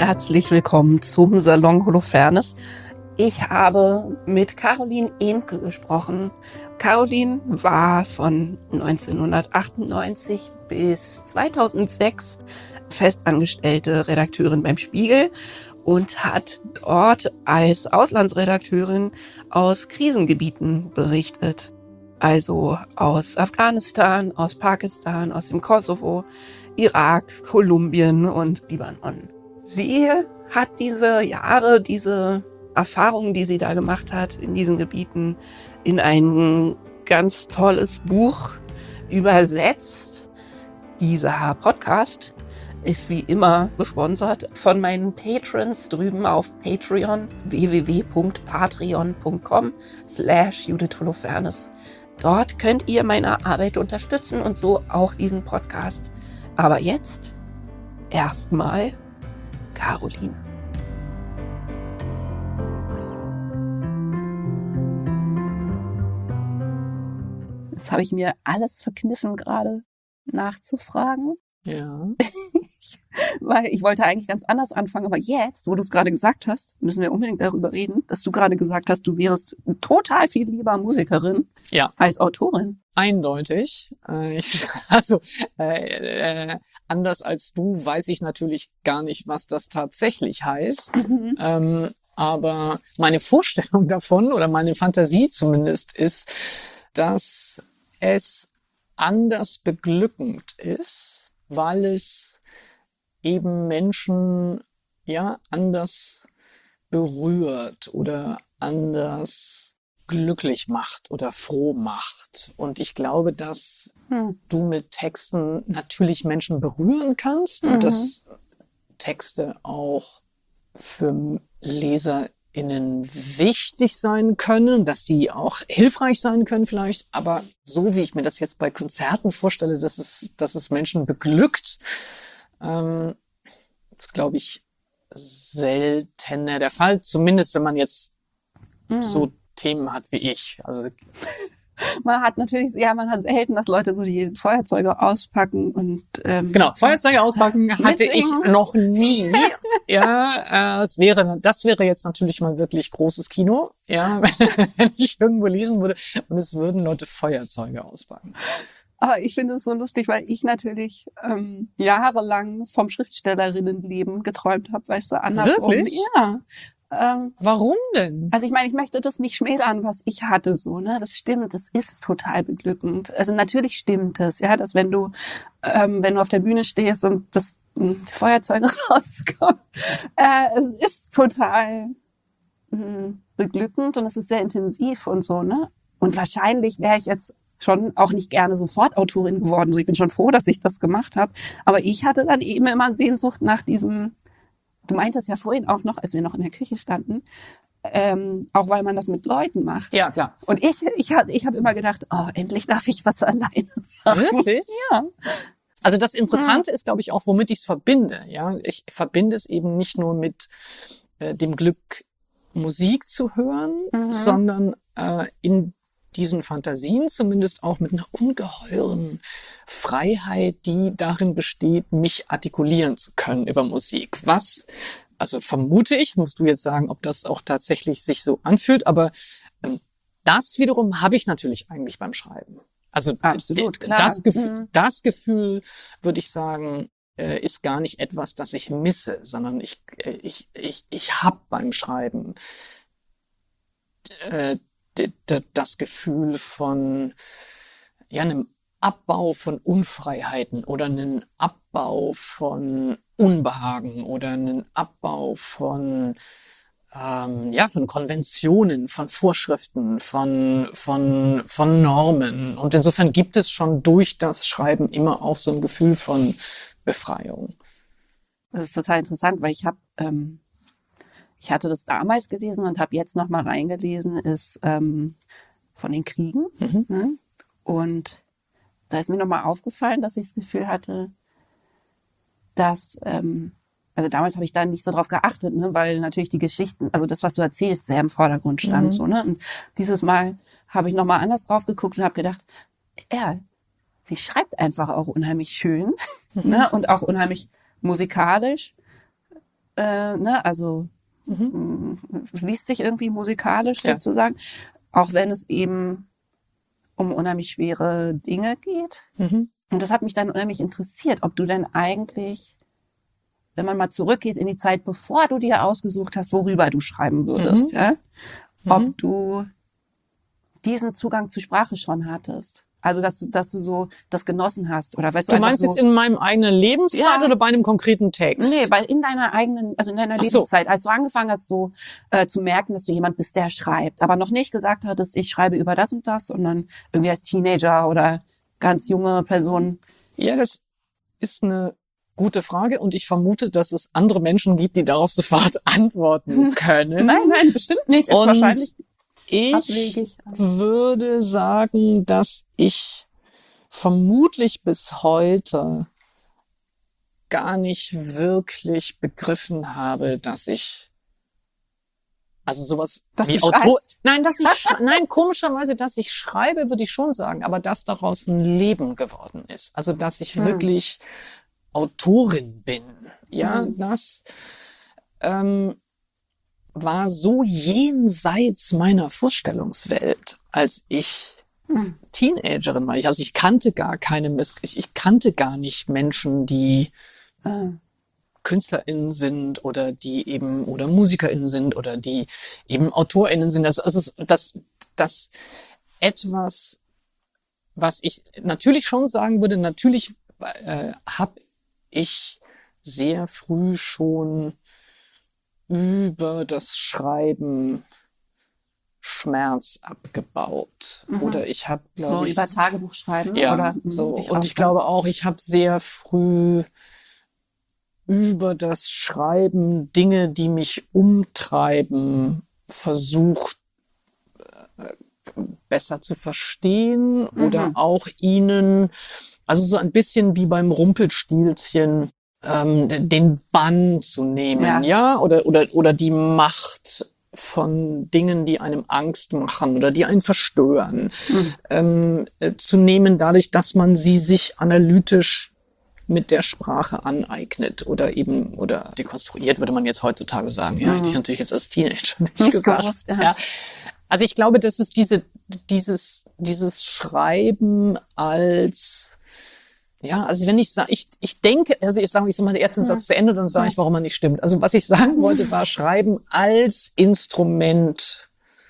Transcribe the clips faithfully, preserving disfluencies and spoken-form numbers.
Herzlich willkommen zum Salon Holofernes. Ich habe mit Caroline Ehmke gesprochen. Caroline war von neunzehnhundertachtundneunzig bis zweitausendsechs festangestellte Redakteurin beim Spiegel und hat dort als Auslandsredakteurin aus Krisengebieten berichtet. Also aus Afghanistan, aus Pakistan, aus dem Kosovo, Irak, Kolumbien und Libanon. Sie hat diese Jahre, diese Erfahrungen, die sie da gemacht hat in diesen Gebieten, in ein ganz tolles Buch übersetzt. Dieser Podcast ist wie immer gesponsert von meinen Patrons drüben auf Patreon, www.patreon.com slash Judith Holofernes. Dort könnt ihr meine Arbeit unterstützen und so auch diesen Podcast. Aber jetzt erstmal Caroline. Jetzt habe ich mir alles verkniffen, gerade nachzufragen. Ja. Weil ich wollte eigentlich ganz anders anfangen, aber jetzt, wo du es gerade gesagt hast, müssen wir unbedingt darüber reden, dass du gerade gesagt hast, du wärst total viel lieber Musikerin Ja. als Autorin. Eindeutig. Äh, ich, also äh, äh, anders als du weiß ich natürlich gar nicht, was das tatsächlich heißt. Mhm. Ähm, aber meine Vorstellung davon oder meine Fantasie zumindest ist, dass es anders beglückend ist, weil es eben Menschen ja anders berührt oder anders glücklich macht oder froh macht. Und ich glaube, dass Hm. du mit Texten natürlich Menschen berühren kannst Mhm. und dass Texte auch für LeserInnen wichtig sein können, dass die auch hilfreich sein können vielleicht. Aber so wie ich mir das jetzt bei Konzerten vorstelle, dass es, dass es Menschen beglückt, ähm, ist, glaube ich, seltener der Fall. Zumindest, wenn man jetzt Mhm. so Themen hat wie ich. Also Man hat natürlich, ja, man hat selten, dass Leute so die Feuerzeuge auspacken und ähm, genau, Feuerzeuge auspacken hatte ich Mitsingen. noch nie. Ja, äh, es wäre, das wäre jetzt natürlich mal wirklich großes Kino. Ja, wenn ich irgendwo lesen würde und es würden Leute Feuerzeuge auspacken. Aber ich finde es so lustig, weil ich natürlich ähm, jahrelang vom Schriftstellerinnenleben geträumt habe, weißt du, andersrum. Wirklich? Ja. Ähm, Warum denn? also ich meine, ich möchte das nicht schmälern, was ich hatte, so, ne? Das stimmt, das ist total beglückend. Also natürlich stimmt es, ja, dass wenn du, ähm, wenn du auf der Bühne stehst und das mh, Feuerzeuge rauskommt, äh, es ist total mh, beglückend und es ist sehr intensiv und so, ne? Und wahrscheinlich wäre ich jetzt schon auch nicht gerne sofort Autorin geworden. So, ich bin schon froh, dass ich das gemacht habe. Aber ich hatte dann eben immer Sehnsucht nach diesem. Du meintest ja vorhin auch noch, als wir noch in der Küche standen, ähm, auch weil man das mit Leuten macht. Ja, klar. Und ich, ich habe, ich habe immer gedacht, oh, endlich darf ich was alleine machen. Wirklich? Ja. Also das Interessante ist, glaube ich, auch, womit ich es verbinde. Ja, ich verbinde es eben nicht nur mit äh, dem Glück, Musik zu hören, Mhm. sondern äh, in diesen Fantasien zumindest auch mit einer ungeheuren Freiheit, die darin besteht, mich artikulieren zu können über Musik. Was, also vermute ich, musst du jetzt sagen, ob das auch tatsächlich sich so anfühlt, aber ähm, das wiederum habe ich natürlich eigentlich beim Schreiben. Also Absolut, d- klar. das Gefühl, Mhm. das Gefühl, würde ich sagen, äh, ist gar nicht etwas, das ich misse, sondern ich äh, ich ich ich habe beim Schreiben äh, d- d- das Gefühl von ja einem Abbau von Unfreiheiten oder einen Abbau von Unbehagen oder einen Abbau von ähm, ja von Konventionen, von Vorschriften, von von von Normen. Und insofern gibt es schon durch das Schreiben immer auch so ein Gefühl von Befreiung. Das ist total interessant, weil ich habe, ähm, ich hatte das damals gelesen und habe jetzt noch mal reingelesen, ist ähm, von den Kriegen. Mhm. Ne? Und da ist mir noch mal aufgefallen, dass ich das Gefühl hatte, dass, ähm, also damals habe ich da nicht so drauf geachtet, ne, weil natürlich die Geschichten, also das, was du erzählst, sehr im Vordergrund stand. Mhm. So, ne? Und dieses Mal habe ich noch mal anders drauf geguckt und habe gedacht, ja, sie schreibt einfach auch unheimlich schön, Mhm. ne? Und auch unheimlich musikalisch. äh, ne, also Mhm. liest sich irgendwie musikalisch Ja. sozusagen, auch wenn es eben um unheimlich schwere Dinge geht. Mhm. Und das hat mich dann unheimlich interessiert, ob du denn eigentlich, wenn man mal zurückgeht in die Zeit, bevor du dir ausgesucht hast, worüber du schreiben würdest, Mhm. ja, ob Mhm. du diesen Zugang zur Sprache schon hattest. Also, dass du, dass du so das genossen hast, oder weißt du, Du einfach meinst so, jetzt in meinem eigenen Lebenszeit Ja. oder bei einem konkreten Text? nee, weil in deiner eigenen, also in deiner Ach so. Lebenszeit, als du angefangen hast, so äh, zu merken, dass du jemand bist, der schreibt, aber noch nicht gesagt hattest, ich schreibe über das und das, sondern irgendwie als Teenager oder ganz junge Person. Ja, das ist eine gute Frage und ich vermute, dass es andere Menschen gibt, die darauf sofort antworten können. Nein, nein, bestimmt nicht. Ist Und wahrscheinlich ich abwegig. würde sagen, dass ich vermutlich bis heute gar nicht wirklich begriffen habe, dass ich also sowas Dass wie du Autor. schreibst? Nein, dass ich schrei- nein, komischerweise, dass ich schreibe, würde ich schon sagen, aber dass daraus ein Leben geworden ist. Also dass ich Hm. wirklich Autorin bin. Ja, Hm. das ähm, war so jenseits meiner Vorstellungswelt, als ich Hm. Teenagerin war. Ich, also ich kannte gar keine, Miss- ich, ich kannte gar nicht Menschen, die Äh, KünstlerInnen sind oder die eben, oder MusikerInnen sind oder die eben AutorInnen sind. Das, also das, das etwas, was ich natürlich schon sagen würde, natürlich äh, habe ich sehr früh schon über das Schreiben Schmerz abgebaut. Mhm. Oder ich habe, so glaube ich, über Tagebuch schreiben, ja, oder? Hm, so. ich Und auch ich schon. glaube auch, ich habe sehr früh über das Schreiben Dinge, die mich umtreiben, versucht äh, besser zu verstehen oder Mhm. auch ihnen, also so ein bisschen wie beim Rumpelstilzchen, ähm, den Bann zu nehmen, Ja. ja, oder oder oder die Macht von Dingen, die einem Angst machen oder die einen verstören, Mhm. ähm, äh, zu nehmen, dadurch, dass man sie sich analytisch mit der Sprache aneignet oder eben oder dekonstruiert, würde man jetzt heutzutage sagen. Ja, hätte ich natürlich jetzt als Teenager nicht Nicht gesagt. gewusst, ja. Ja. Also ich glaube, das ist diese dieses dieses Schreiben als ja, also wenn ich sage, ich, ich denke, also ich sage, ich sage mal den ersten Satz zu Ende, dann sage ich, warum er nicht stimmt. Also was ich sagen wollte, war Schreiben als Instrument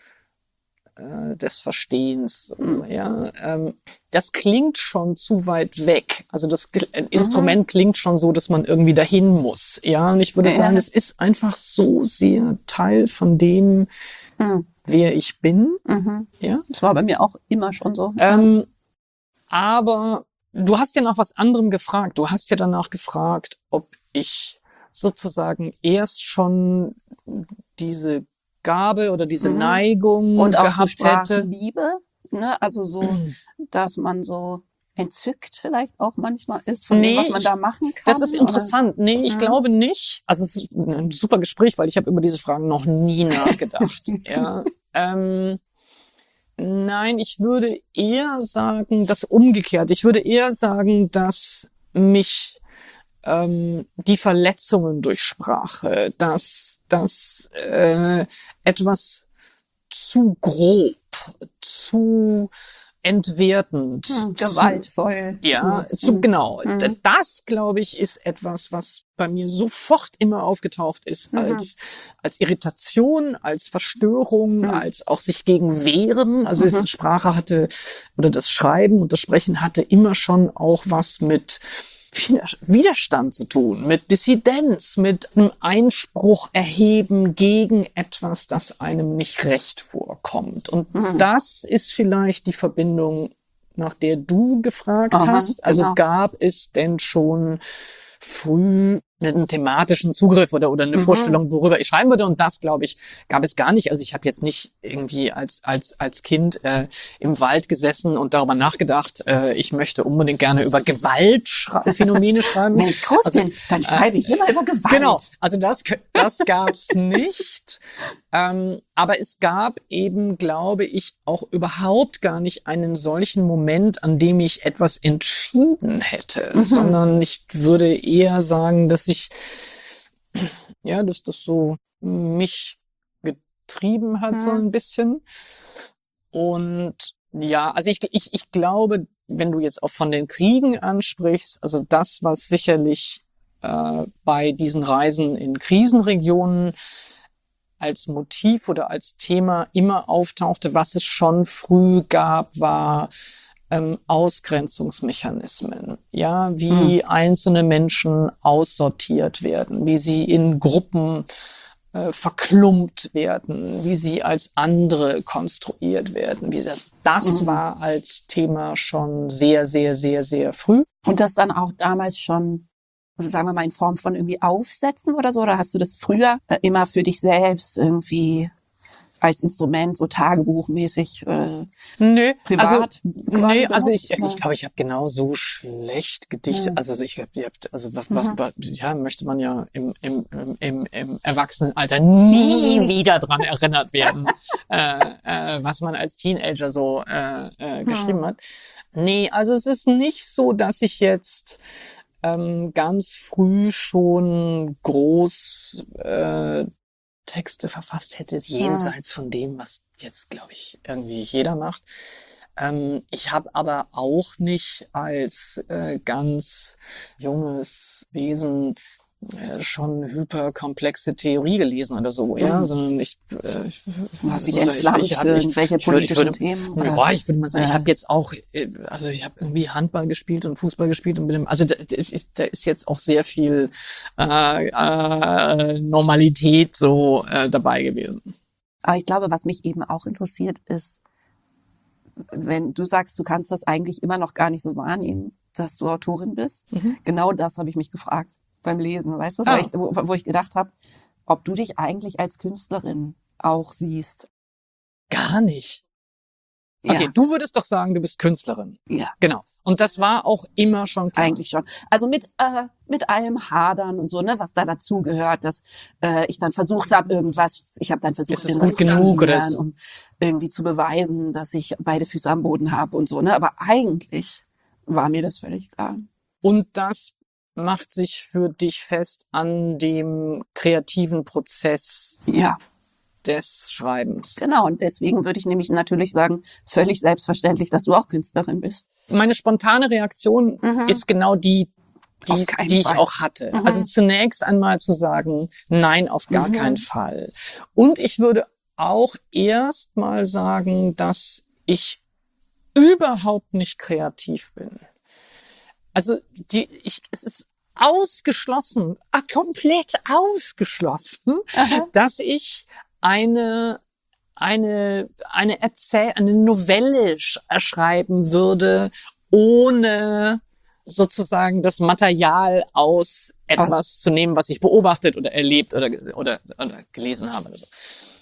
äh, des Verstehens. Ja, ähm, das klingt schon zu weit weg. Also das Gl- ein Instrument klingt schon so, dass man irgendwie dahin muss. Ja, und ich würde Ja. sagen, es ist einfach so sehr Teil von dem, Mhm. wer ich bin. Mhm. Ja. Das war bei mir auch immer schon so. Ähm, aber du hast ja nach was anderem gefragt. Du hast ja danach gefragt, ob ich sozusagen erst schon diese Gabe oder diese Mhm. Neigung Und auch so gehabt hätte. Sprachliebe, ne? Also so, dass man so entzückt vielleicht auch manchmal ist von dem, Nee, was man ich- da machen kann. Das ist oder? interessant. Nee, ich Mhm. glaube nicht. Also es ist ein super Gespräch, weil ich habe über diese Fragen noch nie nachgedacht. ja. Ähm, nein, ich würde eher sagen, das umgekehrt. Ich würde eher sagen, dass mich ähm, die Verletzungen durch Sprache, dass das äh, etwas zu grob, zu entwertend, Hm, zu, gewaltvoll. ja, Hm. zu, genau. Mhm. D- Das, glaube ich, ist etwas, was bei mir sofort immer aufgetaucht ist, Mhm. als, als Irritation, als Verstörung, Mhm. als auch sich gegen wehren. Also Mhm. es, Sprache hatte, oder das Schreiben und das Sprechen hatte immer schon auch was mit Wider- Widerstand zu tun, mit Dissidenz, mit einem Einspruch erheben gegen etwas, das einem nicht recht vorkommt. Und Mhm. das ist vielleicht die Verbindung, nach der du gefragt Aha, hast. Also genau. gab es denn schon früh einen thematischen Zugriff oder, oder eine Mhm. Vorstellung, worüber ich schreiben würde. Und das, glaube ich, gab es gar nicht. Also ich habe jetzt nicht irgendwie als als als Kind äh, im Wald gesessen und darüber nachgedacht, äh, ich möchte unbedingt gerne über Gewaltphänomene schreiben. Mensch, Trostin, Also, dann schreibe ich immer über Gewalt. Genau, also das, das gab's nicht. Ähm, aber es gab eben, glaube ich, auch überhaupt gar nicht einen solchen Moment, an dem ich etwas entschieden hätte, Mhm. sondern ich würde eher sagen, dass ich Ja, dass das so mich getrieben hat, Mhm. so ein bisschen. Und ja, also ich, ich, ich glaube, wenn du jetzt auch von den Kriegen ansprichst, also das, was sicherlich äh, bei diesen Reisen in Krisenregionen als Motiv oder als Thema immer auftauchte, was es schon früh gab, war ähm, Ausgrenzungsmechanismen. Ja, wie Mhm. einzelne Menschen aussortiert werden, wie sie in Gruppen äh, verklumpt werden, wie sie als andere konstruiert werden. Wie das, das Mhm. war als Thema schon sehr, sehr, sehr, sehr früh. Und das dann auch damals schon, sagen wir mal, in Form von irgendwie Aufsätzen oder so? Oder hast du das früher äh, immer für dich selbst irgendwie als Instrument, so tagebuchmäßig, äh, Nö, also privat nö, quasi also ich, benutzt? ich glaube, ich habe genauso schlecht gedichtet. Mhm. Also ich habe, also was, Mhm. was, was, ja, möchte man ja im, im, im, im Erwachsenenalter nie wieder dran erinnert werden, äh, äh, was man als Teenager so äh, äh, geschrieben Mhm. hat. Nee, also es ist nicht so, dass ich jetzt ähm, ganz früh schon groß äh, Texte verfasst hätte, jenseits von dem, was jetzt, glaube ich, irgendwie jeder macht. Ähm, ich habe aber auch nicht als äh, ganz junges Wesen äh, schon hyperkomplexe Theorie gelesen oder so, ja, Mhm. sondern ich, äh, ich, Du hast dich also ich, entflammt ich, hab, für ich, irgendwelche ich würde, ich politischen würde, Themen? Oder? ja, ich würde mal sagen, ich Ja. habe jetzt auch, äh, also ich habe irgendwie Handball gespielt und Fußball gespielt und mit dem, also da, da ist jetzt auch sehr viel äh, äh, Normalität so äh, dabei gewesen. Aber ich glaube, was mich eben auch interessiert, ist, wenn du sagst, du kannst das eigentlich immer noch gar nicht so wahrnehmen, dass du Autorin bist. Mhm. Genau das habe ich mich gefragt beim Lesen, weißt du, Ah. weil ich, wo, wo ich gedacht habe, ob du dich eigentlich als Künstlerin auch siehst. Gar nicht. Okay, Ja, du würdest doch sagen, du bist Künstlerin. ja, Genau. Und das war auch immer schon klar. eigentlich schon. Also mit äh, mit allem Hadern und so, ne, was da dazu gehört, dass äh, ich dann versucht habe, irgendwas, ich habe dann versucht, Ist es irgendwas gut genug zu oder lernen, ist- um irgendwie zu beweisen, dass ich beide Füße am Boden habe und so, ne. Aber eigentlich war mir das völlig klar. Und das macht sich für dich fest an dem kreativen Prozess Ja. des Schreibens. Genau, und deswegen würde ich nämlich natürlich sagen, völlig selbstverständlich, dass du auch Künstlerin bist. Meine spontane Reaktion Mhm. ist genau die, die, Auf keinen die ich Fall. auch hatte. Mhm. Also zunächst einmal zu sagen, nein, auf gar Mhm. keinen Fall. Und ich würde auch erst mal sagen, dass ich überhaupt nicht kreativ bin. Also die, ich, es ist ausgeschlossen, ah, komplett ausgeschlossen, Aha. dass ich eine eine eine Erzähl eine Novelle sch schreiben würde, ohne sozusagen das Material aus etwas zu nehmen, was ich beobachtet oder erlebt oder oder oder gelesen habe oder so.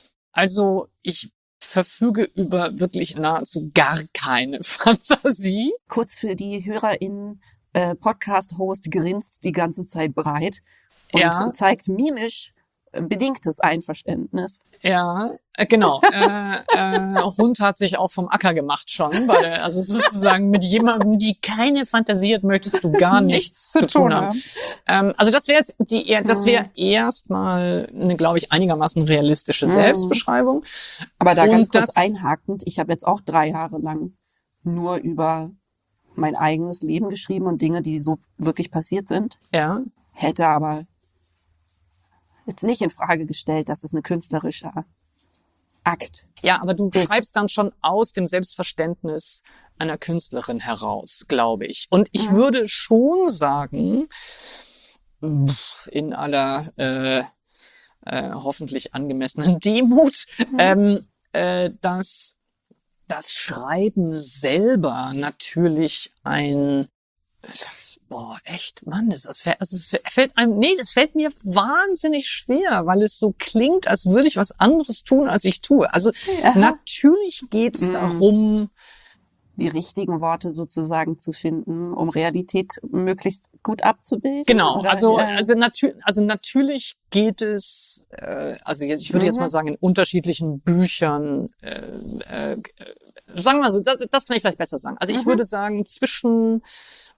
Also ich verfüge über wirklich nahezu gar keine Fantasie. Kurz für die HörerInnen, äh, Podcast-Host grinst die ganze Zeit breit und Ja. zeigt mimisch äh, bedingtes Einverständnis. Ja, äh, genau. äh, äh, Hund hat sich auch vom Acker gemacht schon. Bei der, also sozusagen mit jemandem, die keine Fantasie hat, möchtest du gar nichts zu tun haben. Ähm, also das wäre jetzt die, das wäre erstmal eine, glaube ich, einigermaßen realistische Mhm. Selbstbeschreibung. Aber da Und ganz kurz das- einhakend, ich habe jetzt auch drei Jahre lang nur über mein eigenes Leben geschrieben und Dinge, die so wirklich passiert sind. Ja, Hätte aber jetzt nicht in Frage gestellt, dass es eine künstlerische Akt. ja, aber du Das- schreibst dann schon aus dem Selbstverständnis einer Künstlerin heraus, glaube ich. Und ich Mhm. würde schon sagen, pff, in aller äh, äh, hoffentlich angemessenen Demut, ähm, äh, dass das Schreiben selber natürlich ein boah, echt, Mann, das, das, fällt, also es fällt einem, nee, das fällt mir wahnsinnig schwer, weil es so klingt, als würde ich was anderes tun, als ich tue. Also Aha. natürlich geht's Mhm. darum, Die richtigen Worte sozusagen zu finden, um Realität möglichst gut abzubilden. genau, oder? also, Ja. also, natür also natürlich geht es, äh, also jetzt, ich würde jetzt Mhm. mal sagen, in unterschiedlichen Büchern, äh, äh, sagen wir mal so, das, das kann ich vielleicht besser sagen. Also ich Mhm. würde sagen, zwischen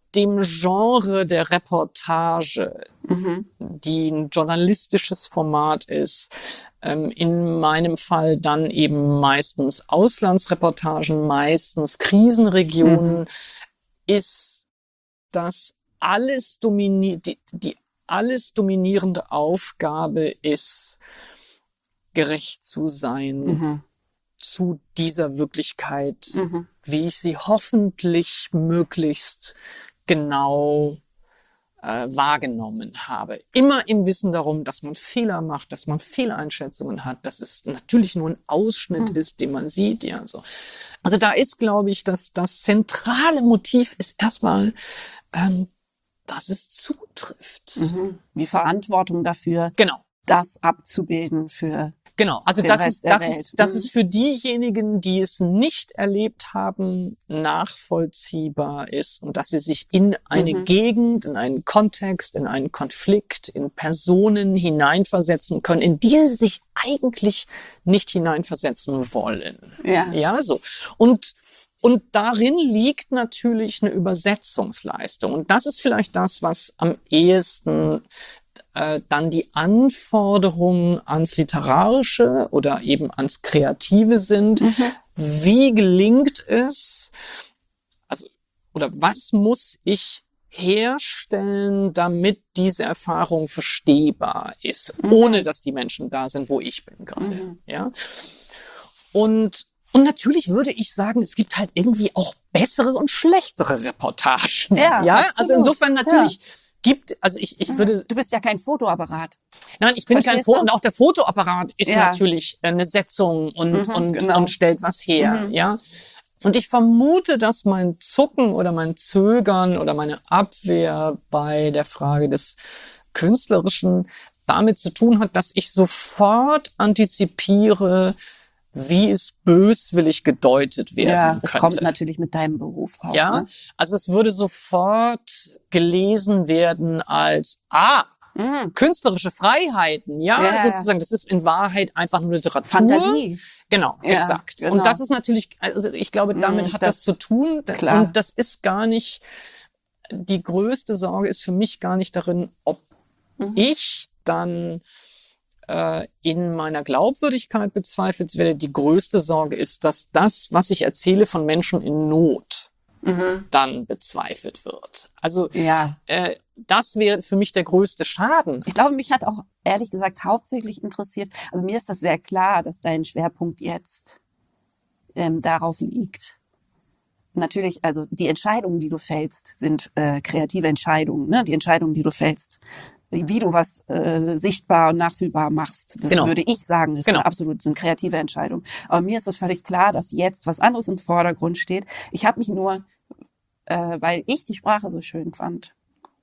dem Genre der Reportage, Mhm. die ein journalistisches Format ist, ähm, in meinem Fall dann eben meistens Auslandsreportagen, meistens Krisenregionen, Mhm. ist das alles domini die, die alles dominierende Aufgabe ist, gerecht zu sein Mhm. zu dieser Wirklichkeit, Mhm. wie ich sie hoffentlich möglichst genau äh, wahrgenommen habe. Immer im Wissen darum, dass man Fehler macht, dass man Fehleinschätzungen hat, dass es natürlich nur ein Ausschnitt Mhm. ist, den man sieht. Ja, so. Also da ist, glaube ich, dass das zentrale Motiv ist erstmal, ähm, dass es zutrifft. Mhm. Die Verantwortung dafür, Genau. das abzubilden für Genau, also den das Rest ist, der das Welt. ist, das Mhm. ist für diejenigen, die es nicht erlebt haben, nachvollziehbar ist und dass sie sich in eine Mhm. Gegend, in einen Kontext, in einen Konflikt, in Personen hineinversetzen können, in die sie sich eigentlich nicht hineinversetzen wollen. Ja. Ja, so. Und Und darin liegt natürlich eine Übersetzungsleistung. Und das ist vielleicht das, was am ehesten äh, dann die Anforderungen ans Literarische oder eben ans Kreative sind. Mhm. Wie gelingt es, also, oder was muss ich herstellen, damit diese Erfahrung verstehbar ist, Mhm. ohne dass die Menschen da sind, wo ich bin gerade. Mhm. Ja? Und Und natürlich würde ich sagen, es gibt halt irgendwie auch bessere und schlechtere Reportagen. Ja, ja? absolut. Also insofern natürlich gibt, also ich, ich würde, Du bist ja kein Fotoapparat. nein, ich bin kein Verstehst Foto, du? und auch der Fotoapparat ist Ja. natürlich eine Setzung und, Mhm, und, genau. und stellt was her, Mhm. ja. Und ich vermute, dass mein Zucken oder mein Zögern oder meine Abwehr bei der Frage des Künstlerischen damit zu tun hat, dass ich sofort antizipiere, wie es böswillig gedeutet werden Ja, das könnte. kommt natürlich mit deinem Beruf auch. Ja, Ne? also es würde sofort gelesen werden als, ah, Mhm. künstlerische Freiheiten, ja, Ja. sozusagen, das ist in Wahrheit einfach nur Literatur. Fantasie. Genau, Ja, exakt. genau. Und das ist natürlich, also ich glaube, damit Mhm, hat das- das, zu tun. klar. Und das ist gar nicht, die größte Sorge ist für mich gar nicht darin, ob Mhm. ich dann äh, in meiner Glaubwürdigkeit bezweifelt werde. Die größte Sorge ist, dass das, was ich erzähle von Menschen in Not, Mhm. dann bezweifelt wird. Also Ja. äh, das wäre für mich der größte Schaden. Ich glaube, mich hat auch ehrlich gesagt hauptsächlich interessiert, also mir ist das sehr klar, dass dein Schwerpunkt jetzt ähm, darauf liegt. Natürlich, also die Entscheidungen, die du fällst, sind äh, kreative Entscheidungen, ne? Die Entscheidungen, die du fällst, wie wie du was äh, sichtbar und nachfühlbar machst. Das Genau. würde ich sagen, ist Genau. eine absolut so eine kreative Entscheidung. Aber mir ist das völlig klar, dass jetzt was anderes im Vordergrund steht. Ich habe mich nur, äh, weil ich die Sprache so schön fand,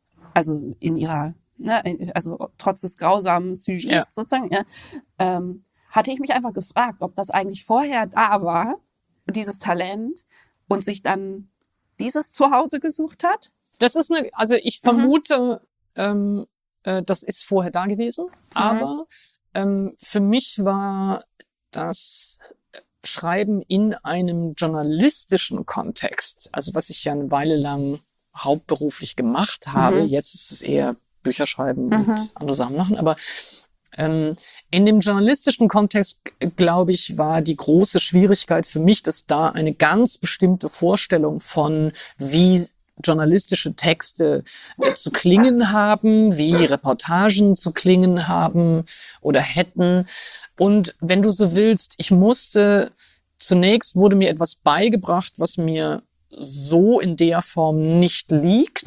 also in ihrer, ne, also trotz des grausamen Sujets Ja. sozusagen, ja, ähm, hatte ich mich einfach gefragt, ob das eigentlich vorher da war, dieses Talent, und sich dann dieses Zuhause gesucht hat. Das ist eine, also ich vermute, ähm, äh, das ist vorher da gewesen, aber ähm, für mich war das Schreiben in einem journalistischen Kontext, also was ich ja eine Weile lang hauptberuflich gemacht habe, Mhm. jetzt ist es eher Bücher schreiben Mhm. und andere Sachen machen, aber ähm, in dem journalistischen Kontext, g- glaube ich, war die große Schwierigkeit für mich, dass da eine ganz bestimmte Vorstellung von, wie journalistische Texte äh, zu klingen haben, wie Reportagen zu klingen haben oder hätten. Und wenn du so willst, ich musste, zunächst wurde mir etwas beigebracht, was mir so in der Form nicht liegt.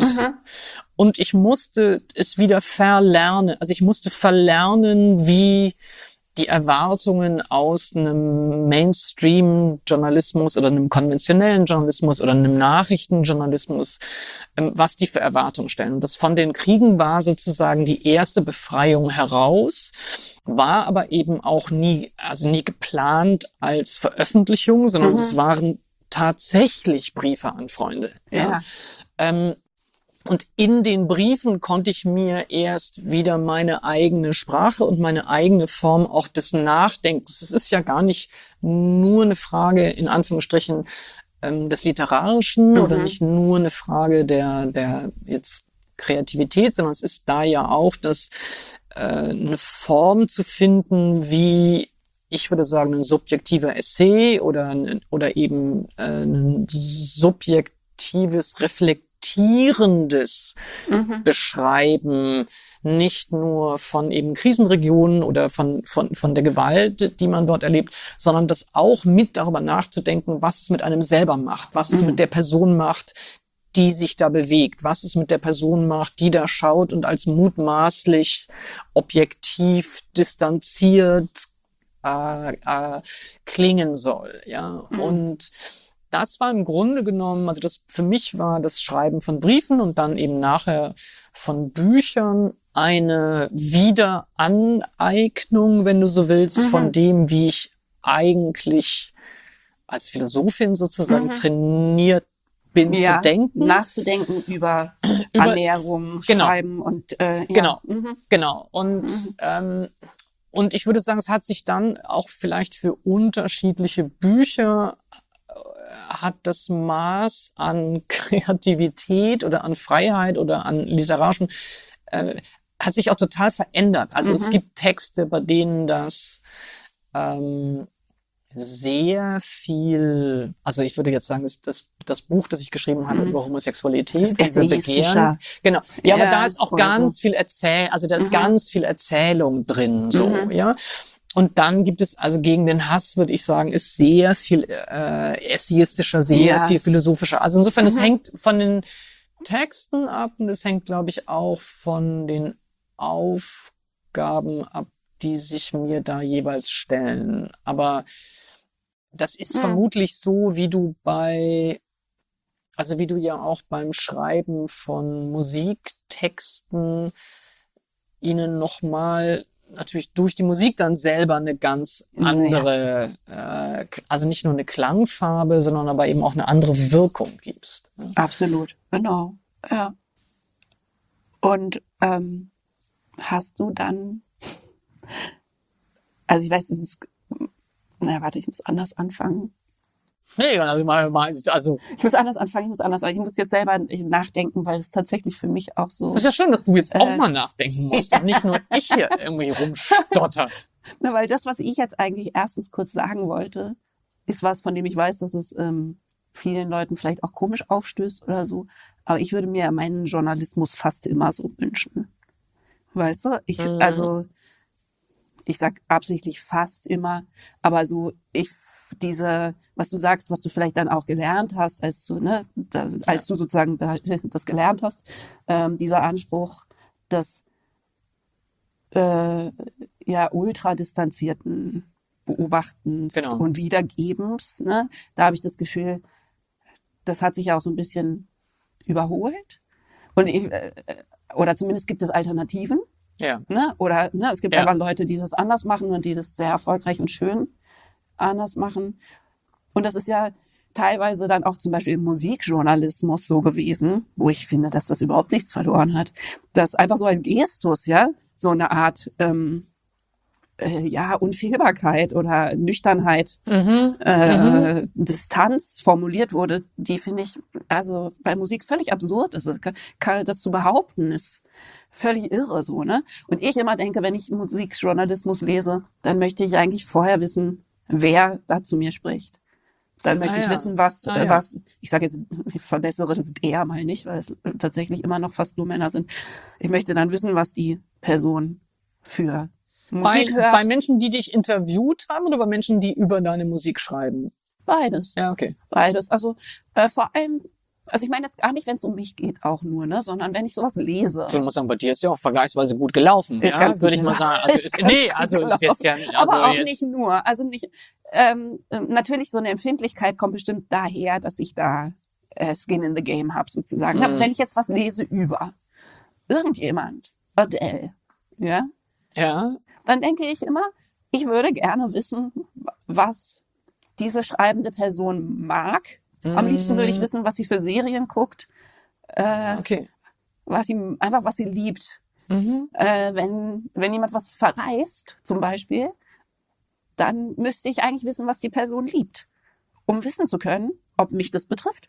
Und ich musste es wieder verlernen. Also ich musste verlernen, wie die Erwartungen aus einem Mainstream-Journalismus oder einem konventionellen Journalismus oder einem Nachrichtenjournalismus, ähm, was die für Erwartungen stellen. Und das von den Kriegen war sozusagen die erste Befreiung heraus, war aber eben auch nie, also nie geplant als Veröffentlichung, sondern es waren tatsächlich Briefe an Freunde. Ja. Ähm, und in den Briefen konnte ich mir erst wieder meine eigene Sprache und meine eigene Form auch des Nachdenkens. Es ist ja gar nicht nur eine Frage, in Anführungsstrichen, ähm, des Literarischen Mhm. oder nicht nur eine Frage der, der jetzt Kreativität, sondern es ist da ja auch das, äh, eine Form zu finden, wie, ich würde sagen, ein subjektiver Essay oder, ein, oder eben äh, ein subjektives, reflektierendes Mhm. Beschreiben, nicht nur von eben Krisenregionen oder von, von, von der Gewalt, die man dort erlebt, sondern das auch mit darüber nachzudenken, was es mit einem selber macht, was es Mhm. mit der Person macht, die sich da bewegt, was es mit der Person macht, die da schaut und als mutmaßlich objektiv distanziert äh, äh, klingen soll, ja. Mhm. Und das war im Grunde genommen, also das für mich war das Schreiben von Briefen und dann eben nachher von Büchern eine Wiederaneignung, wenn du so willst, Mhm. von dem, wie ich eigentlich als Philosophin sozusagen Mhm. trainiert bin zu Ja, denken. nachzudenken über, Über- Annäherung, genau. Schreiben und äh, ja. Genau, Mhm. genau. Und Mhm. ähm, und ich würde sagen, es hat sich dann auch vielleicht für unterschiedliche Bücher äh, hat das Maß an Kreativität oder an Freiheit oder an literarischem äh, hat sich auch total verändert. Also Mhm. es gibt Texte, bei denen das ähm, sehr viel, also ich würde jetzt sagen, das, das, das Buch, das ich geschrieben habe Mhm. über Homosexualität, Das über Begehren, essayistischer. genau. Ja, aber Ja, da ist auch oder ganz so. viel Erzähl, also da ist Mhm. ganz viel Erzählung drin, so, Mhm. ja. Und dann gibt es, also gegen den Hass, würde ich sagen, ist sehr viel äh, essayistischer, sehr Ja. viel philosophischer. Also insofern, es Mhm. hängt von den Texten ab und es hängt, glaube ich, auch von den Aufgaben ab, die sich mir da jeweils stellen. Aber das ist Mhm. vermutlich so, wie du bei, also wie du ja auch beim Schreiben von Musiktexten ihnen nochmal natürlich durch die Musik dann selber eine ganz andere, äh, also nicht nur eine Klangfarbe, sondern aber eben auch eine andere Wirkung gibst. Ne? Absolut, genau. Ja. Und ähm, hast du dann, also ich weiß, es ist, naja, warte, ich muss anders anfangen. Nee, also, mal, mal, also Ich muss anders anfangen, ich muss anders, aber ich muss jetzt selber nachdenken, weil es tatsächlich für mich auch so, ist ja schön, dass du jetzt auch Äh, mal nachdenken musst und nicht nur ich hier irgendwie rumstotter. na, weil das, was ich jetzt eigentlich erstens kurz sagen wollte, ist was, von dem ich weiß, dass es ähm, vielen Leuten vielleicht auch komisch aufstößt oder so. Aber ich würde mir meinen Journalismus fast immer so wünschen. Weißt du? Ich, Mhm. also, ich sag absichtlich fast immer, aber so, ich, diese, was du sagst, was du vielleicht dann auch gelernt hast, als du, ne, da, als du sozusagen da, das gelernt hast, ähm, dieser Anspruch des, äh, ja, ultra distanzierten Beobachtens Genau. und Wiedergebens, ne, da habe ich das Gefühl, das hat sich auch so ein bisschen überholt. Und ich, äh, oder zumindest gibt es Alternativen. Ja. Ne? Oder ne, es gibt Ja. einfach Leute, die das anders machen und die das sehr erfolgreich und schön anders machen. Und das ist ja teilweise dann auch zum Beispiel im Musikjournalismus so gewesen, wo ich finde, dass das überhaupt nichts verloren hat. Das einfach so als Gestus, ja, so eine Art ähm, äh, ja, Unfehlbarkeit oder Nüchternheit, Mhm. äh, Distanz formuliert wurde, die finde ich also bei Musik völlig absurd ist. Kann, kann, das zu behaupten, ist völlig irre so, ne? Und ich immer denke, wenn ich Musikjournalismus lese, dann möchte ich eigentlich vorher wissen, wer da zu mir spricht. Dann möchte Ah, ich ja. wissen, was, Ah, äh, ja. was, ich sage jetzt, ich verbessere das eher mal nicht, weil es tatsächlich immer noch fast nur Männer sind. Ich möchte dann wissen, was die Person für Musik Bei, hört. bei Menschen, die dich interviewt haben oder bei Menschen, die über deine Musik schreiben? Beides. Ja, okay. Beides. Also äh, vor allem, also ich meine jetzt gar nicht, wenn es um mich geht, auch nur, ne, sondern wenn ich sowas lese. Ich muss sagen, bei dir ist ja auch vergleichsweise gut gelaufen. Ist ja, ganz gut würde ich mal gelaufen. sagen. Also Ist ist, ganz nee, gut also ist jetzt ja, also Aber auch jetzt, nicht nur. Also nicht, ähm, äh, natürlich so eine Empfindlichkeit kommt bestimmt daher, dass ich da äh, Skin in the Game habe sozusagen. Mhm. Aber wenn ich jetzt was lese über irgendjemand, Adele, ja, ja, dann denke ich immer, ich würde gerne wissen, was diese schreibende Person mag. Am liebsten würde ich wissen, was sie für Serien guckt, äh, okay. was sie einfach was sie liebt. Mhm. Äh, wenn wenn jemand was verreist, zum Beispiel, dann müsste ich eigentlich wissen, was die Person liebt, um wissen zu können, ob mich das betrifft,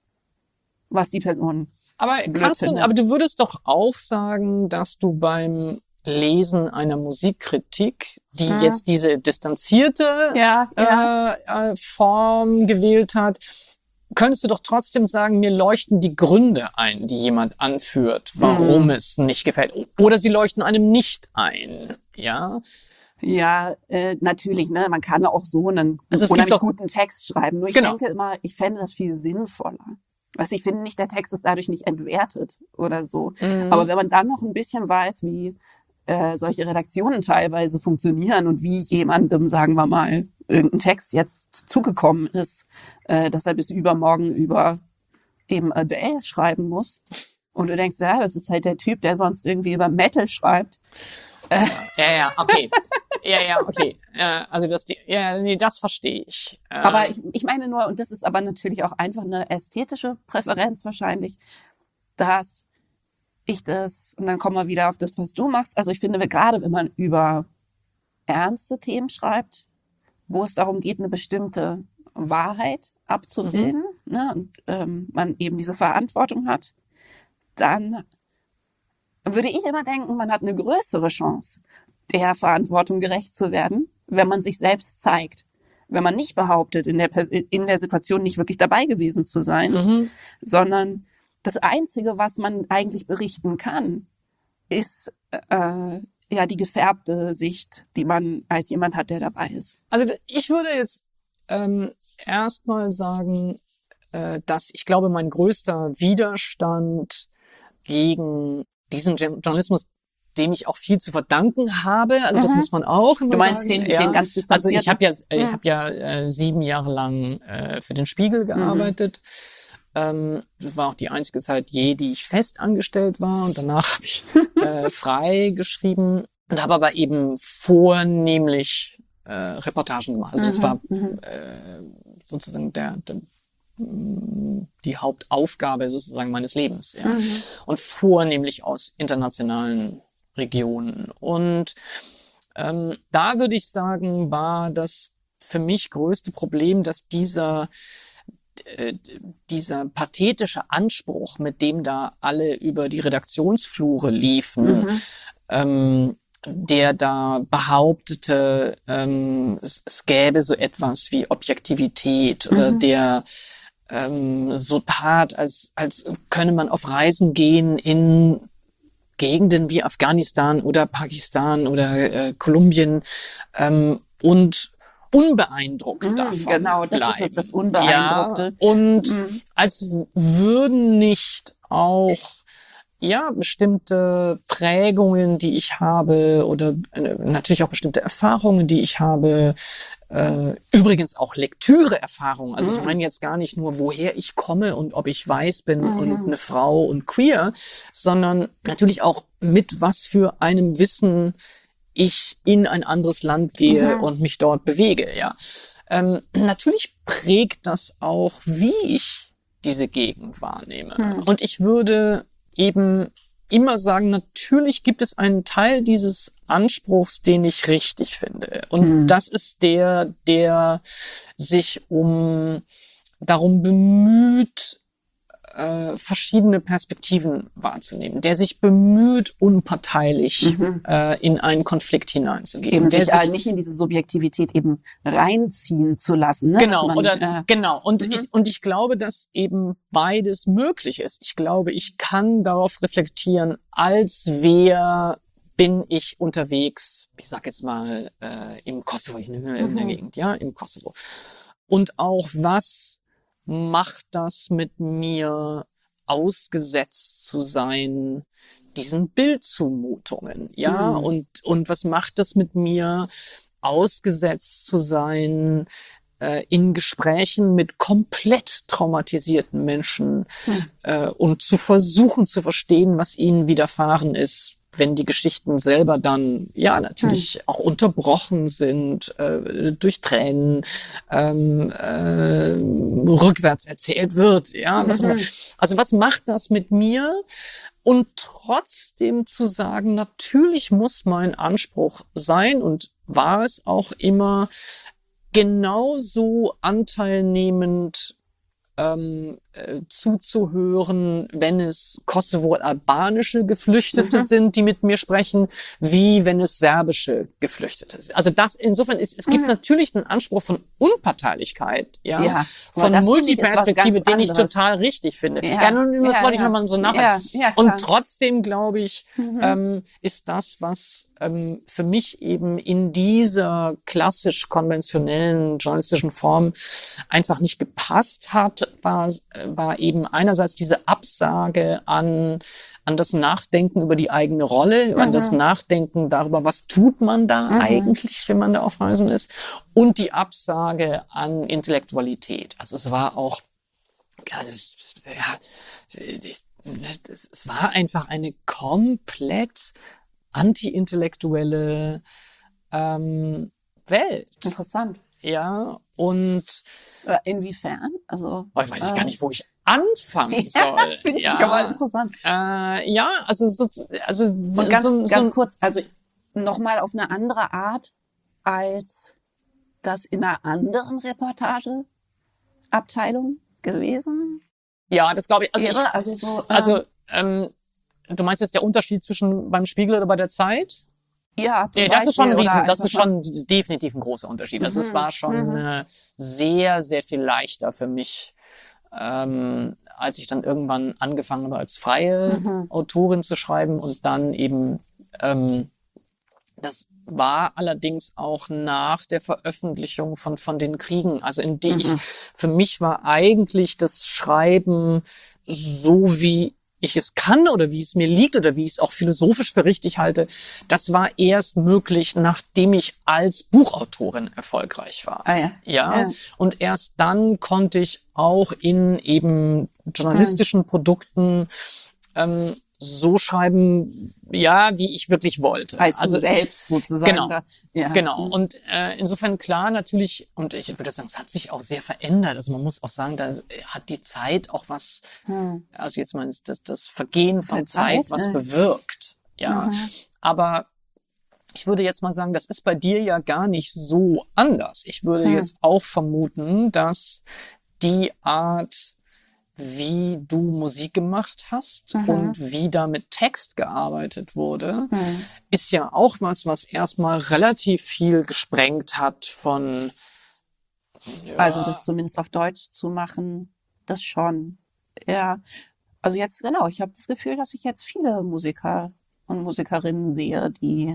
was die Person. Aber kannst du, aber du würdest doch auch sagen, dass du beim Lesen einer Musikkritik, die hm. jetzt diese distanzierte ja, ja. Äh, äh, Form gewählt hat, könntest du doch trotzdem sagen, mir leuchten die Gründe ein, die jemand anführt, warum hm. es nicht gefällt. Oder sie leuchten einem nicht ein, ja? Ja, äh, natürlich, ne, man kann auch so einen also unheimlich guten Text schreiben. Nur ich genau. denke immer, ich fände das viel sinnvoller. Also ich finde nicht, der Text ist dadurch nicht entwertet oder so. Mhm. Aber wenn man dann noch ein bisschen weiß, wie äh, solche Redaktionen teilweise funktionieren und wie jemandem, sagen wir mal, irgendein Text jetzt zugekommen ist, äh, dass er bis übermorgen über eben Adele schreiben muss. Und du denkst, ja, das ist halt der Typ, der sonst irgendwie über Metal schreibt. Ja, ja, okay. Ja, ja, okay. Äh, also das, die, ja, nee, das verstehe ich. Äh, aber ich, ich meine nur, und das ist aber natürlich auch einfach eine ästhetische Präferenz wahrscheinlich, dass ich das, und dann kommen wir wieder auf das, was du machst. Also ich finde, gerade wenn man über ernste Themen schreibt, wo es darum geht, eine bestimmte Wahrheit abzubilden, mhm. ne, und ähm, man eben diese Verantwortung hat, dann würde ich immer denken, man hat eine größere Chance, der Verantwortung gerecht zu werden, wenn man sich selbst zeigt. Wenn man nicht behauptet, in der, in der Situation nicht wirklich dabei gewesen zu sein, mhm. sondern das Einzige, was man eigentlich berichten kann, ist äh, ja die gefärbte Sicht, die man als jemand hat, der dabei ist. Also ich würde jetzt ähm, erstmal sagen, äh, dass ich glaube, mein größter Widerstand gegen diesen Journalismus, dem ich auch viel zu verdanken habe, also mhm. das muss man auch immer sagen. Du meinst sagen. den, ja. den ganz distanzierten? Also ich habe ja, äh, ja. ich habe ja äh, sieben Jahre lang äh, für den Spiegel gearbeitet. Mhm. Ähm, das war auch die einzige Zeit je, die ich fest angestellt war, und danach habe ich äh, frei geschrieben und habe aber eben vornehmlich äh, Reportagen gemacht. Also mhm. das war äh, sozusagen der, der die Hauptaufgabe sozusagen meines Lebens, ja. Mhm. Und vornehmlich aus internationalen Regionen. Und ähm, da würde ich sagen, war das für mich größte Problem, dass dieser äh, dieser pathetische Anspruch, mit dem da alle über die Redaktionsflure liefen, mhm. ähm, der da behauptete, ähm, es, es gäbe so etwas wie Objektivität oder mhm. der ähm, so tat, als, als könne man auf Reisen gehen in Gegenden wie Afghanistan oder Pakistan oder äh, Kolumbien ähm, und unbeeindruckt mhm, davon Genau, das bleiben. ist jetzt das Unbeeindruckte. Ja, und mhm. als würden nicht auch ja, bestimmte Prägungen, die ich habe, oder äh, natürlich auch bestimmte Erfahrungen, die ich habe, äh, übrigens auch Lektüre-Erfahrungen. Also mhm. ich meine jetzt gar nicht nur, woher ich komme und ob ich weiß bin mhm. und eine Frau und queer, sondern natürlich auch mit was für einem Wissen ich in ein anderes Land gehe mhm. und mich dort bewege. Ja, ähm, natürlich prägt das auch, wie ich diese Gegend wahrnehme. Mhm. Und ich würde eben immer sagen, natürlich gibt es einen Teil dieses Anspruchs, den ich richtig finde. Und mhm. das ist der, der sich um darum bemüht, äh, verschiedene Perspektiven wahrzunehmen, der sich bemüht, unparteilich mhm. äh, in einen Konflikt hineinzugehen. Eben der sich äh, nicht in diese Subjektivität eben reinziehen zu lassen. Ne? Genau, man, oder äh, genau. Und mhm. ich und ich glaube, dass eben beides möglich ist. Ich glaube, ich kann darauf reflektieren, als wer bin ich unterwegs, ich sag jetzt mal äh, im Kosovo, in irgendeiner mhm. Gegend, ja, im Kosovo. Und auch, was macht das mit mir, ausgesetzt zu sein diesen Bildzumutungen, ja, mhm. und und was macht das mit mir, ausgesetzt zu sein äh, in Gesprächen mit komplett traumatisierten Menschen mhm. äh, und zu versuchen zu verstehen, was ihnen widerfahren ist, wenn die Geschichten selber dann ja natürlich hm. auch unterbrochen sind äh, durch Tränen, ähm, äh, rückwärts erzählt wird. Ja, was, mhm. also was macht das mit mir? Und trotzdem zu sagen, natürlich muss mein Anspruch sein und war es auch immer, genauso anteilnehmend ähm, äh, zuzuhören, wenn es kosovo-albanische Geflüchtete mhm. sind, die mit mir sprechen, wie wenn es serbische Geflüchtete sind. Also das insofern ist, es gibt mhm. natürlich einen Anspruch von Unparteilichkeit, ja, ja. von Multiperspektive, den ich total richtig finde. Ja, ja nun, das ja, wollte ja. ich nochmal so nachdenken. Ja, ja, und trotzdem, glaube ich, mhm. ähm, ist das, was ähm, für mich eben in dieser klassisch konventionellen journalistischen Form einfach nicht gepasst hat, war, war eben einerseits diese Absage an, an das Nachdenken über die eigene Rolle, mhm. an das Nachdenken darüber, was tut man da mhm. eigentlich, wenn man da auf Reisen ist, und die Absage an Intellektualität. Also es war auch, also es, ja, es, es war einfach eine komplett anti-intellektuelle ähm, Welt. Interessant. Ja, und äh, inwiefern? Also oh, ich weiß äh, gar nicht, wo ich anfangen soll. Ja, finde ja. ich aber interessant. Äh, ja, also so, also und ganz, so, ganz so, kurz, also nochmal auf eine andere Art als das in einer anderen Reportageabteilung gewesen. Ja, das glaube ich. Also, wäre, ich, also so. Ähm, also ähm, du meinst jetzt der Unterschied zwischen beim Spiegel oder bei der Zeit? Ja, zum nee, das Beispiel, ist schon ein Riesen, das ist schon definitiv ein großer Unterschied. Also mhm. es war schon mhm. äh, sehr, sehr viel leichter für mich, ähm, als ich dann irgendwann angefangen habe, als freie mhm. Autorin zu schreiben und dann eben, ähm, das war allerdings auch nach der Veröffentlichung von von den Kriegen, also in die mhm. ich, für mich war eigentlich das Schreiben so wie ich es kann oder wie es mir liegt oder wie ich es auch philosophisch für richtig halte, das war erst möglich, nachdem ich als Buchautorin erfolgreich war. Ah, ja. Ja? ja. Und erst dann konnte ich auch in eben journalistischen mhm. Produkten ähm, so schreiben, ja, wie ich wirklich wollte. Als also du selbst sozusagen. Genau, da, ja. genau. Und äh, insofern klar natürlich, und ich würde sagen, es hat sich auch sehr verändert. Also man muss auch sagen, da hat die Zeit auch was, hm. also jetzt mal das, das Vergehen von Der Zeit, Zeit was äh. bewirkt. Ja, mhm. aber ich würde jetzt mal sagen, das ist bei dir ja gar nicht so anders. Ich würde hm. jetzt auch vermuten, dass die Art, wie du Musik gemacht hast mhm. und wie da mit Text gearbeitet wurde, mhm. ist ja auch was, was erstmal relativ viel gesprengt hat von... Ja. Also das zumindest auf Deutsch zu machen, das schon. Ja, also jetzt genau, ich habe das Gefühl, dass ich jetzt viele Musiker und Musikerinnen sehe, die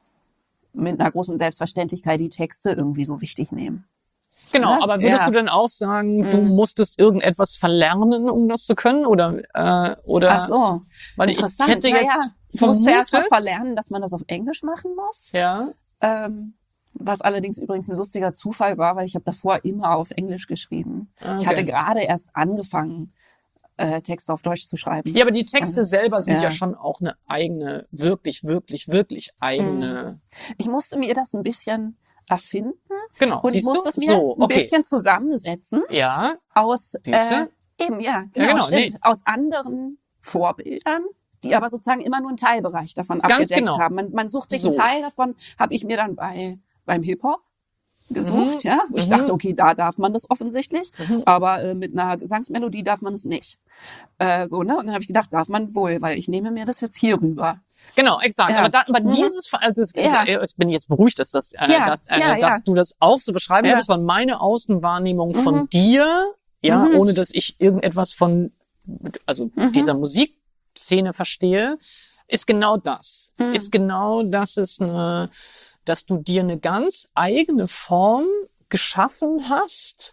mit einer großen Selbstverständlichkeit die Texte irgendwie so wichtig nehmen. Genau, ja, aber würdest ja. du denn auch sagen, mhm. du musstest irgendetwas verlernen, um das zu können? Oder, äh, oder? Ach so, weil interessant. Ich hätte jetzt naja, ich vermutet, musste erst mal verlernen, dass man das auf Englisch machen muss. Ja. Ähm, was allerdings übrigens ein lustiger Zufall war, weil ich habe davor immer auf Englisch geschrieben. Okay. Ich hatte gerade erst angefangen, äh, Texte auf Deutsch zu schreiben. Ja, aber die Texte also, selber sind ja. ja schon auch eine eigene, wirklich, wirklich, wirklich eigene... Ich musste mir das ein bisschen erfinden. Genau. Und ich Siehst muss du? das mir so, okay. ein bisschen zusammensetzen. Ja. Aus, äh, eben, ja, genau, ja, genau stimmt. Nee. Aus anderen Vorbildern, die aber sozusagen immer nur einen Teilbereich davon Ganz abgedeckt genau. haben. Man, man sucht sich so. einen Teil davon, habe ich mir dann bei beim Hip-Hop gesucht, mhm. ja, wo ich mhm. dachte, okay, da darf man das offensichtlich, mhm. aber äh, mit einer Gesangsmelodie darf man es nicht. Äh, so, ne? Und dann habe ich gedacht, darf man wohl, weil ich nehme mir das jetzt hier rüber. Genau, exakt. Ja. Aber, da, aber mhm. dieses, also es, ja. ich bin jetzt beruhigt, dass das, äh, ja. dass, äh, ja, dass ja. du das auch so beschreiben ja. würdest, von meiner Außenwahrnehmung mhm. von dir, ja, mhm. ohne dass ich irgendetwas von, also mhm. dieser Musikszene verstehe, ist genau das. Mhm. Ist genau, dass es eine, dass du dir eine ganz eigene Form geschaffen hast,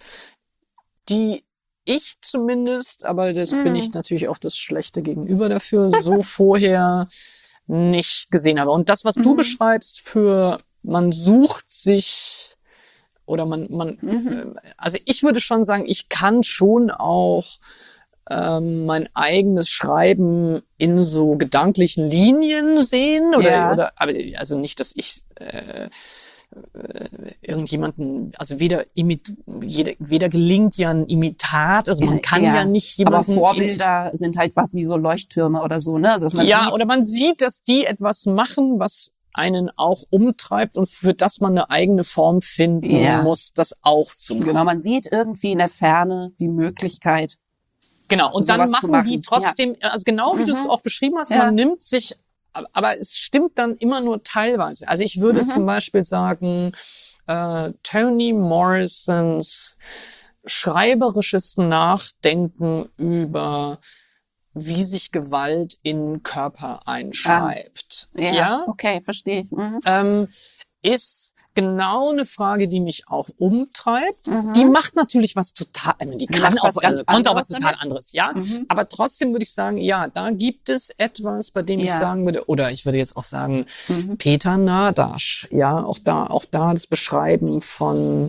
die ich zumindest, aber das mhm. bin ich natürlich auch das Schlechte Gegenüber dafür, so vorher nicht gesehen habe. Und das, was mhm. du beschreibst für, man sucht sich oder man, man, mhm. also ich würde schon sagen, ich kann schon auch ähm, mein eigenes Schreiben in so gedanklichen Linien sehen oder, ja. oder, aber also nicht, dass ich äh, irgendjemanden, also weder imit, jeder, weder gelingt ja ein Imitat, also man kann ja, ja nicht jemanden... Aber Vorbilder sind halt was wie so Leuchttürme oder so, ne? Also, dass man ja, sieht, oder man sieht, dass die etwas machen, was einen auch umtreibt und für das man eine eigene Form finden Ja. muss, das auch zu machen. Genau, man sieht irgendwie in der Ferne die Möglichkeit. Genau, und dann sowas zu machen, machen. die trotzdem, also genau wie Mhm. du es auch beschrieben hast, Ja. man nimmt sich, aber es stimmt dann immer nur teilweise. Also ich würde Mhm. zum Beispiel sagen, äh, Toni Morrisons schreiberisches Nachdenken über wie sich Gewalt in Körper einschreibt. Ja, ja? okay, verstehe ich. Mhm. Ähm, ist genau eine Frage, die mich auch umtreibt. Mhm. Die macht natürlich was total, ich meine, die Sie kann macht auch, was ganz also konnte auch was anderes total damit. anderes, ja. Mhm. Aber trotzdem würde ich sagen, ja, da gibt es etwas, bei dem ich Ja. sagen würde, oder ich würde jetzt auch sagen, Mhm. Peter Nadasch, ja, auch da, auch da das Beschreiben von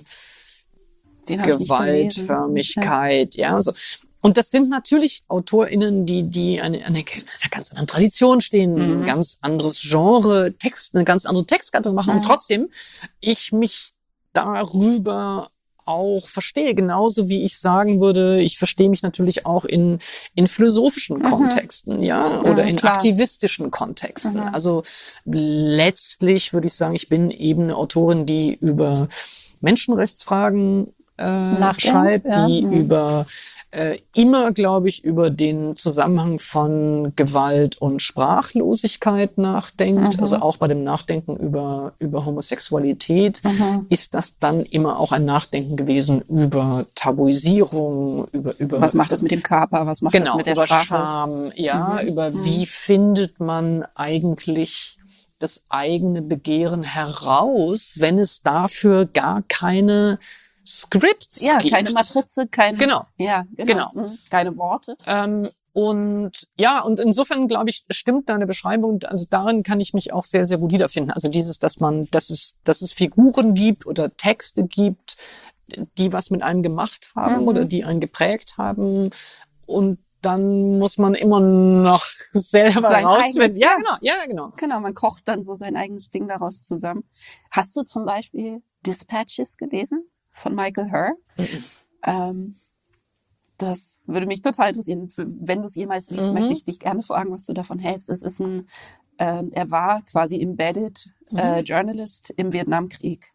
Den hab ich nicht gelesen. Gewaltförmigkeit, ja, so. Und das sind natürlich AutorInnen, die, die eine, eine, eine ganz andere Tradition stehen, Mhm. ein ganz anderes Genre, Text, eine ganz andere Textgattung machen. Mhm. Und trotzdem, ich mich darüber auch verstehe. Genauso wie ich sagen würde, ich verstehe mich natürlich auch in, in philosophischen Kontexten, ja, oder Mhm, in klar. aktivistischen Kontexten. Mhm. Also letztlich würde ich sagen, ich bin eben eine Autorin, die über Menschenrechtsfragen äh, Nachdenkt, schreibt, ja. die Mhm. über äh, immer, glaube ich, über den Zusammenhang von Gewalt und Sprachlosigkeit nachdenkt. Mhm. Also auch bei dem Nachdenken über, über Homosexualität Mhm. ist das dann immer auch ein Nachdenken gewesen über Tabuisierung, über, über Was macht das mit dem Körper? Was macht das genau, mit der über Sprache? Scham, ja, Mhm. über Mhm. wie findet man eigentlich das eigene Begehren heraus, wenn es dafür gar keine Scripts Ja, gibt. keine Matrize, keine. Genau. Ja, genau. Genau. Mhm. Keine Worte. Ähm, und ja, und insofern glaube ich, stimmt deine Beschreibung, also darin kann ich mich auch sehr, sehr gut wiederfinden. Also dieses, dass man, dass es, dass es Figuren gibt oder Texte gibt, die was mit einem gemacht haben Mhm. oder die einen geprägt haben. Und dann muss man immer noch selber Sein rausfinden. eigenes, Ja, ja. genau, ja, genau. Genau, man kocht dann so sein eigenes Ding daraus zusammen. Hast du zum Beispiel Dispatches gelesen von Michael Herr? Mhm. Ähm, das würde mich total interessieren. Wenn du es jemals liest, Mhm. möchte ich dich gerne fragen, was du davon hältst. Es ist ein, ähm, er war quasi embedded äh, Journalist im Vietnamkrieg.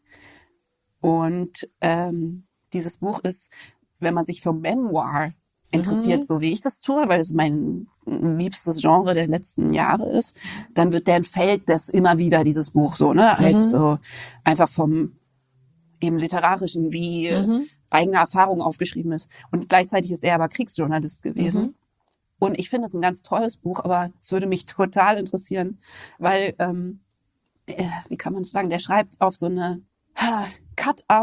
Und ähm, dieses Buch ist, wenn man sich für Memoir interessiert, Mhm. so wie ich das tue, weil es mein liebstes Genre der letzten Jahre ist, dann wird der entfällt das immer wieder, dieses Buch, so, ne, als Mhm. so einfach vom eben literarischen, wie Mhm. eigene Erfahrung aufgeschrieben ist. Und gleichzeitig ist er aber Kriegsjournalist gewesen. Mhm. Und ich finde es ein ganz tolles Buch, aber es würde mich total interessieren, weil, ähm, äh, wie kann man das sagen, der schreibt auf so eine ha, Cut-up,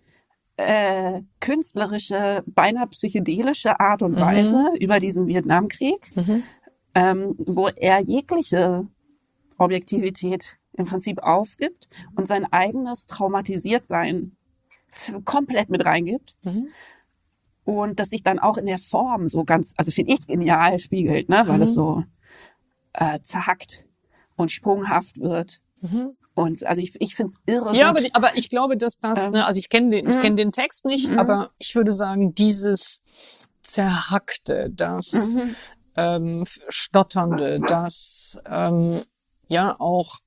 äh, künstlerische, beinahe psychedelische Art und Mhm. Weise über diesen Vietnamkrieg, Mhm. ähm, wo er jegliche Objektivität im Prinzip aufgibt und sein eigenes Traumatisiertsein f- komplett mit reingibt. Mhm. Und das sich dann auch in der Form so ganz, also finde ich, genial spiegelt, ne, weil Mhm. es so äh, zerhackt und sprunghaft wird. Mhm. Und also ich, ich finde es irre. Ja, gut. aber, die- aber ich glaube, dass das, Ähm, ne, also ich kenne den, ich mhm. kenne den Text nicht, Mhm. aber ich würde sagen, dieses Zerhackte, das Mhm. ähm, Stotternde, das ähm, ja auch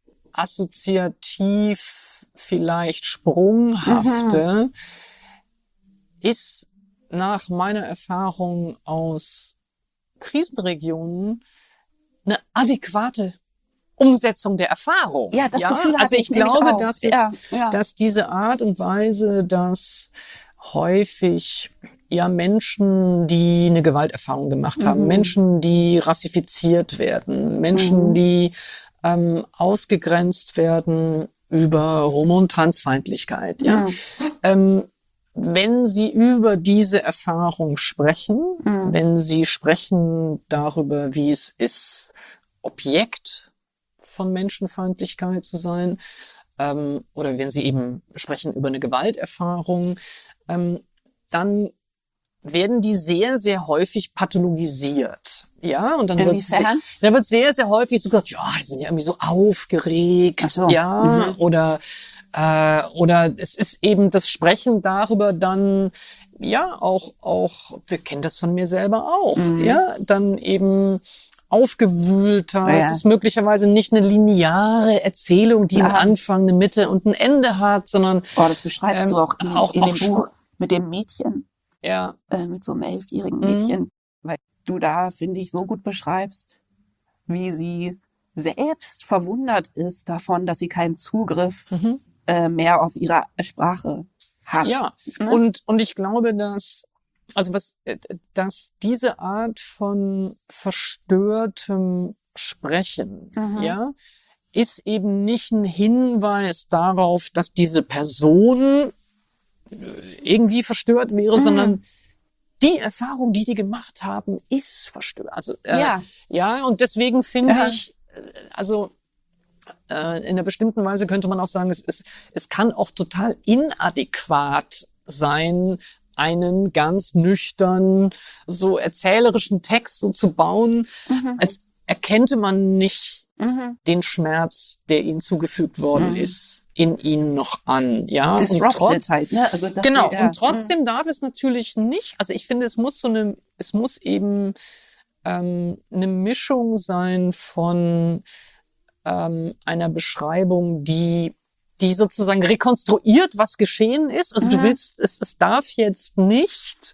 assoziativ vielleicht Sprunghafte ist nach meiner Erfahrung aus Krisenregionen eine adäquate Umsetzung der Erfahrung. Ja, das Gefühl hatte also ich ich nämlich glaube, auch. dass es, Ja, ja. dass diese Art und Weise, dass häufig ja Menschen, die eine Gewalterfahrung gemacht haben, Mhm. Menschen, die rassifiziert werden, Menschen, Mhm. die ähm, ausgegrenzt werden über Homo- und Transfeindlichkeit, ja. Mhm. Ähm, wenn sie über diese Erfahrung sprechen, Mhm. wenn sie sprechen darüber, wie es ist, Objekt von Menschenfeindlichkeit zu sein, ähm, oder wenn sie eben sprechen über eine Gewalterfahrung, ähm, dann werden die sehr, sehr häufig pathologisiert. Ja, und dann wird, Inwiefern? dann wird sehr, sehr häufig so gesagt, ja, die sind ja irgendwie so aufgeregt, Ach so. ja, Mhm. oder, äh, oder es ist eben das Sprechen darüber dann, ja, auch, auch, wir kennen das von mir selber auch, Mhm. ja, dann eben aufgewühlter. Ja. Es ist möglicherweise nicht eine lineare Erzählung, die Ja. einen Anfang, eine Mitte und ein Ende hat, sondern Oh, das beschreibst ähm, du auch in, auch, in auch dem Buch mit dem Mädchen, ja, äh, mit so einem elfjährigen Mhm. Mädchen, weil du da, finde ich, so gut beschreibst, wie sie selbst verwundert ist davon, dass sie keinen Zugriff Mhm. äh, mehr auf ihre Sprache hat. Ja, Ne? und, und ich glaube, dass, also was, äh, dass diese Art von verstörtem Sprechen, Mhm. ja, ist eben nicht ein Hinweis darauf, dass diese Person äh, irgendwie verstört wäre, Mhm. sondern die Erfahrung, die die gemacht haben, ist verstört. Also, äh, Ja. ja, und deswegen finde Ja. ich, äh, also, äh, in einer bestimmten Weise könnte man auch sagen, es ist, es kann auch total inadäquat sein, einen ganz nüchtern, so erzählerischen Text so zu bauen, Mhm. als erkennte man nicht Mhm. den Schmerz, der ihnen zugefügt worden Mhm. ist, in ihnen noch an, ja. Und Disrupted trotz, halt, ne? Also, dass genau. sie, ja. Und trotzdem darf es natürlich nicht, also ich finde, es muss so eine, es muss eben, ähm, eine Mischung sein von, ähm, einer Beschreibung, die, die sozusagen rekonstruiert, was geschehen ist. Also du Mhm. willst, es, es darf jetzt nicht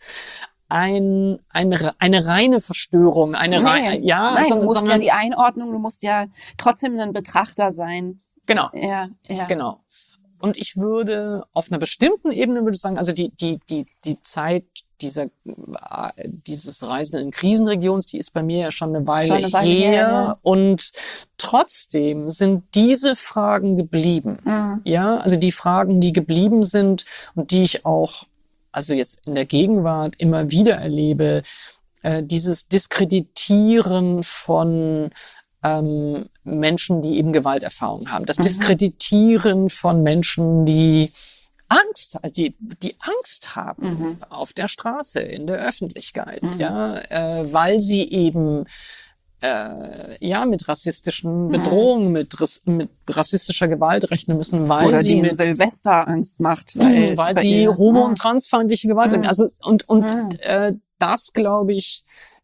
ein, eine, eine reine Verstörung, eine Nee, reine, ja, nein, du sondern, musst ja sondern die Einordnung, du musst ja trotzdem ein Betrachter sein. genau, Ja, ja. genau. Und ich würde auf einer bestimmten Ebene würde ich sagen, also die, die, die, die Zeit dieser, äh, dieses Reisen in Krisenregions, die ist bei mir ja schon eine Weile, Schon eine Weile her. her, ja. Und trotzdem sind diese Fragen geblieben. Mhm. Ja, also die Fragen, die geblieben sind und die ich auch, also jetzt in der Gegenwart immer wieder erlebe, äh, dieses Diskreditieren von ähm, Menschen, die eben Gewalterfahrung haben. Das Mhm. Diskreditieren von Menschen, die Angst, die, die Angst haben Mhm. auf der Straße, in der Öffentlichkeit, Mhm. ja, äh, weil sie eben äh, ja mit rassistischen Bedrohungen, mit, Ras mit rassistischer Gewalt rechnen müssen, weil Oder sie die mit Silvester Angst macht, weil, weil bei sie ihr- homo- Mhm. und transfeindliche Gewalt Mhm. also und und Mhm. äh, das glaube ich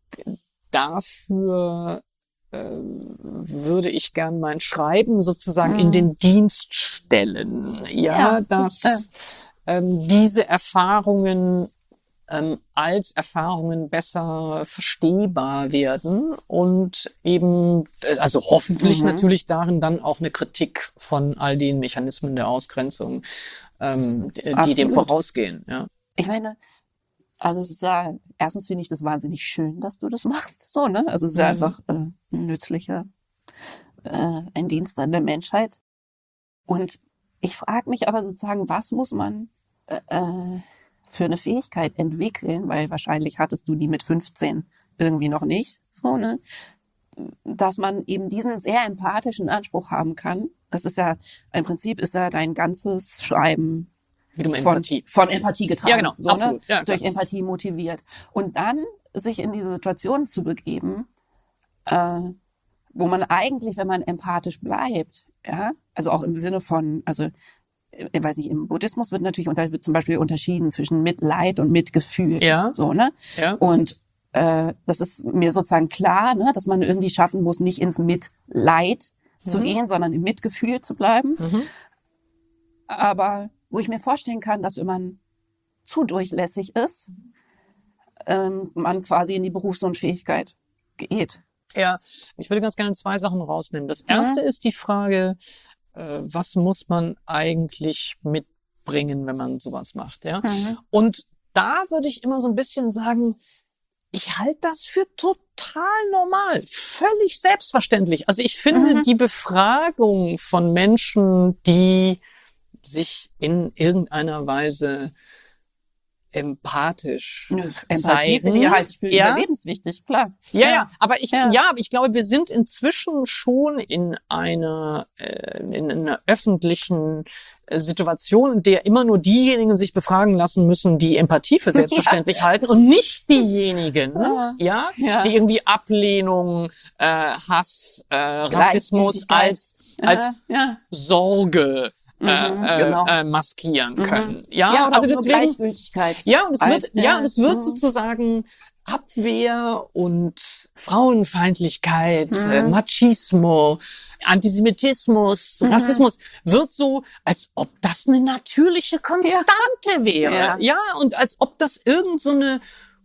dafür äh, würde ich gern mein Schreiben sozusagen Mhm. in den Dienst stellen, ja, Ja. dass ähm, diese Erfahrungen ähm, als Erfahrungen besser verstehbar werden und eben, äh, also hoffentlich Mhm. natürlich darin dann auch eine Kritik von all den Mechanismen der Ausgrenzung, ähm, die, die dem Absolut. vorausgehen. Ja. Ich meine, also es ist ja, erstens finde ich das wahnsinnig schön, dass du das machst, so, ne? Also es ist ja Mhm. einfach äh, ein nützlicher, äh, ein Dienst an der Menschheit. Und ich frage mich aber sozusagen, was muss man äh, äh, für eine Fähigkeit entwickeln, weil wahrscheinlich hattest du die mit fünfzehn irgendwie noch nicht, so, ne? Dass man eben diesen sehr empathischen Anspruch haben kann. Das ist ja, im Prinzip ist ja dein ganzes Schreiben Wie du mit von, Empathie. von Empathie getragen. Ja, genau, so, absolut. Ne? Ja, klar. Durch Empathie motiviert. Und dann sich in diese Situation zu begeben, äh, wo man eigentlich, wenn man empathisch bleibt, ja, also auch im Sinne von, also ich weiß nicht, im Buddhismus wird natürlich unter, wird zum Beispiel unterschieden zwischen Mitleid und Mitgefühl. Ja. So, ne? Ja. Und äh, das ist mir sozusagen klar, ne, dass man irgendwie schaffen muss, nicht ins Mitleid zu Mhm. gehen, sondern im Mitgefühl zu bleiben. Mhm. Aber wo ich mir vorstellen kann, dass wenn man zu durchlässig ist, ähm, man quasi in die Berufsunfähigkeit geht. Ja, ich würde ganz gerne zwei Sachen rausnehmen. Das erste ist die Frage, äh, was muss man eigentlich mitbringen, wenn man sowas macht, ja? Mhm. Und da würde ich immer so ein bisschen sagen, ich halte das für total normal, völlig selbstverständlich. Also ich finde Mhm. die Befragung von Menschen, die sich in irgendeiner Weise empathisch Nö, Empathie zeigen. finde ich halt für ja? überlebenswichtig, klar. Ja, ja, aber ich, Ja. ja. aber ich glaube, wir sind inzwischen schon in einer, äh, in einer öffentlichen äh, Situation, in der immer nur diejenigen sich befragen lassen müssen, die Empathie für selbstverständlich halten und nicht diejenigen, Ja. ja, Ja. die irgendwie Ablehnung, äh, Hass, äh, Rassismus Gleichgültigkeit. als als ja. Sorge äh, Mhm, äh, genau. äh, maskieren Mhm. können. Ja, Ja, oder also auch nur deswegen Gleichgültigkeit. ja, und es Als- wird, ja, und es wird mhm. sozusagen Abwehr und Frauenfeindlichkeit, mhm. äh, Machismo, Antisemitismus, mhm. Rassismus wird so, als ob das eine natürliche Konstante ja. wäre. Ja. ja, und als ob das irgend so eine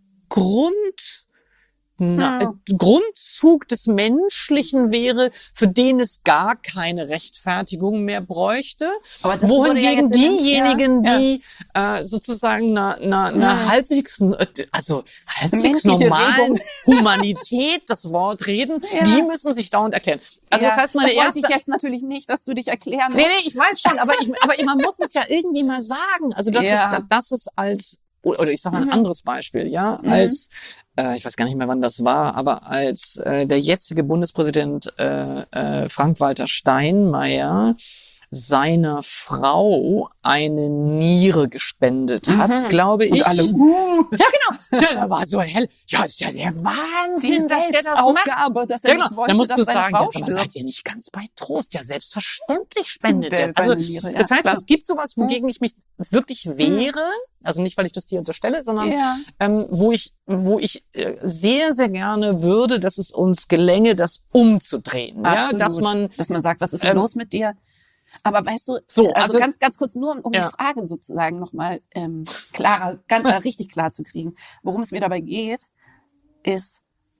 Grund Na, ja. Grundzug des Menschlichen wäre, für den es gar keine Rechtfertigung mehr bräuchte. Aber das wohingegen ja diejenigen, ja, ja. die äh, sozusagen einer na, na ja. halbwegs, also halbwegs normalen Humanität das Wort reden, ja. die müssen sich dauernd erklären. Also ja, das heißt, meine das erste... ich jetzt natürlich nicht, dass du dich erklären musst. Nee, nee, ich weiß schon, aber, ich, aber man muss es ja irgendwie mal sagen. Also das ja. ist, das ist als, oder ich sage mal ein mhm. anderes Beispiel, ja, mhm. als ich weiß gar nicht mehr, wann das war, aber als äh, der jetzige Bundespräsident äh, äh, Frank-Walter Steinmeier seiner Frau eine Niere gespendet hat, mhm. glaube ich. Und alle, uh. Ja, genau. Ja, da war so hell. Ja, ist ja der Wahnsinn, dass der das Aufgabe, macht. Dass er ja, genau. nicht wollte, da musst dass du sagen, Frau ja, aber seid ihr nicht ganz bei Trost? Ja, selbstverständlich spendet der. Also, Niere, ja, das heißt, klar. Es gibt sowas, wogegen ich mich wirklich wehre. Also nicht, weil ich das dir unterstelle, sondern ja. ähm, wo ich, wo ich äh, sehr, sehr gerne würde, dass es uns gelänge, das umzudrehen. Absolut. Ja, dass man, dass man sagt, was ist denn ähm, los mit dir? Aber weißt du, so, also, also ganz, ganz kurz nur, um, um ja. die Frage sozusagen nochmal ähm, klarer, ganz äh, richtig klar zu kriegen. Worum es mir dabei geht, ist,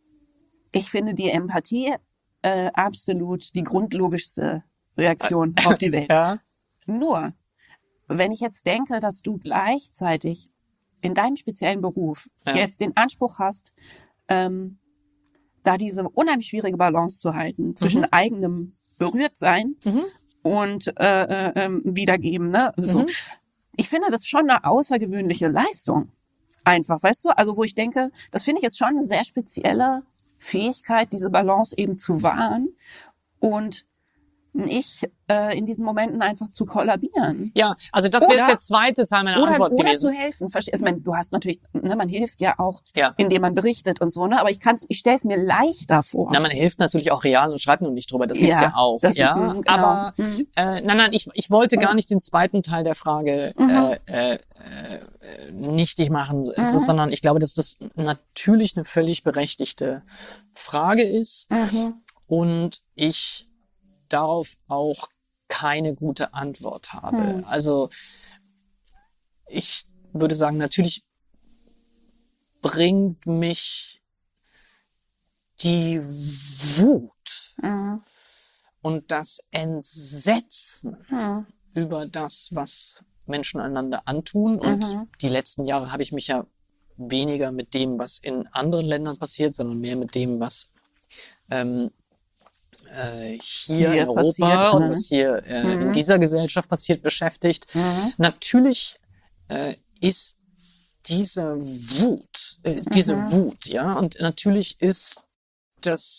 ich finde die Empathie äh, absolut die grundlogischste Reaktion äh, auf die Welt. Ja. Nur, wenn ich jetzt denke, dass du gleichzeitig in deinem speziellen Beruf ja. jetzt den Anspruch hast, ähm, da diese unheimlich schwierige Balance zu halten zwischen mhm. eigenem Berührtsein mhm. und äh, äh, Wiedergeben, ne? So. Mhm. Ich finde das schon eine außergewöhnliche Leistung. Einfach, weißt du? Also wo ich denke, das finde ich jetzt schon eine sehr spezielle Fähigkeit, diese Balance eben zu wahren und nicht äh, in diesen Momenten einfach zu kollabieren. Ja, also das wäre jetzt der zweite Teil meiner oder, Antwort oder gewesen. Oder zu helfen. Verstehst? Ich meine, du hast natürlich, ne, man hilft ja auch, ja. indem man berichtet und so, ne? Aber ich kann's, ich stelle es mir leichter vor. Na, man hilft natürlich auch real und schreibt nur nicht drüber. Das gibt's ja, ja auch. Das, ja, mh, genau. aber mhm. äh, nein, nein, ich ich wollte mhm. gar nicht den zweiten Teil der Frage mhm. äh, äh, nichtig machen, mhm. sondern ich glaube, dass das natürlich eine völlig berechtigte Frage ist mhm. und ich darauf auch keine gute Antwort habe. Hm. Also ich würde sagen, natürlich bringt mich die Wut mhm. und das Entsetzen mhm. über das, was Menschen einander antun. Und mhm. die letzten Jahre habe ich mich ja weniger mit dem, was in anderen Ländern passiert, sondern mehr mit dem, was ähm, Äh, hier, hier in Europa passiert, und was hier äh, mhm. in dieser Gesellschaft passiert, beschäftigt. Mhm. Natürlich äh, ist diese Wut, äh, diese mhm. Wut, ja, und natürlich ist das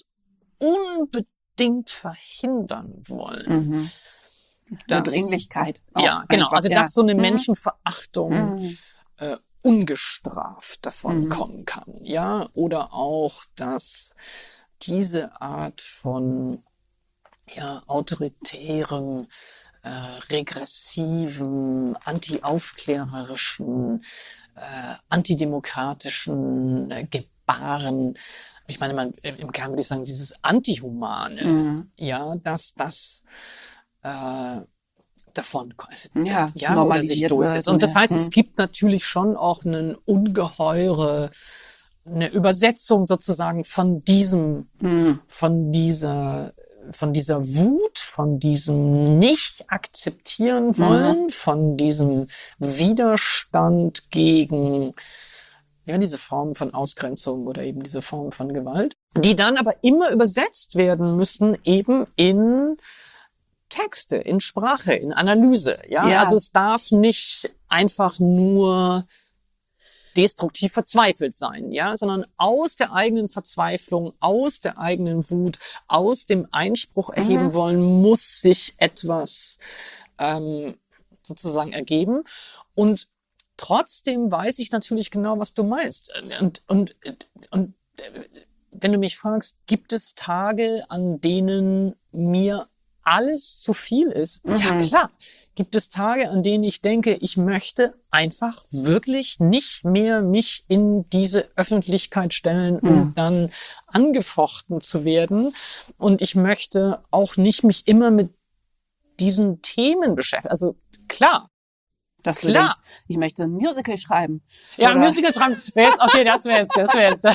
unbedingt verhindern wollen. Mhm. Dass, Dringlichkeit. Ja, genau. Einfach, also, ja. dass so eine mhm. Menschenverachtung mhm. äh, ungestraft davon mhm. kommen kann, ja, oder auch, dass diese Art von ja, autoritären, äh, regressiven, anti-aufklärerischen, äh, antidemokratischen äh, Gebaren, ich meine, man, im Kern würde ich sagen, dieses Antihumane, mhm. ja, dass das äh, davon ja, ja, oder sich durchsetzt. Und das heißt, mhm. es gibt natürlich schon auch eine ungeheure eine Übersetzung sozusagen von diesem, mhm. von dieser, von dieser Wut, von diesem nicht akzeptieren wollen, mhm. von diesem Widerstand gegen, ja, diese Form von Ausgrenzung oder eben diese Form von Gewalt, die dann aber immer übersetzt werden müssen eben in Texte, in Sprache, in Analyse, ja, ja. Also es darf nicht einfach nur destruktiv verzweifelt sein, ja, sondern aus der eigenen Verzweiflung, aus der eigenen Wut, aus dem Einspruch erheben mhm. wollen, muss sich etwas ähm, sozusagen ergeben. Und trotzdem weiß ich natürlich genau, was du meinst. Und, und, und wenn du mich fragst, gibt es Tage, an denen mir alles zu viel ist? Mhm. Ja, klar. Gibt es Tage, an denen ich denke, ich möchte einfach wirklich nicht mehr mich in diese Öffentlichkeit stellen, um Mhm. dann angefochten zu werden. Und ich möchte auch nicht mich immer mit diesen Themen beschäftigen. Also klar, Dass du klar. denkst, ich möchte ein Musical schreiben. Ja, Oder- Musical schreiben wäre jetzt, okay, das wäre jetzt, das wäre jetzt,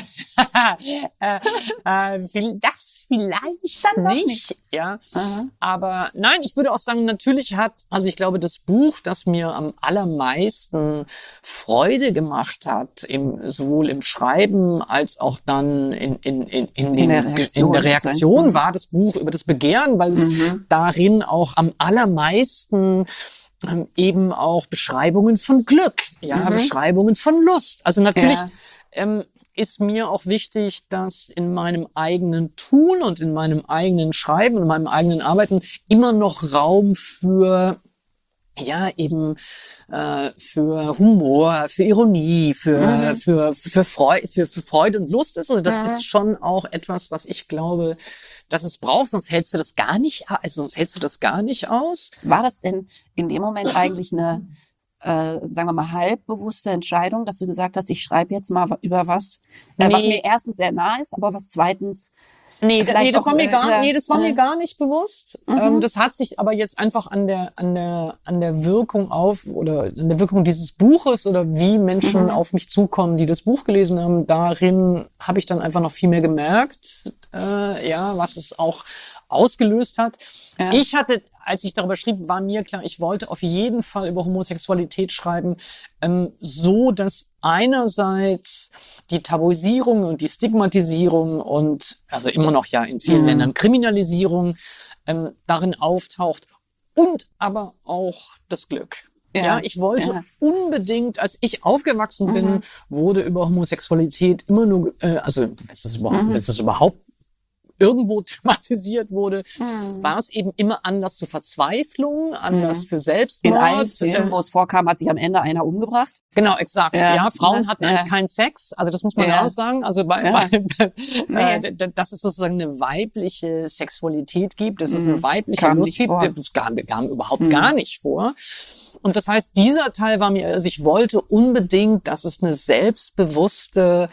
äh, äh, viel- das vielleicht Dann doch nicht, nicht. ja. Aha. Aber nein, ich würde auch sagen, natürlich hat, also ich glaube, das Buch, das mir am allermeisten Freude gemacht hat, im, sowohl im Schreiben als auch dann in, in, in, in, den, der Reaktion in der Reaktion sozusagen. war das Buch über das Begehren, weil es Mhm. darin auch am allermeisten ähm, eben auch Beschreibungen von Glück, ja, Mhm. Beschreibungen von Lust. Also natürlich Ja. ähm, ist mir auch wichtig, dass in meinem eigenen Tun und in meinem eigenen Schreiben und in meinem eigenen Arbeiten immer noch Raum für ja, eben äh, für Humor, für Ironie, für Mhm. für für Freude, für, für Freude und Lust ist. Also das Mhm. ist schon auch etwas, was ich glaube, dass es braucht. Sonst hältst du das gar nicht, also sonst hältst du das gar nicht aus. War das denn in dem Moment eigentlich eine, äh, sagen wir mal, halbbewusste Entscheidung, dass du gesagt hast, ich schreibe jetzt mal über was, äh, was Nee. mir erstens sehr nah ist, aber was zweitens Nee, Vielleicht nee, das auch, war mir äh, gar, ja, nee, das war äh. mir gar nicht bewusst. Mhm. Ähm, das hat sich aber jetzt einfach an der, an der, an der Wirkung auf oder an der Wirkung dieses Buches oder wie Menschen Mhm. auf mich zukommen, die das Buch gelesen haben. Darin habe ich dann einfach noch viel mehr gemerkt, äh, ja, was es auch ausgelöst hat. Ja. Ich hatte, als ich darüber schrieb, war mir klar, ich wollte auf jeden Fall über Homosexualität schreiben, ähm, so dass einerseits die Tabuisierung und die Stigmatisierung und also immer noch ja in vielen Mhm. Ländern Kriminalisierung ähm, darin auftaucht und aber auch das Glück. Ja, Ja, ich wollte ja. unbedingt, als ich aufgewachsen bin, Mhm. wurde über Homosexualität immer nur, äh, also wenn es das überhaupt, Mhm. wenn es das überhaupt irgendwo thematisiert wurde, Mhm. war es eben immer Anlass zur Verzweiflung, Anlass Mhm. für In Selbstmord. allen Filmen, äh, wo es vorkam, hat sich am Ende einer umgebracht. Genau, exakt. Ja, Ja, Frauen ne? hatten Ja. eigentlich keinen Sex. Also das muss man Ja. auch sagen. Also bei, Ja. bei Nee. äh, d- d- dass es sozusagen eine weibliche Sexualität gibt, dass es Mhm. eine weibliche Kam Lust nicht gibt, vor. das kam, kam überhaupt Mhm. gar nicht vor. Und das heißt, dieser Teil war mir, also ich wollte unbedingt, dass es eine selbstbewusste,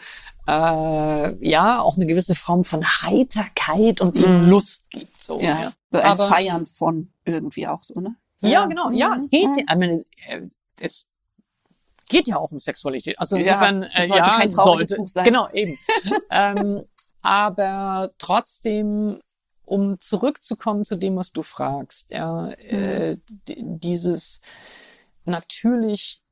äh, ja, auch eine gewisse Form von Heiterkeit und eben Mhm. Lust gibt. So, Ja, ja. so ein Aber- Feiern von irgendwie auch so, ne? Ja, genau. Ja, Mhm. es geht, Mhm. ich meine, es, äh, es geht ja auch um Sexualität. Also Ja, insofern, es äh, sollte ja, kein trauriges sollte, Buch sein. Genau, eben. ähm, aber trotzdem, um zurückzukommen zu dem, was du fragst, ja, äh, d- dieses natürlich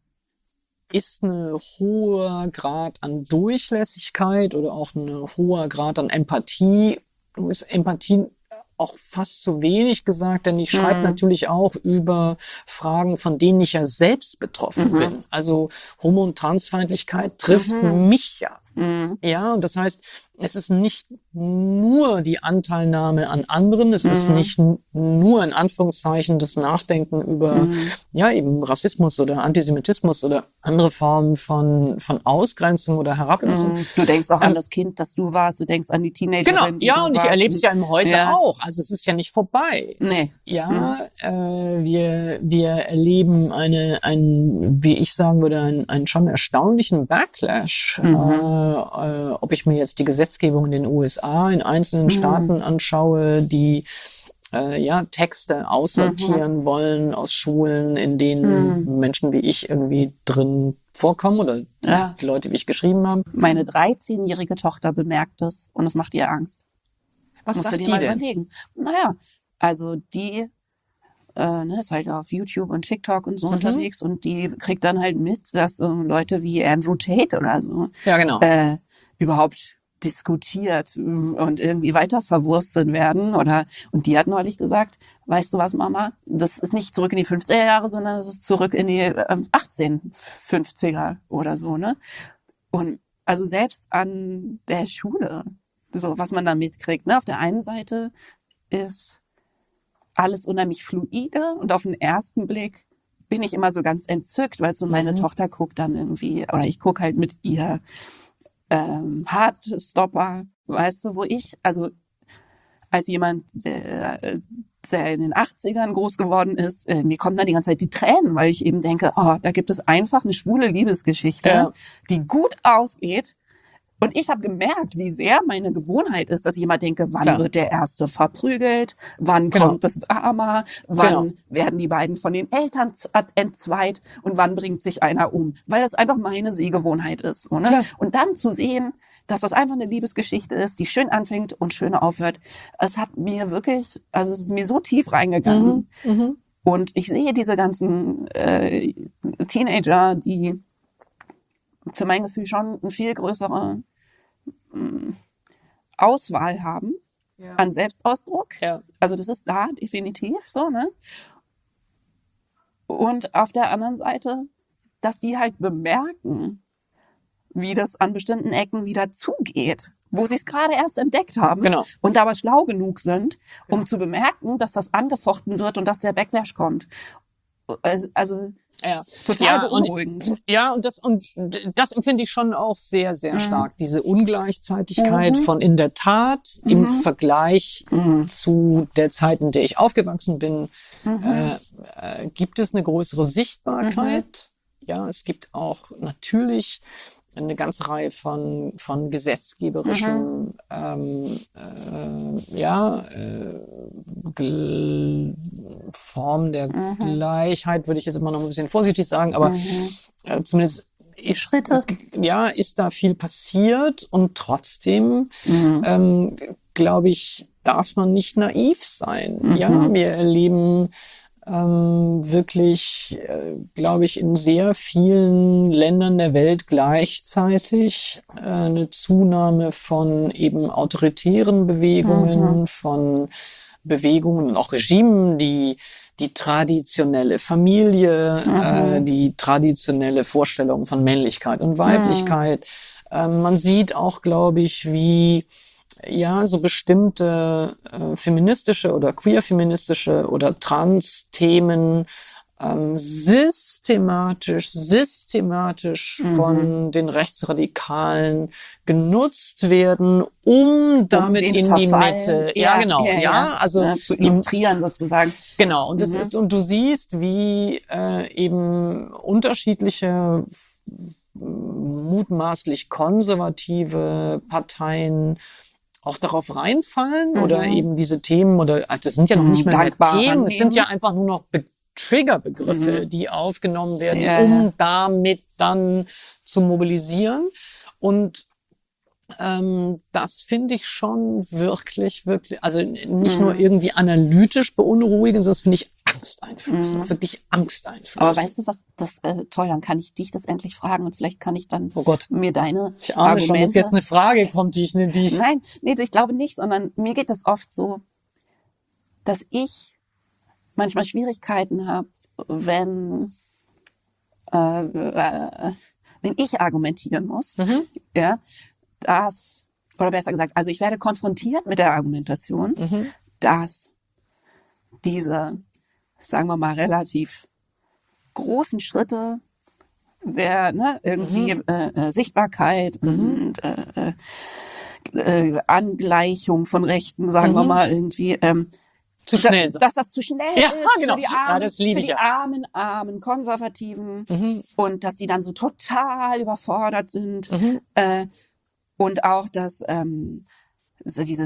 ist ein hoher Grad an Durchlässigkeit oder auch ein hoher Grad an Empathie. Du ist Empathie auch fast zu wenig gesagt, denn ich schreibe Mhm. natürlich auch über Fragen, von denen ich ja selbst betroffen Mhm. bin. Also Homo- und Transfeindlichkeit trifft Mhm. mich ja. Mhm. Ja, und das heißt, es ist nicht nur die Anteilnahme an anderen, es ist Mhm. nicht n- nur in Anführungszeichen das Nachdenken über, Mhm. ja, eben Rassismus oder Antisemitismus oder andere Formen von, von Ausgrenzung oder Herablassung. Mhm. Du denkst auch Ähm, an das Kind, das du warst, du denkst an die Teenagerin, Genau, die ja, du und ich warst. erlebe es ja im Heute Ja. auch. Also es ist ja nicht vorbei. Nee. Ja, äh, wir, wir erleben eine, ein, wie ich sagen würde, einen, einen schon erstaunlichen Backlash. Mhm. Äh, äh, ob ich mir jetzt die Gesetzgebung in den U S A, in einzelnen Mhm. Staaten anschaue, die äh, ja Texte aussortieren wollen aus Schulen, in denen Mhm. Menschen wie ich irgendwie drin vorkommen oder die, Ja. die Leute wie ich geschrieben haben. Meine dreizehnjährige Tochter bemerkt es und es macht ihr Angst. Was Musst du sagt dir die mal denn? überlegen. Naja, also die äh, ne, ist halt auf YouTube und TikTok und so Mhm. unterwegs und die kriegt dann halt mit, dass äh, Leute wie Andrew Tate oder so Ja, genau. äh, überhaupt diskutiert und irgendwie weiter verwurstet werden oder und die hat neulich gesagt, weißt du was, Mama, das ist nicht zurück in die fünfziger Jahre, sondern es ist zurück in die äh, achtzehnhundertfünfziger oder so, ne? Und also selbst an der Schule, so was man da mitkriegt, ne? Auf der einen Seite ist alles unheimlich fluide und auf den ersten Blick bin ich immer so ganz entzückt, weil so meine Mhm. Tochter guckt dann irgendwie, oder ich gucke halt mit ihr ähm, Heartstopper, weißt du, wo ich, also als jemand, der, der in den achtzigern groß geworden ist, äh, mir kommen dann die ganze Zeit die Tränen, weil ich eben denke, oh, da gibt es einfach eine schwule Liebesgeschichte, Ja. die gut ausgeht. Und ich habe gemerkt, wie sehr meine Gewohnheit ist, dass ich immer denke, wann Klar. wird der Erste verprügelt, wann Genau. kommt das Drama, wann Genau. werden die beiden von den Eltern z- entzweit und wann bringt sich einer um. Weil das einfach meine Sehgewohnheit ist. So, ne? Klar. Und dann zu sehen, dass das einfach eine Liebesgeschichte ist, die schön anfängt und schön aufhört, es hat mir wirklich, also es ist mir so tief reingegangen. Mhm. Und ich sehe diese ganzen äh, Teenager, die für mein Gefühl schon eine viel größere mh, Auswahl haben Ja. an Selbstausdruck. Ja. Also das ist da definitiv so, ne? Und auf der anderen Seite, dass die halt bemerken, wie das an bestimmten Ecken wieder zugeht, wo sie es gerade erst entdeckt haben Genau. und aber schlau genug sind, um zu bemerken, dass das angefochten wird und dass der Backlash kommt. Also, also Ja. total ja, und, beunruhigend. ja, und das, und das empfinde ich schon auch sehr, sehr Mhm. stark. Diese Ungleichzeitigkeit Mhm. von in der Tat im Vergleich Mhm. zu der Zeit, in der ich aufgewachsen bin, Mhm. äh, äh, gibt es eine größere Sichtbarkeit. Ja, es gibt auch natürlich eine ganze Reihe von, von gesetzgeberischen, ähm, äh, ja, äh, Gl- Formen der Gleichheit, würde ich jetzt immer noch ein bisschen vorsichtig sagen, aber äh, zumindest ist, Schritte. ja, ist da viel passiert und trotzdem, Mhm. ähm, glaube ich, darf man nicht naiv sein. Ja, wir erleben ähm, wirklich, äh, glaube ich, in sehr vielen Ländern der Welt gleichzeitig äh, eine Zunahme von eben autoritären Bewegungen, von Bewegungen und auch Regimen, die die traditionelle Familie, äh, die traditionelle Vorstellung von Männlichkeit und Weiblichkeit. Ähm, man sieht auch, glaube ich, wie ja, so bestimmte äh, feministische oder queer-feministische oder Trans-Themen ähm, systematisch, systematisch von den Rechtsradikalen genutzt werden, um damit den in die Verfall, Mitte. Ja, genau. Ja, also ne, zu die- illustrieren sozusagen. Genau, und das ist, und du siehst, wie äh, eben unterschiedliche f- mutmaßlich konservative Parteien auch darauf reinfallen oder eben diese Themen oder ach, das sind ja noch nicht mehr, mehr Dankbar Themen, es sind annehmen. ja einfach nur noch Be Triggerbegriffe, die aufgenommen werden, Ja, um ja. damit dann zu mobilisieren. Und ähm, das finde ich schon wirklich, wirklich, also nicht nur irgendwie analytisch beunruhigend, sondern das finde ich angsteinflößend, wirklich angsteinflößend. Aber weißt du was, das äh, toll, dann kann ich dich das endlich fragen und vielleicht kann ich dann Oh Gott. mir deine Ich ahne Argumente... schon, dass jetzt eine Frage kommt, die ich nicht, die ich, Nein, nee, ich glaube nicht, sondern mir geht es oft so, dass ich manchmal Schwierigkeiten habe, wenn, äh, äh, wenn ich argumentieren muss, Mhm. ja, dass, oder besser gesagt, also ich werde konfrontiert mit der Argumentation, Mhm. dass diese, sagen wir mal, relativ großen Schritte der, ne, irgendwie Mhm. äh, äh, Sichtbarkeit und äh, äh, Angleichung von Rechten, sagen wir Mhm. mal, irgendwie, ähm, zu schnell da, sind. dass das zu schnell Ja, ist genau. für die Ja, armen, das liebe für ich die ja. armen, armen Konservativen Mhm. und dass sie dann so total überfordert sind Mhm. äh, und auch, dass ähm, so diese,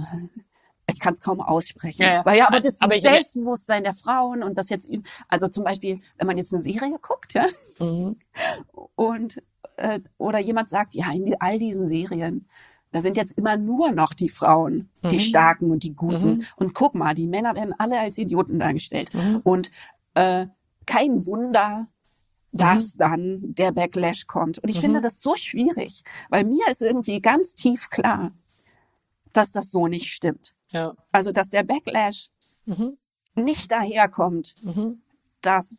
ich kann es kaum aussprechen, Ja, ja. weil ja, aber das Aber ich- Selbstbewusstsein der Frauen und das jetzt, also zum Beispiel, wenn man jetzt eine Serie guckt, ja, Mhm. und äh, oder jemand sagt, ja, in die, all diesen Serien, da sind jetzt immer nur noch die Frauen, die Starken und die Guten. Und guck mal, die Männer werden alle als Idioten dargestellt. Und äh, kein Wunder, dass dann der Backlash kommt. Und ich finde das so schwierig, weil mir ist irgendwie ganz tief klar, dass das so nicht stimmt. Ja. Also, dass der Backlash Mhm. nicht daherkommt, Mhm. dass,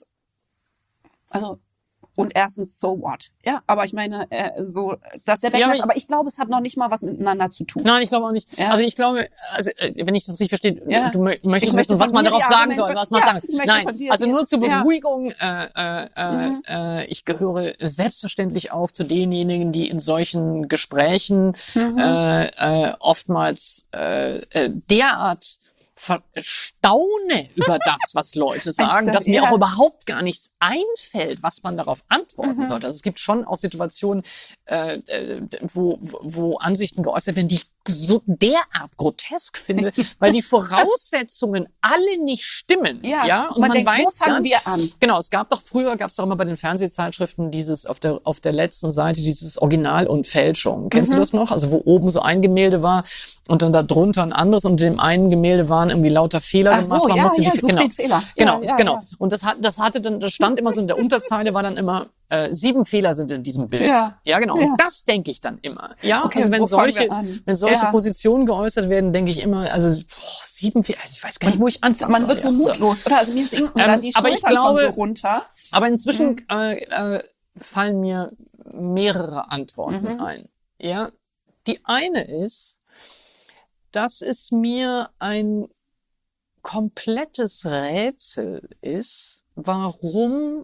also, und erstens, so what? Ja, aber ich meine, äh, so, dass der Ja, Backlash, aber ich- aber ich glaube, es hat noch nicht mal was miteinander zu tun. Nein, ich glaube auch nicht. Ja. Also ich glaube, also äh, wenn ich das richtig verstehe, Ja. du mö möchtest Ich möchte wissen, was von man dir darauf die sagen Argumente- soll, was man Ja, sagen. ich möchte Nein, von dir also die- nur zur ja. Beruhigung, äh, äh, äh, äh, ich gehöre selbstverständlich auch zu denjenigen, die in solchen Gesprächen Mhm. äh, äh, oftmals äh, äh, derart staune über das, was Leute sagen, dass mir auch überhaupt gar nichts einfällt, was man darauf antworten mhm. sollte. Also es gibt schon auch Situationen, äh, wo, wo Ansichten geäußert werden, die ich so derart grotesk finde, weil die Voraussetzungen alle nicht stimmen. Ja, ja? Und man, man denkt, weiß wo fangen gar nicht, wir an? Genau, es gab doch früher, gab es doch immer bei den Fernsehzeitschriften dieses auf der auf der letzten Seite dieses Original und Fälschung. Kennst mhm. du das noch? Also wo oben so ein Gemälde war und dann da drunter ein anderes und in dem einen Gemälde waren irgendwie lauter Fehler Ach gemacht. So, man ja, musste ja, die such genau, den Fehler. genau, ja, ja, genau. Ja. Und das hat das hatte dann das stand immer so in der Unterzeile war dann immer äh, sieben Fehler sind in diesem Bild. Ja, ja genau. ja. Und das denke ich dann immer. Ja, okay, also wenn solche wenn solche ja. Positionen geäußert werden, denke ich immer, also boah, sieben Fehler, also ich weiß gar nicht, wo ich anfangen Man soll. wird so ja. mutlos, oder? Also mir sinken ähm, dann die aber Schultern ich glaube, schon so runter. Aber inzwischen mhm. äh, äh, fallen mir mehrere Antworten mhm. ein. Ja, die eine ist, dass es mir ein komplettes Rätsel ist, warum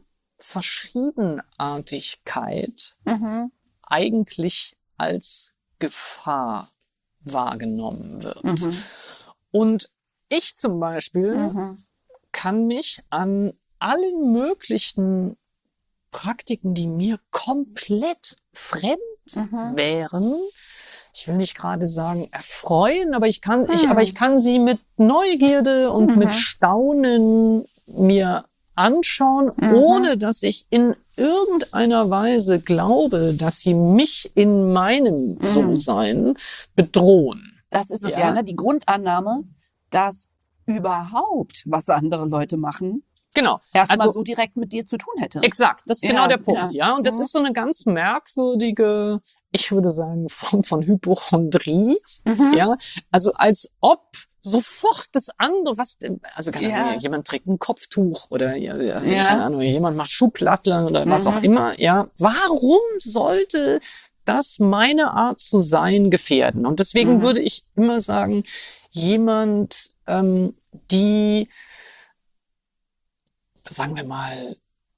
Verschiedenartigkeit mhm. eigentlich als Gefahr wahrgenommen wird. Mhm. Und ich zum Beispiel mhm. kann mich an allen möglichen Praktiken, die mir komplett fremd mhm. wären, ich will nicht gerade sagen erfreuen, aber ich kann, mhm. ich, aber ich kann sie mit Neugierde und mhm. mit Staunen mir anschauen, mhm. ohne dass ich in irgendeiner Weise glaube, dass sie mich in meinem mhm. So-Sein bedrohen. Das ist es ja, ja ne? Die Grundannahme, dass überhaupt, was andere Leute machen, genau. erstmal also, so direkt mit dir zu tun hätte. Exakt, das ist ja, genau der Punkt, ja. ja? Und das mhm. ist so eine ganz merkwürdige, ich würde sagen, Form von Hypochondrie, mhm. ja. Also als ob sofort das andere, was, also keine ja. Ahnung, jemand trägt ein Kopftuch oder ja, ja, ja. keine Ahnung, jemand macht Schuhplattlern oder mhm. was auch immer, ja. Warum sollte das meine Art zu sein gefährden? Und deswegen mhm. würde ich immer sagen, jemand, ähm, die, sagen wir mal,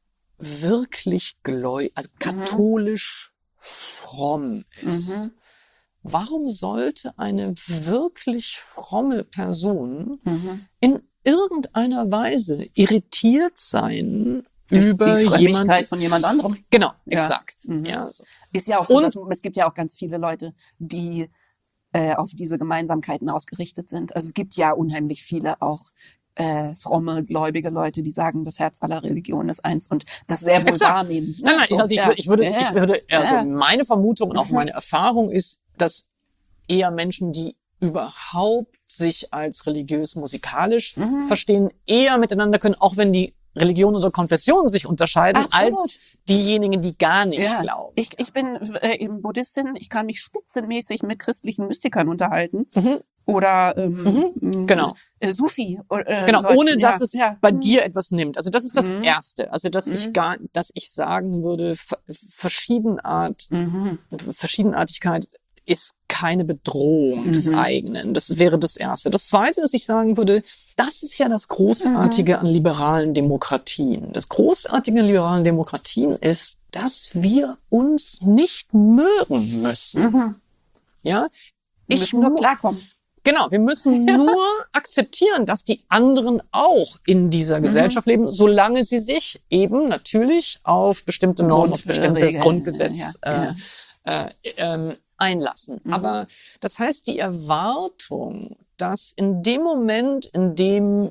wirklich gläubig, also katholisch mhm. fromm ist. Mhm. Warum sollte eine wirklich fromme Person mhm. in irgendeiner Weise irritiert sein die, über die jemand von jemand anderem? Genau, ja. exakt. Mhm. Ja, so. Ist ja auch so, dass, es gibt ja auch ganz viele Leute, die äh, auf diese Gemeinsamkeiten ausgerichtet sind. Also es gibt ja unheimlich viele auch Äh, fromme, gläubige Leute, die sagen, das Herz aller Religionen ist eins und das sehr wohl Exakt. wahrnehmen. Ne? Nein, nein, so, also ich, ja. ich würde, ja. ich würde, also ja. meine Vermutung und auch mhm. meine Erfahrung ist, dass eher Menschen, die überhaupt sich als religiös-musikalisch mhm. verstehen, eher miteinander können, auch wenn die Religion oder Konfession sich unterscheiden, Absolut. als diejenigen, die gar nicht ja. glauben. Ich, ich bin äh, eben Buddhistin, ich kann mich spitzenmäßig mit christlichen Mystikern unterhalten. Mhm. Oder ähm, mhm. genau. äh, Sufi. Äh, genau, Leute, ohne dass ja, es ja. bei dir etwas nimmt. Also das ist das mhm. Erste. Also dass mhm. ich gar, dass ich sagen würde, Verschiedenart, mhm. Verschiedenartigkeit ist keine Bedrohung mhm. des eigenen. Das wäre das Erste. Das Zweite, was ich sagen würde, das ist ja das Großartige mhm. an liberalen Demokratien. Das Großartige an liberalen Demokratien ist, dass wir uns nicht mögen müssen. Mhm. Ja, ich muss nur klarkommen. Genau, wir müssen ja. nur akzeptieren, dass die anderen auch in dieser Gesellschaft mhm. leben, solange sie sich eben natürlich auf bestimmte Normen, auf bestimmtes Grundgesetz ja, ja. Äh, äh, ähm, einlassen. Mhm. Aber das heißt, die Erwartung, dass in dem Moment, in dem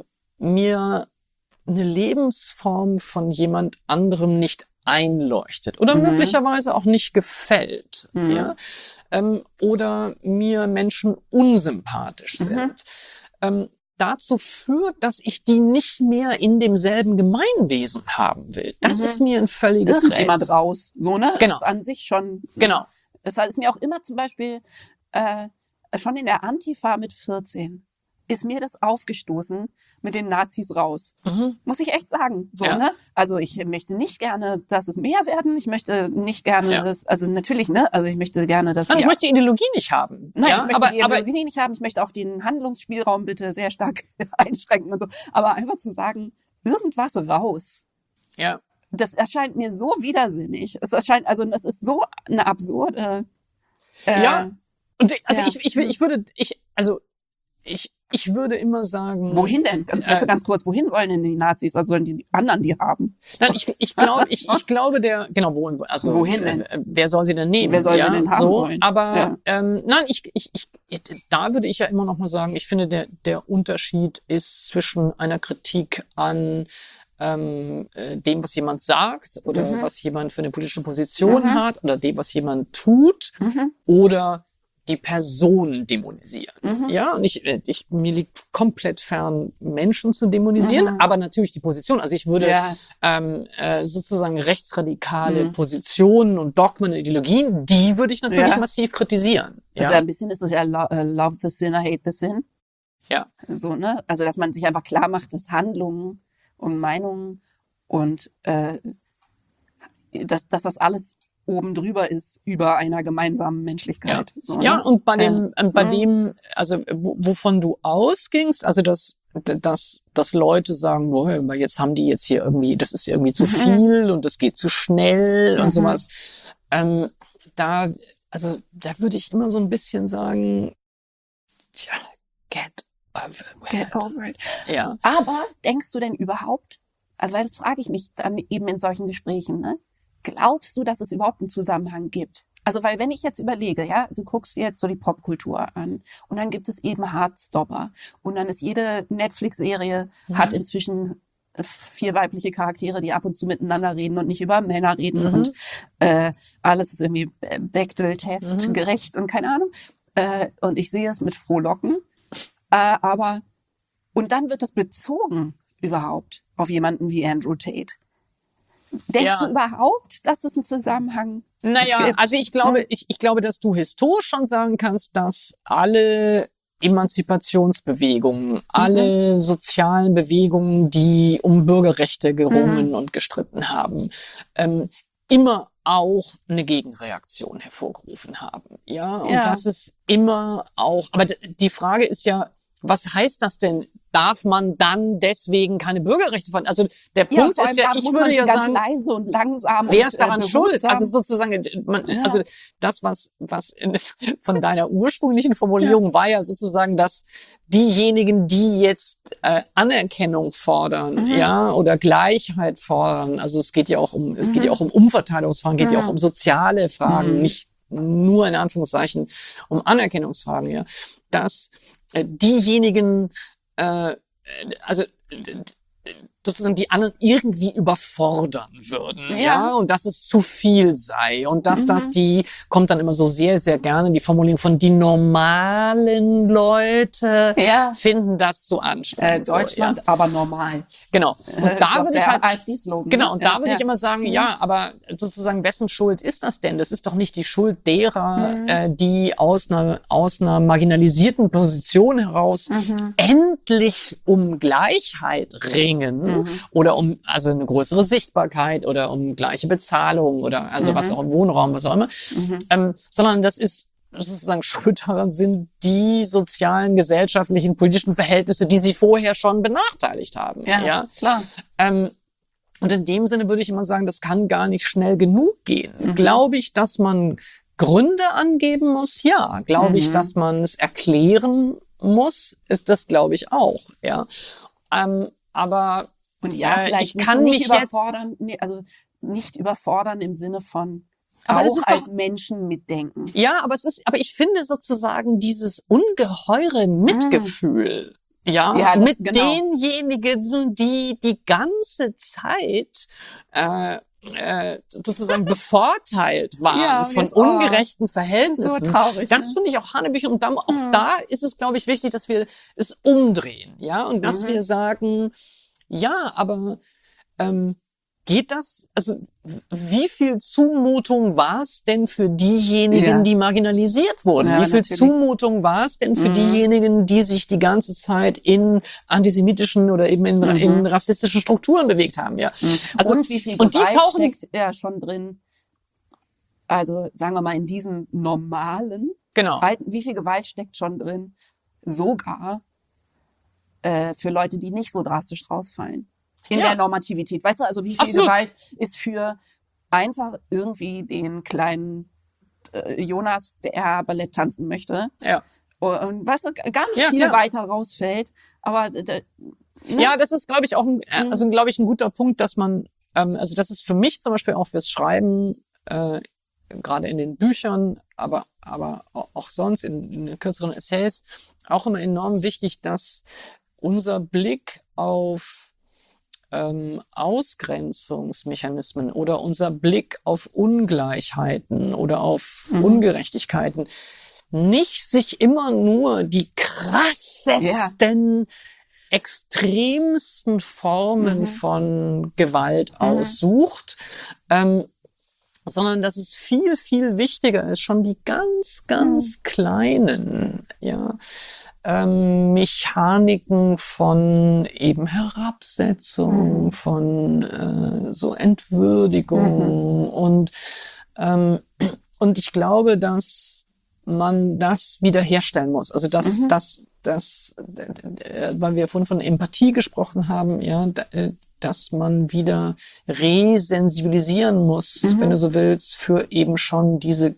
mir eine Lebensform von jemand anderem nicht einleuchtet oder mhm. möglicherweise auch nicht gefällt, mhm. ja, ähm, oder mir Menschen unsympathisch mhm. sind, ähm, dazu führt, dass ich die nicht mehr in demselben Gemeinwesen haben will. Das mhm. ist mir ein völliges Rätsel. Irgendjemand raus, so, ne? Genau. Das ist an sich schon. Genau. Es ist mir auch immer zum Beispiel, äh, schon in der Antifa mit vierzehn ist mir das aufgestoßen mit den Nazis raus. Mhm. Muss ich echt sagen. So, ja. ne? Also ich möchte nicht gerne, dass es mehr werden. Ich möchte nicht gerne, ja. dass, also natürlich, ne? Also ich möchte gerne, dass... Nein, ich möchte die Ideologie nicht haben. Nein, ja? ich möchte aber, die Ideologie aber, nicht haben. Ich möchte auch den Handlungsspielraum bitte sehr stark einschränken und so. Aber einfach zu sagen, irgendwas raus. Ja. Das erscheint mir so widersinnig. Es erscheint, also das ist so eine absurde... Äh, ja. Und also ja. ich, ich, ich würde, ich, also ich ich würde immer sagen... Wohin denn? Ganz, äh, ganz kurz, wohin wollen denn die Nazis? Also sollen die anderen die haben? Nein, ich, ich glaube, ich, ich glaube, der, genau, wohin, also, wohin denn? Äh, wer soll sie denn nehmen? Wer soll ja, sie denn haben so, wollen? Aber, ja. ähm, nein, ich, ich, ich, da würde ich ja immer noch mal sagen, ich finde, der, der Unterschied ist zwischen einer Kritik an ähm, dem, was jemand sagt oder mhm. was jemand für eine politische Position mhm. hat oder dem, was jemand tut mhm. oder die Person dämonisieren. Mhm. Ja, und ich, ich, mir liegt komplett fern, Menschen zu dämonisieren, mhm. aber natürlich die Position. Also ich würde ja. ähm, äh, sozusagen rechtsradikale mhm. Positionen und Dogmen und Ideologien, die würde ich natürlich ja. massiv kritisieren. Ja? Also ein bisschen ist das ja love the sinner, hate the sin. Ja. So, ne? Also dass man sich einfach klar macht, dass Handlungen und Meinungen und äh, dass, dass das alles oben drüber ist über einer gemeinsamen Menschlichkeit. Ja, so, ne? ja und bei dem, äh, bei dem, also wovon du ausgingst, also dass, dass, dass Leute sagen, boah, jetzt haben die jetzt hier irgendwie, das ist irgendwie zu viel und das geht zu schnell und mhm. sowas. Ähm, da, also da würde ich immer so ein bisschen sagen, ja, get over it. Get over it. Ja. Aber denkst du denn überhaupt, also weil das frage ich mich dann eben in solchen Gesprächen, ne? Glaubst du, dass es überhaupt einen Zusammenhang gibt? Also, weil wenn ich jetzt überlege, ja, du guckst dir jetzt so die Popkultur an und dann gibt es eben Heartstopper und dann ist jede Netflix-Serie mhm. hat inzwischen vier weibliche Charaktere, die ab und zu miteinander reden und nicht über Männer reden mhm. und äh, alles ist irgendwie Bechdel-Test mhm. gerecht und keine Ahnung. Äh, und ich sehe es mit Frohlocken, äh, aber und dann wird das bezogen überhaupt auf jemanden wie Andrew Tate. Denkst ja. du überhaupt, dass es einen Zusammenhang Naja, gibt? also ich glaube, ich, ich glaube, dass du historisch schon sagen kannst, dass alle Emanzipationsbewegungen, mhm. alle sozialen Bewegungen, die um Bürgerrechte gerungen mhm. und gestritten haben, ähm, immer auch eine Gegenreaktion hervorgerufen haben. Ja, und ja. das ist immer auch, aber die Frage ist ja, was heißt das denn? Darf man dann deswegen keine Bürgerrechte von? Also der Punkt ja, ist ja, ich muss würde man ja ganz sagen, leise und langsam wer und, ist daran äh, schuld? Also sozusagen, man, ja. also das, was was in, von deiner ursprünglichen Formulierung ja. war ja sozusagen, dass diejenigen, die jetzt äh, Anerkennung fordern, mhm. ja, oder Gleichheit fordern. Also es geht ja auch um, es mhm. geht ja auch um Umverteilungsfragen, geht mhm. ja auch um soziale Fragen, mhm. nicht nur in Anführungszeichen um Anerkennungsfragen, ja, dass äh, diejenigen äh, also sozusagen die anderen irgendwie überfordern würden, ja, ja? Und dass es zu viel sei und dass mhm. das die, kommt dann immer so sehr, sehr gerne die Formulierung von die normalen Leute ja. finden das so anstrengend. Äh, Deutschland, so, ja? aber normal. Genau. Und äh, da würde ich halt, AfD-Slogan. genau, und da ja, würde ja. ich immer sagen, mhm. ja, aber sozusagen, wessen Schuld ist das denn? Das ist doch nicht die Schuld derer, mhm. äh, die aus einer, aus einer marginalisierten Position heraus mhm. endlich um Gleichheit ringen mhm. oder um, also eine größere Sichtbarkeit oder um gleiche Bezahlung oder also mhm. was auch im Wohnraum, was auch immer, mhm. ähm, sondern das ist sozusagen schuld daran sind die sozialen, gesellschaftlichen, politischen Verhältnisse, die sie vorher schon benachteiligt haben. Ja, ja? klar. Ähm, und in dem Sinne würde ich immer sagen, das kann gar nicht schnell genug gehen. Mhm. Glaube ich, dass man Gründe angeben muss? Ja. Glaube mhm. ich, dass man es erklären muss? Ist das, glaube ich, auch. Ja. Ähm, aber und ja, äh, vielleicht ich kann nicht mich überfordern, jetzt, nee, also nicht überfordern im Sinne von aber auch das ist als doch, Menschen mitdenken. Ja, aber es ist, aber ich finde sozusagen dieses ungeheure Mitgefühl, mm. ja, ja das, mit genau. denjenigen, die die ganze Zeit äh, äh, sozusagen bevorteilt waren ja, von jetzt, ungerechten oh, Verhältnissen. So traurig. Das ne? finde ich auch hanebüchen. Und dann, auch mm. da ist es, glaube ich, wichtig, dass wir es umdrehen, ja, und dass mhm. wir sagen, ja, aber ähm, geht das? Also wie viel Zumutung war es denn für diejenigen, ja. die marginalisiert wurden? Ja, wie viel natürlich. Zumutung war es denn für mhm. diejenigen, die sich die ganze Zeit in antisemitischen oder eben in, mhm. in rassistischen Strukturen bewegt haben? Ja. Mhm. Also, und wie viel und Gewalt die tauchen, steckt ja schon drin? Also sagen wir mal in diesem normalen, genau. Alten, wie viel Gewalt steckt schon drin? Sogar äh, für Leute, die nicht so drastisch rausfallen. In ja. der Normativität. Weißt du, also wie viel Absolut. Gewalt ist für einfach irgendwie den kleinen äh, Jonas, der Ballett tanzen möchte ja. und weißt du, ganz Ja, viel klar. weiter rausfällt. Aber äh, ne? Ja, das ist, glaube ich, auch ein, also glaube ich, ein guter Punkt, dass man, ähm, also das ist für mich zum Beispiel auch fürs Schreiben, äh, gerade in den Büchern, aber aber auch sonst in, in den kürzeren Essays auch immer enorm wichtig, dass unser Blick auf ähm, Ausgrenzungsmechanismen oder unser Blick auf Ungleichheiten oder auf Mhm. Ungerechtigkeiten nicht sich immer nur die krassesten, extremsten Formen Mhm. von Gewalt aussucht, ähm, sondern dass es viel, viel wichtiger ist, schon die ganz, ganz kleinen, ja, ähm, Mechaniken von eben Herabsetzung, Mhm. von äh, so Entwürdigung und ähm, und ich glaube, dass man das wiederherstellen muss. Also dass Mhm. das das äh, weil wir vorhin von Empathie gesprochen haben, ja, da, äh, dass man wieder resensibilisieren muss, Mhm. wenn du so willst, für eben schon diese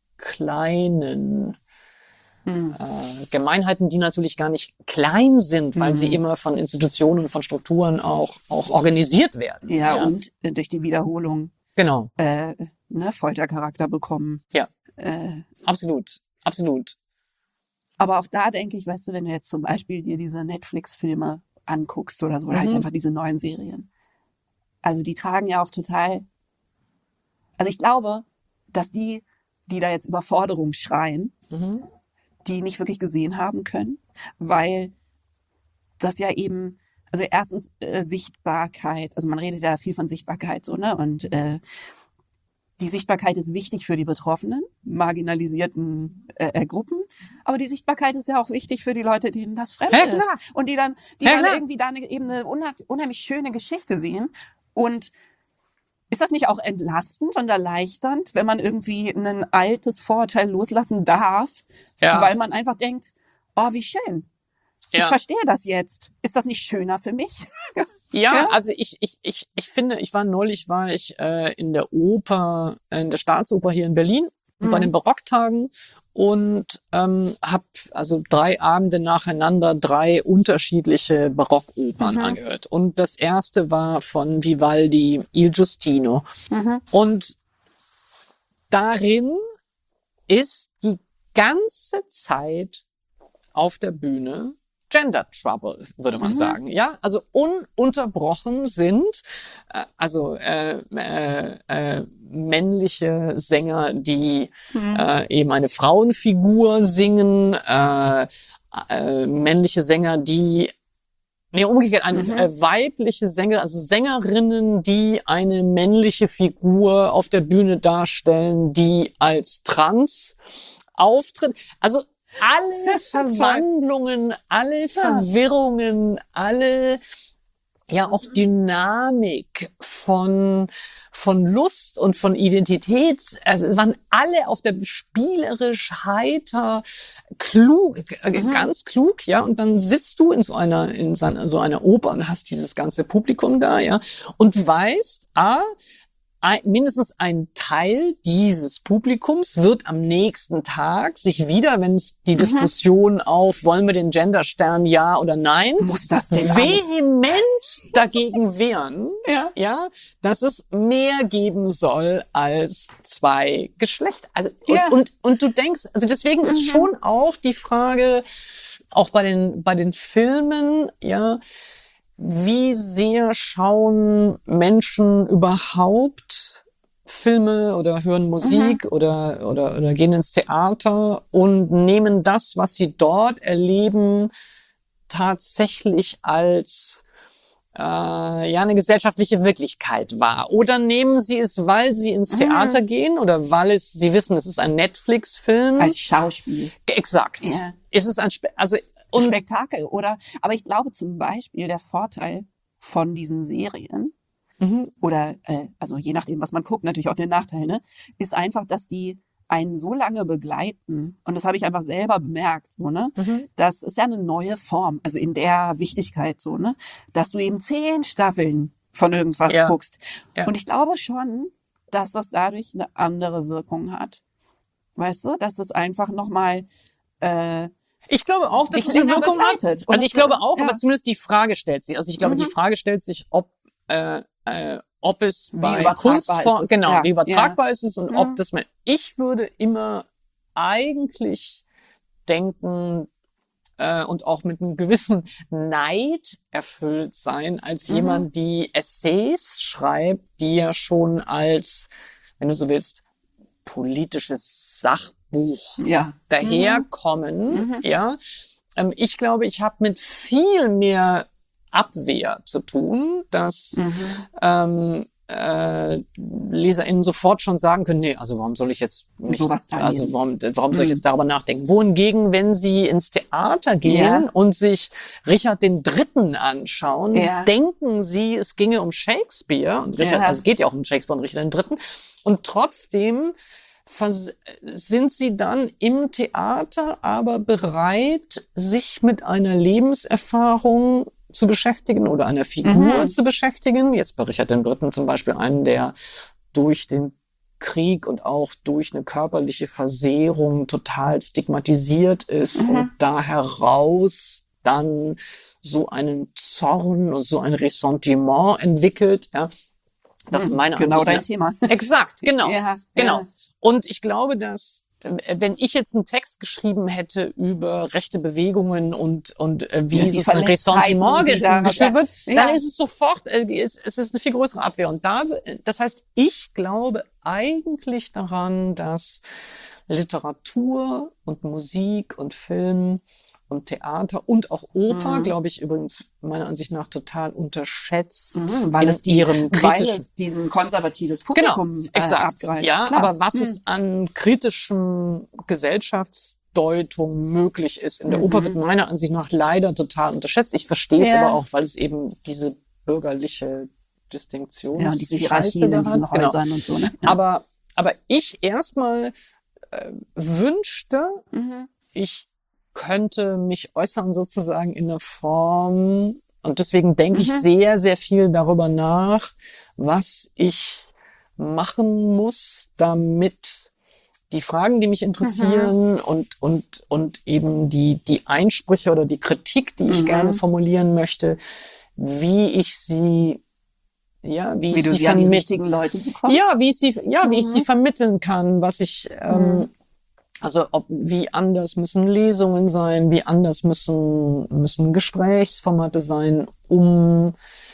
kleinen Mhm. äh, Gemeinheiten, die natürlich gar nicht klein sind, weil Mhm. sie immer von Institutionen, von Strukturen auch auch organisiert werden. Ja, und äh, durch die Wiederholung Genau. äh, ne, Foltercharakter bekommen. Ja, Äh, absolut, absolut. aber auch da denke ich, weißt du, wenn du jetzt zum Beispiel dir diese Netflix-Filme anguckst oder so, oder halt Mhm. einfach diese neuen Serien. Also die tragen ja auch total, also ich glaube, dass die, die da jetzt Überforderung schreien, Mhm. die nicht wirklich gesehen haben können, weil das ja eben, also erstens äh, Sichtbarkeit, also man redet ja viel von Sichtbarkeit so, ne, und äh, die Sichtbarkeit ist wichtig für die Betroffenen, marginalisierten äh, äh, Gruppen, aber die Sichtbarkeit ist ja auch wichtig für die Leute, denen das fremd Ja, ist klar. und die dann, die Ja, dann klar. irgendwie da eine, eben eine unheim- unheimlich schöne Geschichte sehen. Und ist das nicht auch entlastend und erleichternd, wenn man irgendwie ein altes Vorurteil loslassen darf, Ja. weil man einfach denkt, oh, wie schön. Ich Ja. verstehe das jetzt. Ist das nicht schöner für mich? Ja, Ja? also ich, ich, ich, ich finde, ich war neulich, war ich äh, in der Oper, äh, in der Staatsoper hier in Berlin, Mhm. bei den Barocktagen und ähm, habe also drei Abende nacheinander drei unterschiedliche Barockopern Mhm. angehört. Und das erste war von Vivaldi, Il Giustino. Mhm. Und darin ist die ganze Zeit auf der Bühne Gender Trouble, würde man Mhm. sagen. Ja, also ununterbrochen sind äh, also äh, äh, äh, männliche Sänger, die Mhm. äh, eben eine Frauenfigur singen, äh, äh, männliche Sänger, die Nee, umgekehrt, eine Mhm. äh, weibliche Sänger, also Sängerinnen, die eine männliche Figur auf der Bühne darstellen, die als trans auftritt. Also alle Verwandlungen, alle Verwirrungen, alle, ja, auch Dynamik von, von Lust und von Identität, also waren alle auf der spielerisch, heiter, klug, äh, Mhm. ganz klug, ja, und dann sitzt du in so einer, in so einer, so einer Oper und hast dieses ganze Publikum da, ja, und weißt, ah, ein, mindestens ein Teil dieses Publikums wird am nächsten Tag sich wieder, wenn es die Mhm. Diskussion auf, wollen wir den Genderstern ja oder nein, Muss das denn alles? vehement dagegen wehren, Ja. ja, dass es mehr geben soll als zwei Geschlechter. Also und, Ja. und und du denkst, also deswegen ist Mhm. schon auch die Frage, auch bei den bei den Filmen, ja, wie sehr schauen Menschen überhaupt Filme oder hören Musik Mhm. oder, oder, oder gehen ins Theater und nehmen das, was sie dort erleben, tatsächlich als äh, ja eine gesellschaftliche Wirklichkeit wahr? Oder nehmen sie es, weil sie ins Mhm. Theater gehen oder weil es sie wissen, es ist ein Netflix-Film? Als Schauspiel. Exakt. Ja. Ist es ein Spe also und Spektakel, oder? Aber ich glaube zum Beispiel, der Vorteil von diesen Serien, mhm, oder äh, also je nachdem, was man guckt, natürlich auch der Nachteil, ne, ist einfach, dass die einen so lange begleiten, und das habe ich einfach selber bemerkt, so, ne, mhm, das ist ja eine neue Form, also in der Wichtigkeit, so, ne, dass du eben zehn Staffeln von irgendwas Ja. guckst. Ja. Und ich glaube schon, dass das dadurch eine andere Wirkung hat. Weißt du, dass es einfach nochmal äh, Ich glaube auch, dass dich es eine länger Wirkung hat. begleitet. Also ich glaube auch, ja. aber zumindest die Frage stellt sich. Also ich glaube, Mhm. die Frage stellt sich, ob äh, äh, ob es Wie bei übertragbar Kunstform, ist es. genau, Ja, wie übertragbar ja. ist es und Mhm. ob das man. Ich würde immer eigentlich denken äh, und auch mit einem gewissen Neid erfüllt sein, als Mhm. jemand, die Essays schreibt, die ja schon als, wenn du so willst, politisches Sachbuch Ja. daherkommen, Mhm. ja. Ähm, ich glaube, ich habe mit viel mehr Abwehr zu tun, dass Mhm. ähm, äh, LeserInnen sofort schon sagen können, nee, also warum soll ich jetzt mich, Sowas da also lesen. warum, warum soll ich Mhm. jetzt darüber nachdenken? Wohingegen, wenn sie ins Theater gehen Ja. und sich Richard den Dritten anschauen, Ja. denken sie, es ginge um Shakespeare und Richard, Ja. also es geht ja auch um Shakespeare und Richard den Dritten und trotzdem vers- sind sie dann im Theater aber bereit, sich mit einer Lebenserfahrung zu beschäftigen oder einer Figur Mhm. zu beschäftigen. Jetzt bei Richard dem Dritten zum Beispiel einen, der durch den Krieg und auch durch eine körperliche Versehrung total stigmatisiert ist Mhm. und da heraus dann so einen Zorn und so ein Ressentiment entwickelt. Ja, das ist meine Genau Ansicht dein nach- Thema. Exakt, genau. Ja, Genau. ja. Und ich glaube, dass äh, wenn ich jetzt einen Text geschrieben hätte über rechte Bewegungen und und äh, wie Ja, die sozusagen Verletztheiten, Ressentiment die da- geschrieben wird, ja. dann ist es sofort, äh, es, es ist eine viel größere Abwehr. Und da, das heißt, ich glaube eigentlich daran, dass Literatur und Musik und Film und Theater und auch Oper, Mhm. glaube ich übrigens meiner Ansicht nach total unterschätzt Mhm, weil in es die, ihrem weil kritischen es die ein konservatives Genau, Publikum äh, exakt. abgreift. Ja, Klar. aber was Mhm. es an kritischem Gesellschaftsdeutung möglich ist in der Mhm. Oper, wird meiner Ansicht nach leider total unterschätzt. Ich verstehe es Ja. aber auch, weil es eben diese bürgerliche Distinktion Ja, und diese Hierarchien in diesen Häusern und so. Ne? Ja. Aber, aber ich erstmal äh, wünschte, Mhm. ich könnte mich äußern sozusagen in der Form, und deswegen denke ich Mhm. sehr, sehr viel darüber nach, was ich machen muss, damit die Fragen, die mich interessieren Mhm. und, und, und eben die, die Einsprüche oder die Kritik, die ich Mhm. gerne formulieren möchte, wie ich sie, ja, wie, Wie ich du sie sie an die vermittle. richtigen Leute bekommst. Ja, wie ich sie, ja, wie ich Mhm. sie vermitteln kann, was ich, ähm, Mhm. also ob, wie anders müssen Lesungen sein, wie anders müssen, müssen Gesprächsformate sein, um,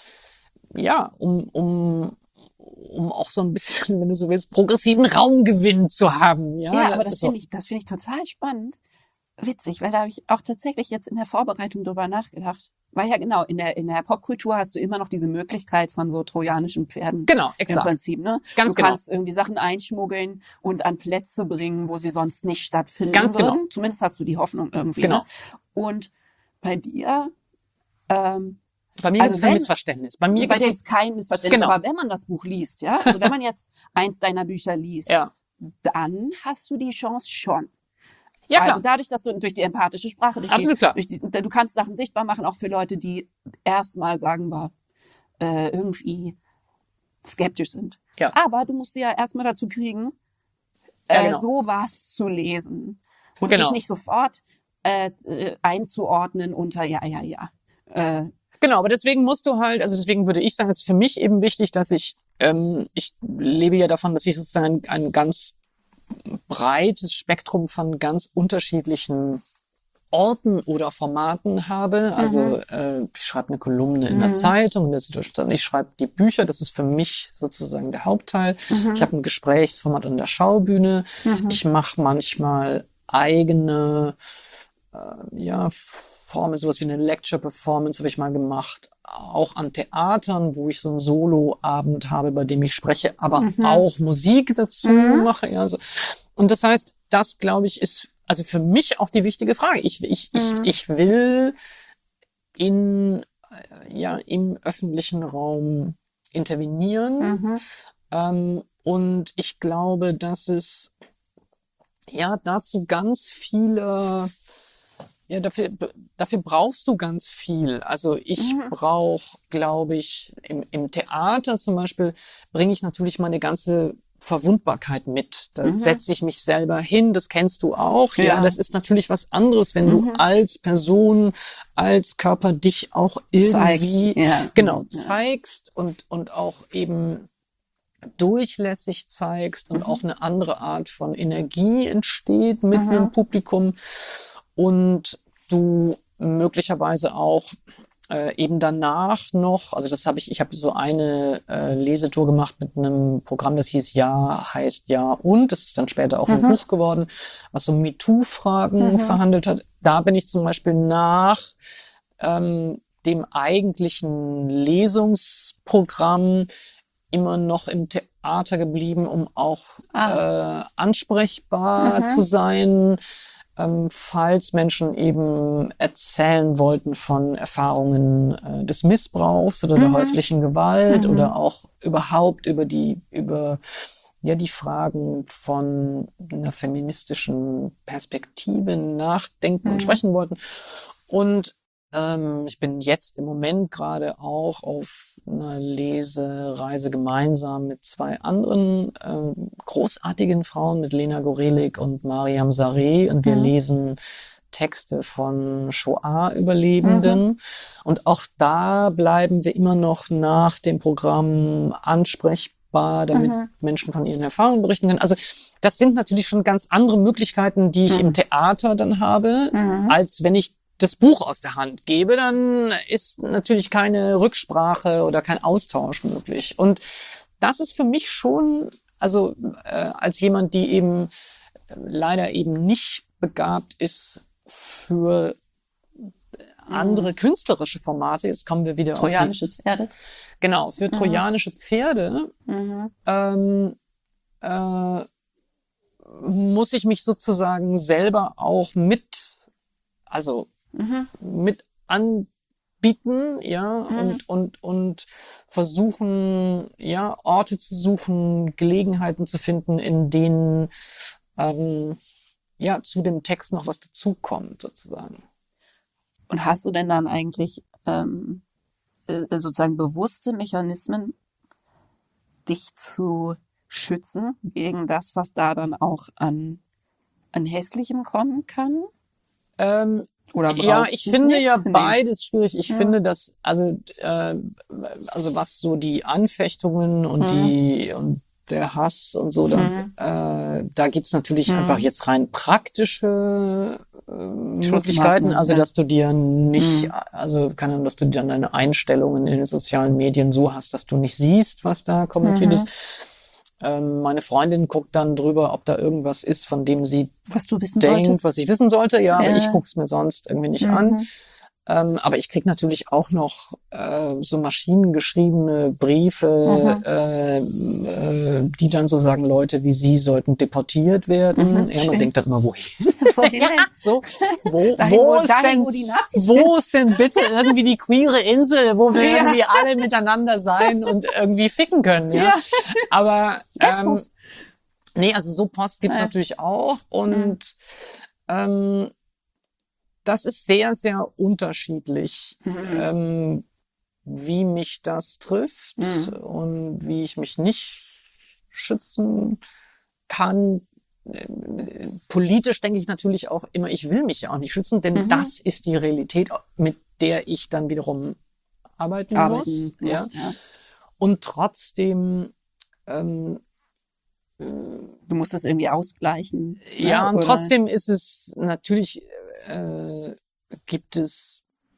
ja, um, um, um auch so ein bisschen, wenn du so willst, progressiven Raumgewinn zu haben. Ja, Ja, aber das so. finde ich, das finde ich total spannend. Witzig, weil da habe ich auch tatsächlich jetzt in der Vorbereitung drüber nachgedacht. Weil ja genau, in der, in der Popkultur hast du immer noch diese Möglichkeit von so trojanischen Pferden. Genau, Im exakt. Prinzip, ne? Ganz du genau. kannst irgendwie Sachen einschmuggeln und an Plätze bringen, wo sie sonst nicht stattfinden Ganz würden. genau. Zumindest hast du die Hoffnung irgendwie. Genau. Ne? Und bei dir, ähm, Bei mir Also ist es kein wenn- Missverständnis. Bei mir bei gibt dir es, ist kein Missverständnis, Genau. aber wenn man das Buch liest, ja, also wenn man jetzt eins deiner Bücher liest, ja, dann hast du die Chance schon. ja Also klar, dadurch, dass du durch die empathische Sprache, durch Absolut die, klar. durch die, du kannst Sachen sichtbar machen, auch für Leute, die erstmal, sagen wir, äh, irgendwie skeptisch sind. Ja. Aber du musst sie ja erstmal dazu kriegen, Ja, äh, genau. sowas zu lesen und Genau. dich nicht sofort äh, äh, einzuordnen unter ja, ja, ja. Äh, Genau, aber deswegen musst du halt, also deswegen würde ich sagen, es ist für mich eben wichtig, dass ich, ähm, ich lebe ja davon, dass ich sozusagen ein, ein ganz breites Spektrum von ganz unterschiedlichen Orten oder Formaten habe. Also äh, ich schreibe eine Kolumne in der Zeitung, in der Süddeutschen Zeitung. Ich schreibe die Bücher, das ist für mich sozusagen der Hauptteil. Ich habe ein Gesprächsformat an der Schaubühne. Ich mache manchmal eigene ja, Formen, sowas wie eine Lecture-Performance habe ich mal gemacht, auch an Theatern, wo ich so einen Solo-Abend habe, bei dem ich spreche, aber Mhm. auch Musik dazu Mhm. mache. Ja, so. Und das heißt, das, glaube ich, ist also für mich auch die wichtige Frage. Ich, ich, Mhm. ich, ich will in, äh, ja, im öffentlichen Raum intervenieren. Mhm. Ähm, und ich glaube, dass es ja dazu ganz viele, ja, dafür, dafür brauchst du ganz viel. Also ich Mhm. brauche, glaube ich, im, im Theater zum Beispiel bringe ich natürlich meine ganze Verwundbarkeit mit. Da Mhm. setze ich mich selber hin, das kennst du auch. Ja, Ja. das ist natürlich was anderes, wenn du Mhm. als Person, als Körper dich auch irgendwie Zeigst, ja. genau Ja. zeigst und und auch eben durchlässig zeigst und Mhm. auch eine andere Art von Energie entsteht mit Mhm. einem Publikum und du möglicherweise auch äh, eben danach noch, also das habe ich, ich habe so eine äh, Lesetour gemacht mit einem Programm, das hieß Ja, heißt Ja und, das ist dann später auch ein Mhm. Buch geworden, was so MeToo-Fragen Mhm. verhandelt hat. Da bin ich zum Beispiel nach ähm, dem eigentlichen Lesungsprogramm immer noch im Theater geblieben, um auch Ah. äh, ansprechbar Mhm. zu sein, ähm, falls Menschen eben erzählen wollten von Erfahrungen äh, des Missbrauchs oder der Mhm. häuslichen Gewalt Mhm. oder auch überhaupt über die über ja die Fragen von einer feministischen Perspektive nachdenken und Mhm. sprechen wollten. Und ähm, ich bin jetzt im Moment gerade auch auf einer Lesereise gemeinsam mit zwei anderen ähm, großartigen Frauen, mit Lena Gorelik und Mariam Sareh. Und wir Mhm. lesen Texte von Shoah-Überlebenden. Mhm. Und auch da bleiben wir immer noch nach dem Programm ansprechbar, damit Mhm. Menschen von ihren Erfahrungen berichten können. Also das sind natürlich schon ganz andere Möglichkeiten, die ich Mhm. im Theater dann habe, Mhm. als wenn ich das Buch aus der Hand gebe, dann ist natürlich keine Rücksprache oder kein Austausch möglich. Und das ist für mich schon, also äh, als jemand, die eben äh, leider eben nicht begabt ist für andere Mhm. künstlerische Formate, jetzt kommen wir wieder Trojanische auf die, Pferde. genau, für Mhm. trojanische Pferde, Mhm. ähm, äh, muss ich mich sozusagen selber auch mit, also Mhm. mit anbieten, ja, Mhm. und, und, und versuchen, ja, Orte zu suchen, Gelegenheiten zu finden, in denen, ähm, ja, zu dem Text noch was dazukommt, sozusagen. Und hast du denn dann eigentlich ähm, äh, sozusagen bewusste Mechanismen, dich zu schützen gegen das, was da dann auch an, an Hässlichem kommen kann? Ähm, Oder ja, brauchst ich du es finde nicht? ja Nee. beides schwierig. Ich Ja. finde, dass, also, äh, also was so die Anfechtungen und Mhm. die, und der Hass und so, da, Mhm. äh, da gibt's natürlich Mhm. einfach jetzt rein praktische äh, Möglichkeiten, Schutzmaßnahmen, also ja. dass du dir nicht, Mhm. also kann sein, dass du dann deine Einstellungen in den sozialen Medien so hast, dass du nicht siehst, was da kommentiert Mhm. ist. Ähm, meine Freundin guckt dann drüber, ob da irgendwas ist, von dem sie Was du wissen denkt, solltest? was ich wissen sollte. Ja, aber ich Ja. guck's mir sonst irgendwie nicht an. Mhm. Ähm, aber ich krieg natürlich auch noch äh, so maschinengeschriebene Briefe, Mhm. äh, äh, die dann so sagen, Leute wie Sie sollten deportiert werden. Mhm. Ja, man Schön. denkt dann immer, wohin? Wohin Ja, denn? so, wo, Dahin, wo wo, ist dahin, denn, wo die Nazis wo ist denn bitte irgendwie die queere Insel, wo wir Ja. irgendwie alle miteinander sein und irgendwie ficken können, ja? Ja. Aber, ähm, Lesbos. nee, also so Post gibt's Ja. natürlich auch und, ähm, das ist sehr, sehr unterschiedlich, Mhm. ähm, wie mich das trifft Mhm. und wie ich mich nicht schützen kann. Äh, Politisch denke ich natürlich auch immer, ich will mich ja auch nicht schützen, denn Mhm. das ist die Realität, mit der ich dann wiederum arbeiten, Arbeiten muss. Ja. muss, ja. Und trotzdem, ähm, Du musst das irgendwie ausgleichen. Ne? ja, und Oder- trotzdem ist es natürlich, äh, gibt es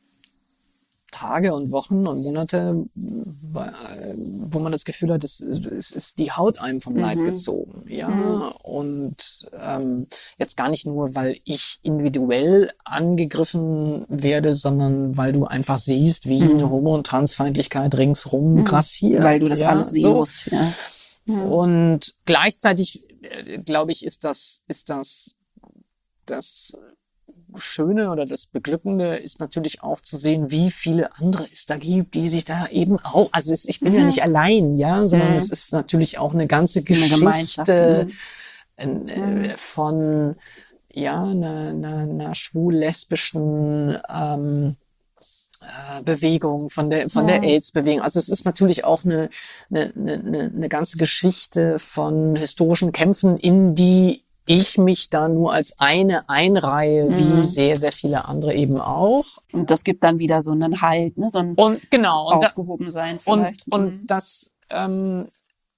Tage und Wochen und Monate, bei- wo man das Gefühl hat, es, es ist die Haut einem vom Leib Mhm. gezogen. Ja, Mhm. und ähm, jetzt gar nicht nur, weil ich individuell angegriffen werde, sondern weil du einfach siehst, wie Mhm. eine Homo- und Transfeindlichkeit ringsrum Mhm. grassiert. Weil du das ja, alles sehen so. musst. Ja. Mhm. Und gleichzeitig, äh, glaube ich, ist das, ist das, das Schöne oder das Beglückende ist natürlich auch zu sehen, wie viele andere es da gibt, die sich da eben auch, also es, ich bin Mhm. ja nicht allein, ja, sondern Mhm. es ist natürlich auch eine ganze Eine Gemeinschaft. Geschichte Mhm. äh, von, ja, einer, einer, einer schwul-lesbischen ähm, äh, Bewegung, von der von Ja. der AIDS-Bewegung. Also es ist natürlich auch eine, eine, eine, eine ganze Geschichte von historischen Kämpfen, in die ich mich da nur als eine einreihe, wie Mhm. sehr, sehr viele andere eben auch. Und das gibt dann wieder so einen Halt, ne? So ein Und genau, und, da, Aufgehobensein und, vielleicht. und Mhm. das ähm,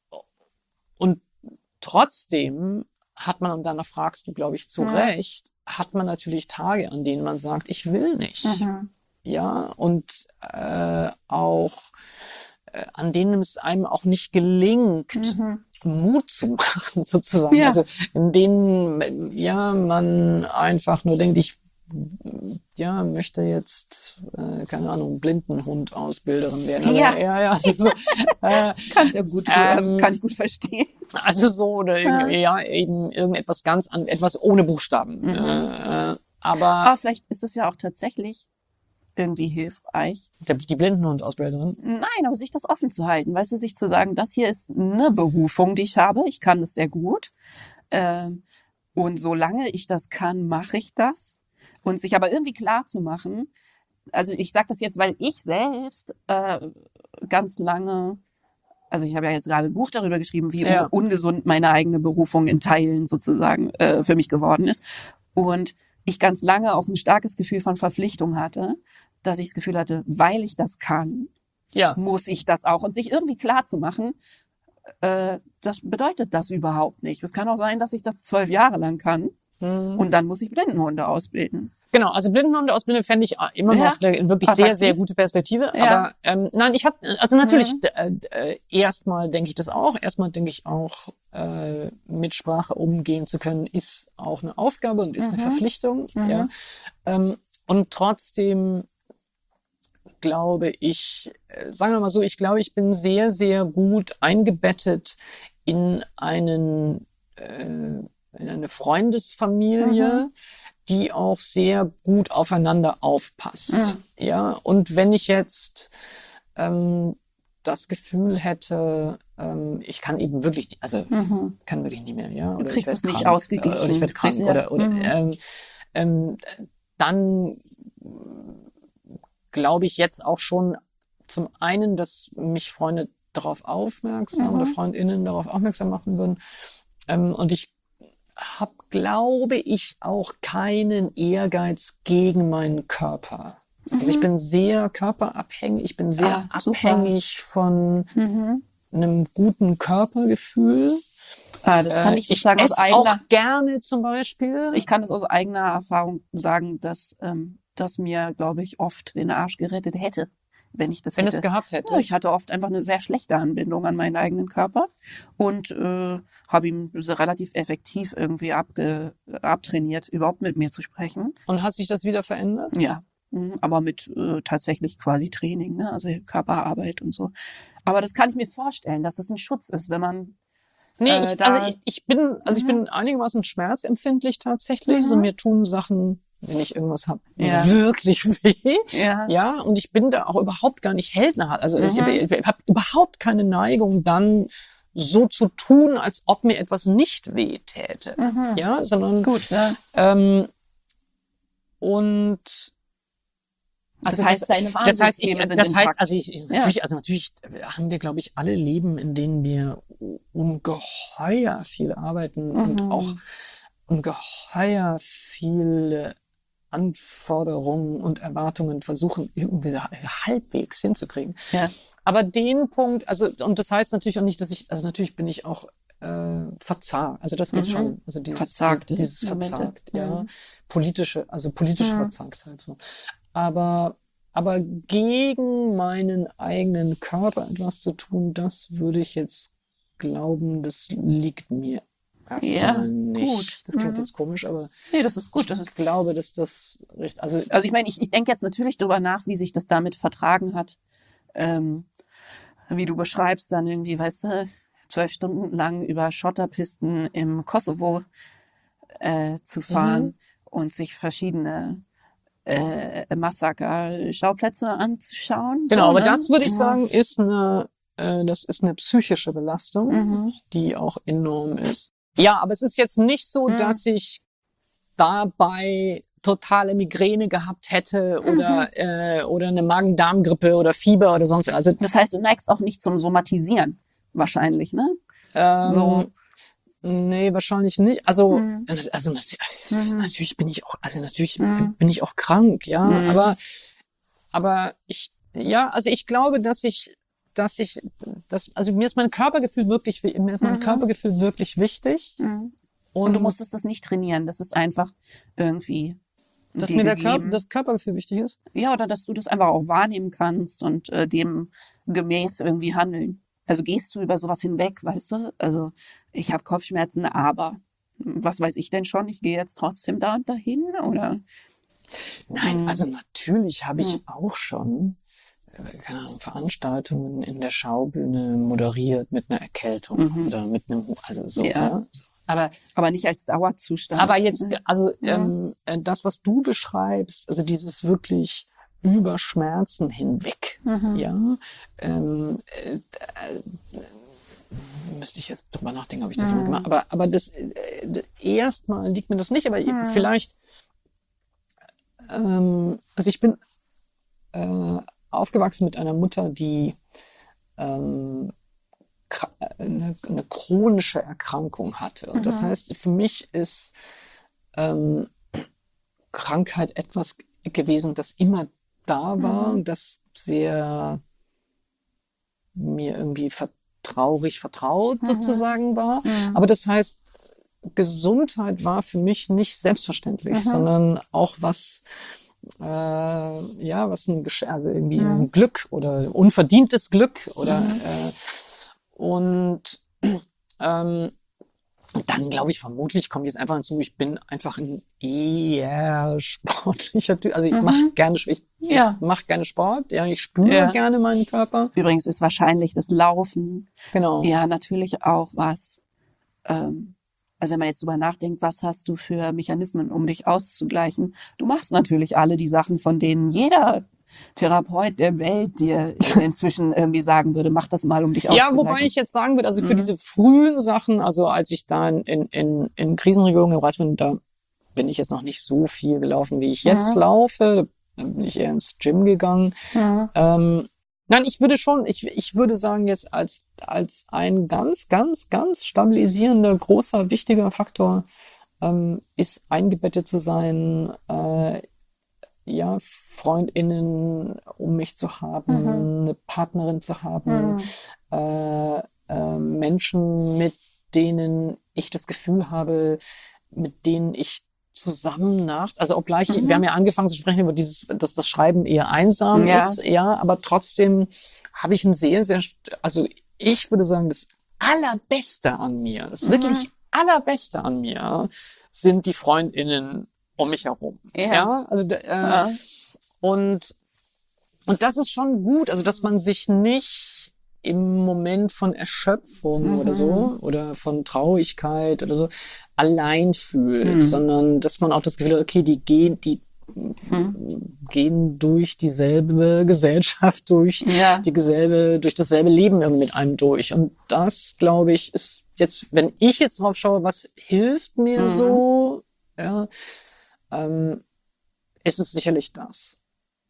und trotzdem hat man, und danach fragst du, glaube ich, zu Ja. Recht, hat man natürlich Tage, an denen man sagt, ich will nicht. Mhm. Ja, und äh, auch äh, an denen es einem auch nicht gelingt, Mhm. Mut zu machen, sozusagen. Ja. Also in denen ja man einfach nur denkt, ich ja möchte jetzt äh, keine Ahnung Blindenhund-Ausbilderin werden. Oder, Ja. ja, ja. Also, so, äh, Kann ja gut, ähm, kann ich gut verstehen. also so oder Ja. ja eben irgendetwas ganz an etwas ohne Buchstaben. Mhm. Äh, aber Aber vielleicht ist es ja auch tatsächlich irgendwie hilfreich. der, die Blindenhund-Ausbilderin. Nein, aber sich das offen zu halten, weißt du, sich zu sagen, das hier ist eine Berufung, die ich habe, ich kann das sehr gut. Ähm, und solange ich das kann, mache ich das. Und sich aber irgendwie klar zu machen, also ich sage das jetzt, weil ich selbst äh, ganz lange, also ich habe ja jetzt gerade ein Buch darüber geschrieben, wie Ja. ungesund meine eigene Berufung in Teilen sozusagen äh, für mich geworden ist. Und ich ganz lange auch ein starkes Gefühl von Verpflichtung hatte, dass ich das Gefühl hatte, weil ich das kann, Ja. muss ich das auch. Und sich irgendwie klar zu machen, äh, das bedeutet das überhaupt nicht. Es kann auch sein, dass ich das zwölf Jahre lang kann Hm. und dann muss ich Blindenhunde ausbilden. Genau, also Blindenhunde-Ausbildung fände ich immer Ja. noch eine wirklich sehr, Attraktiv. sehr gute Perspektive. Ja. Aber ähm, nein, ich habe, also natürlich, Mhm. äh, äh, erstmal denke ich das auch. Erstmal denke ich auch, äh, mit Sprache umgehen zu können, ist auch eine Aufgabe und ist Mhm. eine Verpflichtung. Mhm. Ja. Ähm, und trotzdem glaube ich, äh, sagen wir mal so, ich glaube, ich bin sehr, sehr gut eingebettet in einen, äh, in eine Freundesfamilie, Mhm. die auch sehr gut aufeinander aufpasst. Mhm. Ja, und wenn ich jetzt ähm, das Gefühl hätte, ähm, ich kann eben wirklich, also Mhm. kann wirklich nicht mehr, ja, Du oder ich kriegst werde es nicht krank, ausgeglichen. oder ich werde krank, Kriegst- ja. oder oder Mhm. ähm, ähm, dann glaube ich jetzt auch schon zum einen, dass mich Freunde darauf aufmerksam Mhm. oder FreundInnen darauf aufmerksam machen würden. Ähm, und ich habe, glaube ich, auch keinen Ehrgeiz gegen meinen Körper. Also ich bin sehr körperabhängig, ich bin sehr Ah, super. abhängig von Mhm. einem guten Körpergefühl. Ah, das kann Äh, ich sozusagen aus esse auch eigener, gerne zum Beispiel. ich kann das aus eigener Erfahrung sagen, dass ähm, das mir, glaube ich, oft den Arsch gerettet hätte, wenn ich das wenn hätte. es gehabt hätte. Ja, ich hatte oft einfach eine sehr schlechte Anbindung an meinen eigenen Körper und äh, habe ihm so relativ effektiv irgendwie abge, abtrainiert, überhaupt mit mir zu sprechen. Und hat sich das wieder verändert? Ja, mhm, aber mit äh, tatsächlich quasi Training, ne? Also Körperarbeit und so. Aber das kann ich mir vorstellen, dass das ein Schutz ist, wenn man Nee, Äh, ich, da- also ich, ich bin, also ich Mhm. bin einigermaßen schmerzempfindlich tatsächlich. Mhm. So mir tun Sachen, wenn ich irgendwas hab, Ja. wirklich weh. ja, Ja, und ich bin da auch überhaupt gar nicht heldnerhaft. Also ich, Mhm. ich, ich habe überhaupt keine Neigung, dann so zu tun, als ob mir etwas nicht weh täte. Mhm. Ja, sondern gut, ja. ähm, und Das also heißt, deine das heißt, ich, Warnsysteme sind das heißt, intakt. also ich, natürlich, also natürlich haben wir, glaube ich, alle Leben, in denen wir ungeheuer viel arbeiten und Mhm. auch ungeheuer viele Anforderungen und Erwartungen versuchen, irgendwie halbwegs hinzukriegen. Ja. Aber den Punkt, also, und das heißt natürlich auch nicht, dass ich, also natürlich bin ich auch äh, verzagt. Also das gibt Mhm. schon. Also dieses, Verzagte dieses Momente. verzagt, ja. Mhm. Politische, also politische Mhm. Verzagtheit so. Aber, aber gegen meinen eigenen Körper etwas zu tun, das würde ich jetzt glauben, das liegt mir erstmal Ja, nicht. gut. Das klingt Mhm. jetzt komisch, aber Nee, das ist gut. Das ich ist, glaube, dass das recht, also, also ich meine, ich, ich denke jetzt natürlich darüber nach, wie sich das damit vertragen hat. Ähm, wie du beschreibst, dann irgendwie, weißt du, zwölf Stunden lang über Schotterpisten im Kosovo äh, zu fahren Mhm. und sich verschiedene äh, Massaker-Schauplätze anzuschauen. genau, so, aber ne? das würde ich Ja. sagen, ist eine, äh, das ist eine psychische Belastung, Mhm. die auch enorm ist. Ja, aber es ist jetzt nicht so, Mhm. dass ich dabei totale Migräne gehabt hätte oder mhm. äh, oder eine Magen-Darm-Grippe oder Fieber oder sonst. Also das heißt, du neigst auch nicht zum Somatisieren wahrscheinlich, ne? Ähm, so. Nee, wahrscheinlich nicht. Also, Mhm. also natürlich, Mhm. natürlich bin ich auch, also natürlich Mhm. bin ich auch krank, ja. Mhm. Aber, aber ich, ja, also ich glaube, dass ich, dass ich, dass, also mir ist mein Körpergefühl wirklich, mir ist mein Mhm. Körpergefühl wirklich wichtig. Mhm. Und, Und du musstest das nicht trainieren. Das ist einfach irgendwie dass dir mir der gegeben. Körper, das Körpergefühl wichtig ist. Ja, oder dass du das einfach auch wahrnehmen kannst und äh, dem gemäß irgendwie handeln. Also gehst du über sowas hinweg, weißt du? Also ich habe Kopfschmerzen, aber was weiß ich denn schon? Ich gehe jetzt trotzdem da und dahin, oder? Nein, Hm. also natürlich habe ich Hm. auch schon, äh, keine Ahnung, Veranstaltungen in der Schaubühne moderiert mit einer Erkältung Mhm. oder mit einem, also so, Ja. ja. Aber Aber nicht als Dauerzustand. Aber jetzt, also Ja. ähm, das, was du beschreibst, also dieses wirklich über Schmerzen hinweg, Mhm. ja, ähm, äh, äh, müsste ich jetzt drüber nachdenken, ob ich das Mhm. mal gemacht habe. Aber, aber das äh, erstmal liegt mir das nicht, aber Mhm. vielleicht, ähm, also ich bin äh, aufgewachsen mit einer Mutter, die ähm, eine, eine chronische Erkrankung hatte. Und das Mhm. heißt, für mich ist ähm, Krankheit etwas gewesen, das immer da war, Mhm. das sehr mir irgendwie vertraulich vertraut Mhm. sozusagen war. Mhm. Aber das heißt, Gesundheit war für mich nicht selbstverständlich, Mhm. sondern auch was, äh, ja, was ein, Gesch- also irgendwie Mhm. ein Glück oder unverdientes Glück oder Mhm. äh, und ähm, Und dann glaube ich, vermutlich kommt jetzt einfach hinzu, ich bin einfach ein eher sportlicher Typ. Also ich Mhm. mache gerne, ich, Ja. ich mache gerne Sport, ja, ich spüre Ja. gerne meinen Körper. Übrigens ist wahrscheinlich das Laufen Genau. ja natürlich auch was, ähm, also wenn man jetzt drüber nachdenkt, was hast du für Mechanismen, um dich auszugleichen? Du machst natürlich alle die Sachen, von denen jeder Therapeut der Welt dir inzwischen irgendwie sagen würde, mach das mal, um dich Ja, auszugleichen. wobei ich jetzt sagen würde, also für Mhm. diese frühen Sachen, also als ich da in, in, in Krisenregionen gereist bin, da bin ich jetzt noch nicht so viel gelaufen, wie ich jetzt Mhm. laufe. Da bin ich eher ins Gym gegangen. Mhm. Ähm, nein, ich würde schon, ich, ich würde sagen jetzt als, als ein ganz, ganz, ganz stabilisierender, großer, wichtiger Faktor ähm, ist eingebettet zu sein, äh, ja, FreundInnen um mich zu haben, Mhm. eine Partnerin zu haben, Mhm. äh, äh, Menschen, mit denen ich das Gefühl habe, mit denen ich zusammen nach, also obgleich, Mhm. wir haben ja angefangen zu sprechen über dieses, dass das Schreiben eher einsam Ja. ist, ja, aber trotzdem habe ich ein sehr, sehr, also ich würde sagen, das Allerbeste an mir, das Mhm. wirklich Allerbeste an mir sind die FreundInnen um mich herum. Ja. Ja, also äh, Ja. und und das ist schon gut, also dass man sich nicht im Moment von Erschöpfung Mhm. oder so oder von Traurigkeit oder so allein fühlt, Mhm. sondern dass man auch das Gefühl hat, okay, die gehen, die Mhm. gehen durch dieselbe Gesellschaft, durch Ja. die dieselbe, durch dasselbe Leben irgendwie mit einem durch. Und das, glaube ich, ist jetzt, wenn ich jetzt drauf schaue, was hilft mir Mhm. so, ja, ähm, ist es sicherlich das.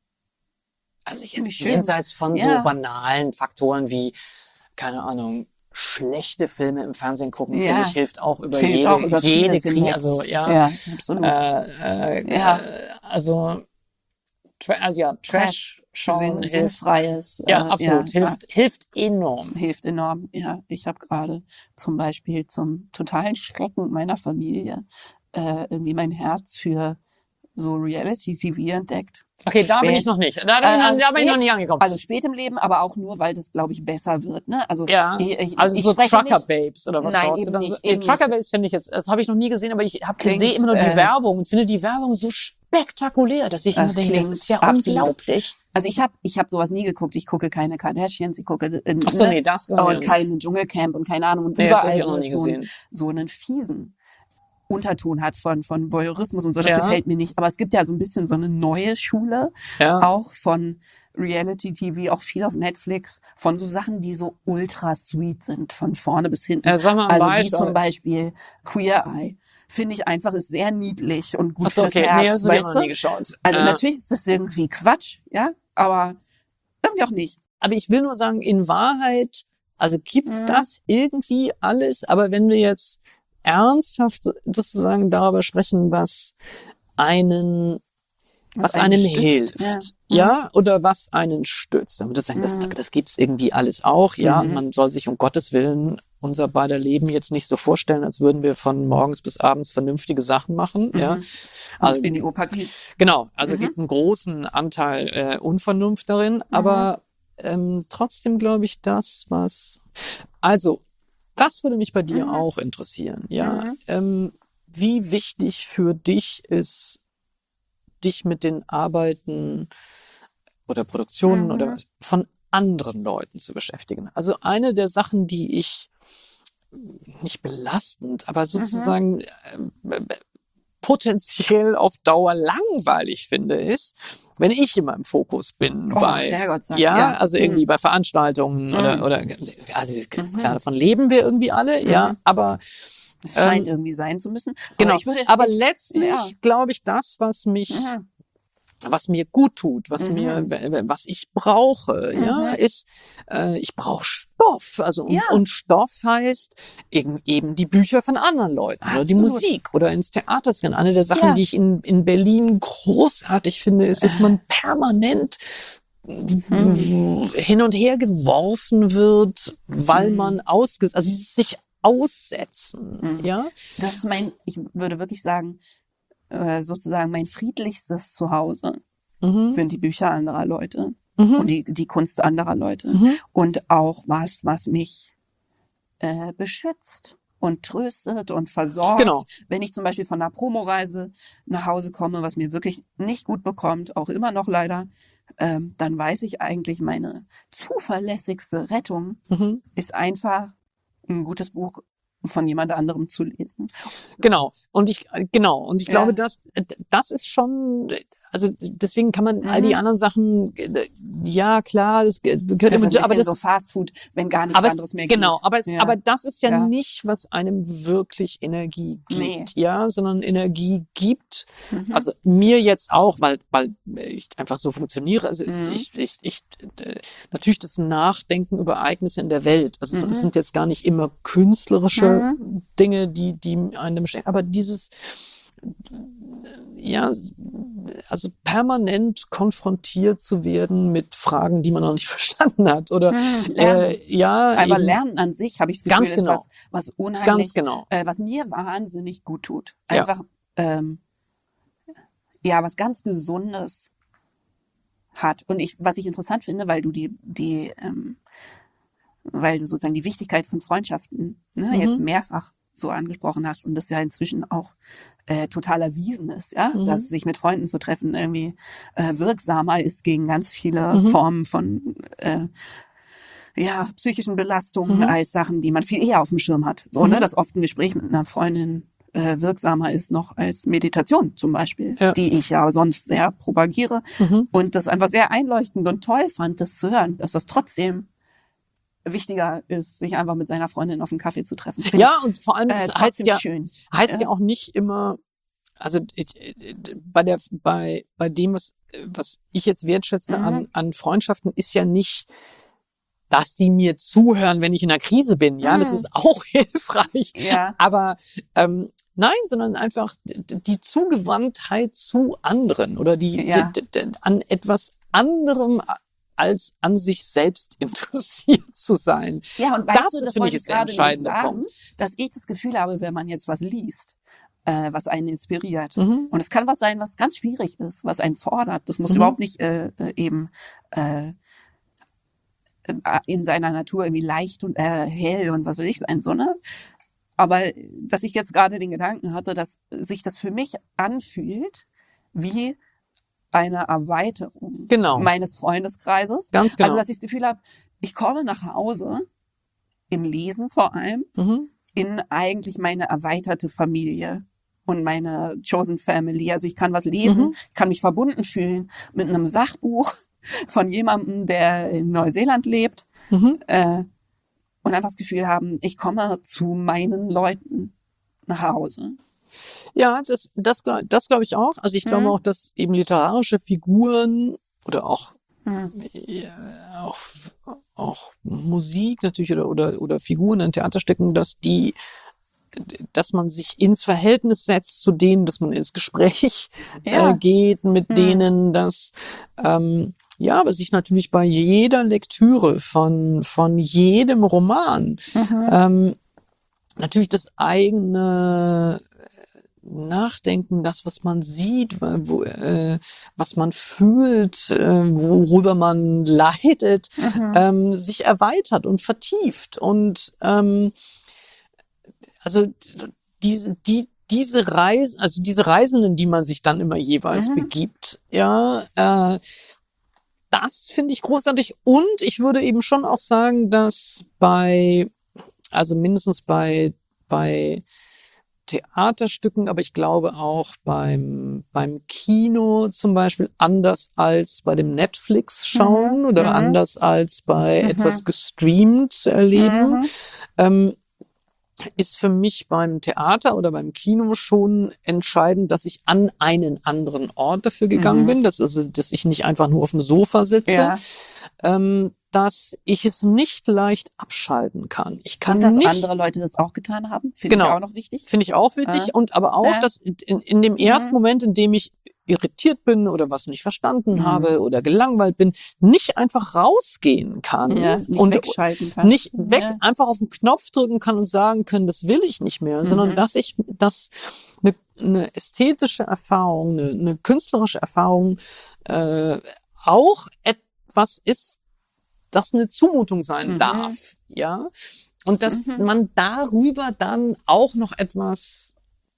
Also Wie jetzt schön. jenseits von Ja. so banalen Faktoren wie, keine Ahnung, schlechte Filme im Fernsehen gucken, Ja. finde ich, hilft auch über Hilft jede, auch über jede vieles Krise, hinweg. also ja, Ja, absolut. äh, äh, Ja. äh, also, Tra also ja, Trash schauen Sinn, hilft. sinnfreies. Ja, äh, absolut, ja, hilft, hilft enorm. hilft enorm. Ja, ich habe gerade zum Beispiel zum totalen Schrecken meiner Familie äh, irgendwie mein Herz für so Reality-T V entdeckt. Okay, da bin ich Spät. noch nicht. Da, da, bin, Äh, ich noch, also da bin ich noch spät, nicht angekommen. also spät im Leben, aber auch nur, weil das, glaube ich, besser wird. Ne? Also Ja, ich, ich, also ich so spreche Trucker nicht, Babes oder was Nein, schaust du eben dann? nicht, So? Nee, eben Trucker nicht. Babes finde ich jetzt, das habe ich noch nie gesehen, aber ich habe Klingt, gesehen immer nur die äh, Werbung und finde die Werbung so spektakulär, dass ich immer Das denke, das klingt ist ja absolut. unglaublich. Also ich habe ich hab sowas nie geguckt. Ich gucke keine Kardashians, ich gucke äh, Ach so, ne? nee, das gar und nicht. keine Dschungelcamp und keine Ahnung. Und Nee, das habe überall, ich auch wo noch nie es so, ein, gesehen. so einen fiesen Unterton hat von, von Voyeurismus und so, das Ja. gefällt mir nicht. Aber es gibt ja so ein bisschen so eine neue Schule, Ja. auch von Reality-T V, auch viel auf Netflix, von so Sachen, die so ultra sweet sind, von vorne bis hinten. Ja, sag mal ein Also wie Beispiel. zum Beispiel Queer Eye. finde ich einfach, ist sehr niedlich und gut Ach so, fürs okay, Herz, nee, das habe ich weißt noch du? nie geschaut. Also Äh, natürlich ist das irgendwie Quatsch, ja, aber irgendwie auch nicht. Aber ich will nur sagen, in Wahrheit, also gibt's Mhm. das irgendwie alles, aber wenn wir jetzt ernsthaft so- sozusagen darüber sprechen, was einen, was, einen einem stützt, hilft, ja. ja, oder was einen stützt, dann würde ich sagen, das, Mhm. das gibt's irgendwie alles auch, ja, Mhm. und man soll sich um Gottes Willen unser beider Leben jetzt nicht so vorstellen, als würden wir von morgens bis abends vernünftige Sachen machen, ja. Und Also, in die Oper gehen. genau, also Mhm. gibt einen großen Anteil äh, Unvernunft darin, aber ähm, trotzdem glaube ich das, was, also das würde mich bei dir Mhm. auch interessieren, ja. Mhm. Ähm, wie wichtig für dich ist, dich mit den Arbeiten oder Produktionen Mhm. oder von anderen Leuten zu beschäftigen? Also eine der Sachen, die ich nicht belastend, aber sozusagen äh, äh, potenziell auf Dauer langweilig finde, ist, wenn ich immer im Fokus bin Oh, bei, Herrgott sei ja, ja. also irgendwie Mhm. bei Veranstaltungen oder, Mhm. oder, also klar, davon leben wir irgendwie alle, ja, Mhm. aber Es scheint ähm, irgendwie sein zu müssen. Aber genau, ich würde, aber ich, letztlich ja. glaube ich, das, was mich Mhm. was mir gut tut, was Mhm. mir, was ich brauche, Mhm. ja, ist, äh, ich brauche Stoff, also und, Ja. und Stoff heißt eben, eben die Bücher von anderen Leuten oder die Absolut. Musik oder ins Theater zu gehen. Eine der Sachen, Ja. die ich in, in Berlin großartig finde, ist, dass man permanent Mhm. hin und her geworfen wird, weil Mhm. man ausges, also dieses sich aussetzen, Mhm. ja. Das ist mein, ich würde wirklich sagen, äh, sozusagen mein friedlichstes Zuhause Mhm. sind die Bücher anderer Leute Mhm. und die, die Kunst anderer Leute. Mhm. Und auch was, was mich äh, beschützt und tröstet und versorgt. Genau. Wenn ich zum Beispiel von einer Promoreise nach Hause komme, was mir wirklich nicht gut bekommt, auch immer noch leider, ähm, dann weiß ich eigentlich, meine zuverlässigste Rettung Mhm. ist einfach ein gutes Buch von jemand anderem zu lesen. Genau. Und ich, genau. Und ich Ja. glaube, das, das ist schon, also deswegen kann man all die Mhm. anderen Sachen, ja klar, das gehört Das immer ist so, ein aber bisschen das, so Fast Food, wenn gar nichts aber es, anderes mehr genau, geht. aber es, Ja. aber das ist ja, Ja. nicht, was einem wirklich Energie gibt, Nee. ja, sondern Energie gibt, Mhm. also mir jetzt auch, weil, weil ich einfach so funktioniere, also Mhm. ich, ich, ich, äh, natürlich das Nachdenken über Ereignisse in der Welt, also Mhm. es sind jetzt gar nicht immer künstlerische Mhm. Dinge, die, die einem beschäftigen, aber dieses, ja, also permanent konfrontiert zu werden mit Fragen, die man noch nicht verstanden hat oder Mhm. Lernen. äh, ja, Einfach eben, Lernen an sich, habe ich das Gefühl, Ganz ist genau. was, was unheimlich, ganz genau. äh, was mir wahnsinnig gut tut. Ja. Einfach, ähm, ja, was ganz Gesundes hat. Und ich, was ich interessant finde, weil du die, die, ähm, weil du sozusagen die Wichtigkeit von Freundschaften ne, Mhm. jetzt mehrfach so angesprochen hast und das ja inzwischen auch äh, total erwiesen ist, ja, Mhm. dass sich mit Freunden zu treffen irgendwie äh, wirksamer ist gegen ganz viele Mhm. Formen von äh, ja, psychischen Belastungen Mhm. als Sachen, die man viel eher auf dem Schirm hat. So, Mhm. ne, dass oft ein Gespräch mit einer Freundin äh, wirksamer ist noch als Meditation zum Beispiel, Ja. die ich ja sonst sehr propagiere Mhm. und das einfach sehr einleuchtend und toll fand, das zu hören, dass das trotzdem wichtiger ist, sich einfach mit seiner Freundin auf einen Kaffee zu treffen. Find Ja, und vor allem, ich, das äh, heißt trotzdem ja, schön. heißt ja. Ja. auch nicht immer, also ich, ich, bei der, bei, bei dem, was, was ich jetzt wertschätze Mhm. an, an Freundschaften, ist ja nicht, dass die mir zuhören, wenn ich in einer Krise bin. Ja, das Mhm. ist auch hilfreich. Ja. Aber ähm, nein, sondern einfach d- die Zugewandtheit zu anderen oder die Ja. d- d- an etwas anderem als an sich selbst interessiert zu sein. Ja, und weißt Das du, ist, das finde ich, wollte ist ich der gerade nämlich entscheidende sagen, Punkt. dass ich das Gefühl habe, wenn man jetzt was liest, äh, was einen inspiriert. Mhm. Und es kann was sein, was ganz schwierig ist, was einen fordert. Das muss Mhm. überhaupt nicht äh, äh, eben äh, äh, in seiner Natur irgendwie leicht und äh, hell und was weiß ich sein, so, ne? Aber dass ich jetzt gerade den Gedanken hatte, dass sich das für mich anfühlt wie eine Erweiterung Genau. meines Freundeskreises. Ganz genau. Also, dass ich das Gefühl habe, ich komme nach Hause, im Lesen vor allem, Mhm. in eigentlich meine erweiterte Familie und meine Chosen Family. Also ich kann was lesen, Mhm. kann mich verbunden fühlen mit einem Sachbuch von jemandem, der in Neuseeland lebt Mhm. äh, und einfach das Gefühl haben, ich komme zu meinen Leuten nach Hause. Ja, das, das, gl- das glaube ich auch. Also ich glaube Mhm. auch, dass eben literarische Figuren oder auch, Mhm. ja, auch, auch Musik natürlich oder, oder, oder Figuren in Theaterstücken, dass die, dass man sich ins Verhältnis setzt zu denen, dass man ins Gespräch äh, Ja. geht mit Mhm. denen, dass, ähm, ja, aber sich natürlich bei jeder Lektüre von, von jedem Roman, Mhm. ähm, natürlich das eigene Nachdenken, das, was man sieht, wo, äh, was man fühlt, äh, worüber man leidet, Mhm. ähm, sich erweitert und vertieft. Und ähm, also diese, die, diese Reise, also diese Reisenden, die man sich dann immer jeweils Mhm. begibt, ja, äh, das finde ich großartig. Und ich würde eben schon auch sagen, dass bei, also mindestens bei, bei Theaterstücken, aber ich glaube auch beim, beim Kino zum Beispiel anders als bei dem Netflix-Schauen Mhm. oder Mhm. anders als bei Mhm. etwas gestreamt erleben, Mhm. ähm, ist für mich beim Theater oder beim Kino schon entscheidend, dass ich an einen anderen Ort dafür gegangen Mhm. bin, dass, also, dass ich nicht einfach nur auf dem Sofa sitze, Ja. ähm, dass ich es nicht leicht abschalten kann. Ich kann Und dass nicht, andere Leute das auch getan haben, finde ich genau, auch noch wichtig. finde ich auch wichtig. Äh. Und aber auch, Ja. dass in, in, in dem ersten Mhm. Moment, in dem ich irritiert bin oder was nicht verstanden Mhm. habe oder gelangweilt bin, nicht einfach rausgehen kann Ja, nicht und wegschalten kannst. nicht weg Ja. einfach auf den Knopf drücken kann und sagen können, das will ich nicht mehr, sondern Mhm. dass ich, dass eine, eine ästhetische Erfahrung, eine, eine künstlerische Erfahrung äh, auch etwas ist, das eine Zumutung sein Mhm. darf, ja, und dass Mhm. man darüber dann auch noch etwas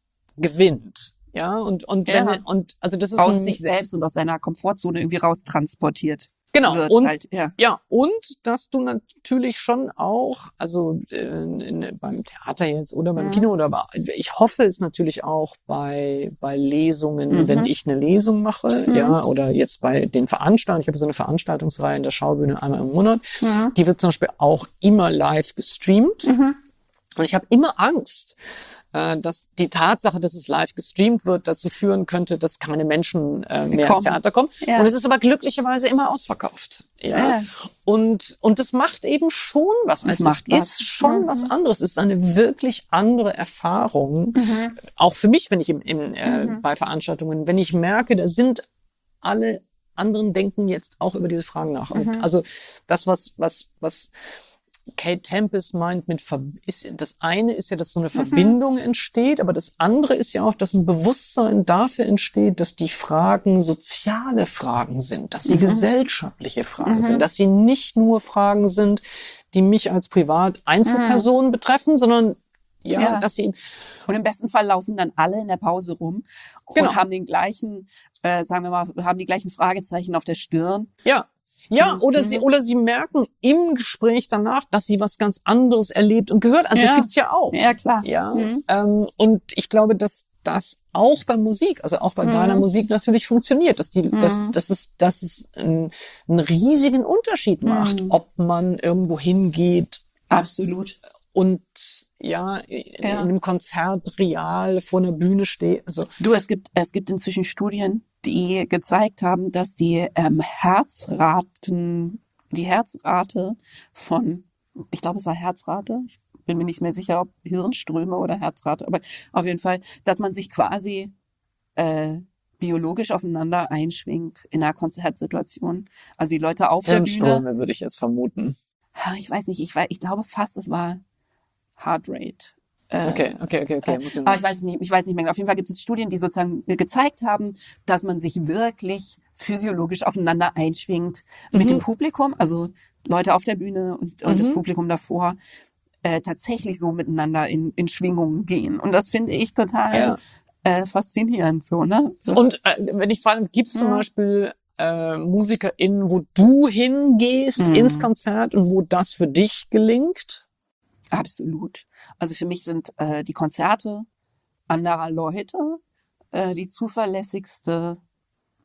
gewinnt, ja, und und wenn Ja. und also das ist Aus ein, sich selbst und aus seiner Komfortzone irgendwie raustransportiert genau wird und halt. Ja. ja, und dass du natürlich schon auch, also äh, in, beim Theater jetzt oder beim Mhm. Kino oder aber ich hoffe es natürlich auch bei bei Lesungen, Mhm. wenn ich eine Lesung mache, Mhm. ja, oder jetzt bei den Veranstaltungen, ich habe so eine Veranstaltungsreihe in der Schaubühne einmal im Monat, Mhm. die wird zum Beispiel auch immer live gestreamt Mhm. und ich habe immer Angst, äh, dass die Tatsache, dass es live gestreamt wird, dazu führen könnte, dass keine Menschen äh, mehr ins Kommen. Theater kommen. Ja. Und es ist aber glücklicherweise immer ausverkauft. Ja. Ja. Und, und das macht eben schon was. Das Also macht es was. ist schon Mhm. was anderes. Es ist eine wirklich andere Erfahrung. Mhm. Auch für mich, wenn ich im, im, äh, Mhm. bei Veranstaltungen, wenn ich merke, da sind alle anderen denken jetzt auch über diese Fragen nach. Und Mhm. also das, was, was, was Kate Tempest meint mit, Ver ist, das eine ist ja, dass so eine Verbindung entsteht, aber das andere ist ja auch, dass ein Bewusstsein dafür entsteht, dass die Fragen soziale Fragen sind, dass sie Mhm. gesellschaftliche Fragen Mhm. sind, dass sie nicht nur Fragen sind, die mich als Privat-Einzelperson betreffen, sondern ja, Ja. dass sie, Und im besten Fall laufen dann alle in der Pause rum und Genau. haben den gleichen, äh, sagen wir mal, haben die gleichen Fragezeichen auf der Stirn. ja, Ja, Mhm. oder sie, oder sie merken im Gespräch danach, dass sie was ganz anderes erlebt und gehört. Also Ja. das gibt's ja auch. Ja, klar. Ja. Mhm. Ähm, und ich glaube, dass das auch bei Musik, also auch bei Mhm. deiner Musik natürlich funktioniert, dass die, Mhm. dass, dass es, dass es einen, einen riesigen Unterschied macht, Mhm. ob man irgendwo hingeht Absolut. und ja, in, Ja. in einem Konzert real vor einer Bühne steht. Also Du, es gibt, es gibt inzwischen Studien, die gezeigt haben, dass die ähm, Herzraten, die Herzrate von, ich glaube, es war Herzrate, ich bin mir nicht mehr sicher, ob Hirnströme oder Herzrate, aber auf jeden Fall, dass man sich quasi äh, biologisch aufeinander einschwingt in einer Konzertsituation. Also die Leute auf der Bühne, Hirnströme würde ich jetzt vermuten. ich weiß nicht, ich, weiß, ich glaube fast, es war Heart Rate. Äh, Okay, okay, okay, okay. Muss ich Aber ich weiß nicht, ich weiß nicht mehr. genau. Auf jeden Fall gibt es Studien, die sozusagen gezeigt haben, dass man sich wirklich physiologisch aufeinander einschwingt mit Mhm. dem Publikum, also Leute auf der Bühne und, und das Mhm. Publikum davor, äh, tatsächlich so miteinander in, in Schwingungen gehen. Und das finde ich total Ja. äh, faszinierend, so, ne? Das, Und äh, wenn ich frage, gibt es zum Mhm. Beispiel äh, MusikerInnen, wo du hingehst Mhm. ins Konzert und wo das für dich gelingt? absolut. Also für mich sind äh, die Konzerte anderer Leute äh, die zuverlässigste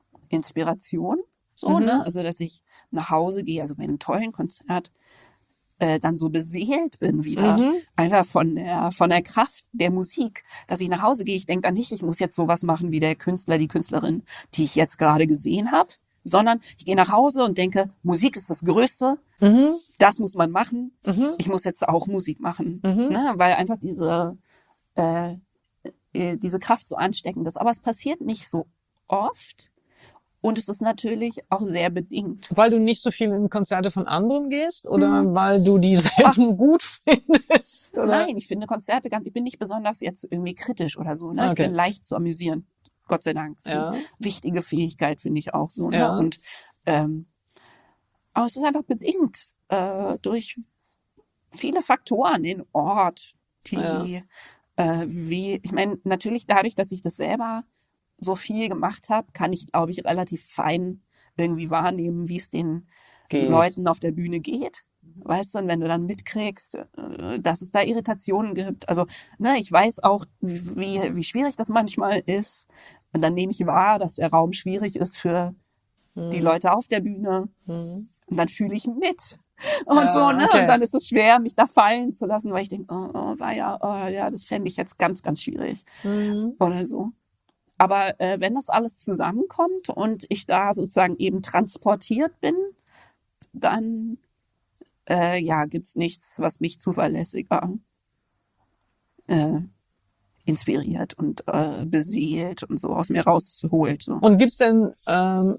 Inspiration. So, Mhm. ne? Also, dass ich nach Hause gehe, also bei einem tollen Konzert, äh, dann so beseelt bin wieder. Mhm. Einfach von der, von der Kraft der Musik, dass ich nach Hause gehe. Ich denke dann nicht, ich muss jetzt sowas machen wie der Künstler, die Künstlerin, die ich jetzt gerade gesehen habe, sondern ich gehe nach Hause und denke, Musik ist das Größte, Mhm. das muss man machen. Mhm. Ich muss jetzt auch Musik machen, Mhm. ne? Weil einfach diese, äh, äh, diese Kraft so ansteckend ist. Aber es passiert nicht so oft. Und es ist natürlich auch sehr bedingt. Weil du nicht so viel in Konzerte von anderen gehst oder hm. weil du die selten Ach. gut findest? Oder? Nein, ich finde Konzerte ganz, ich bin nicht besonders jetzt irgendwie kritisch oder so. Ne? Okay. Ich bin leicht zu amüsieren, Gott sei Dank. Ja. Wichtige Fähigkeit finde ich auch so. Ne? Ja. Und ähm, aber es ist einfach bedingt äh, durch viele Faktoren, den Ort, die, ja. äh, wie, ich meine, natürlich dadurch, dass ich das selber so viel gemacht habe, kann ich, glaube ich, relativ fein irgendwie wahrnehmen, wie es den geht. Leuten auf der Bühne geht. Weißt du, und wenn du dann mitkriegst, dass es da Irritationen gibt. Also, ne, ich weiß auch, wie, wie schwierig das manchmal ist. Und dann nehme ich wahr, dass der Raum schwierig ist für hm. die Leute auf der Bühne. Hm. Und dann fühle ich mit. Und ja, so, ne? Okay. Und dann ist es schwer, mich da fallen zu lassen, weil ich denke, oh, oh, war ja, oh, ja, das fände ich jetzt ganz, ganz schwierig. Hm. Oder so. Aber äh, wenn das alles zusammenkommt und ich da sozusagen eben transportiert bin, dann äh, ja, gibt's nichts, was mich zuverlässiger äh, inspiriert und äh, beseelt und so aus mir rausholt. So. Und gibt's denn ähm,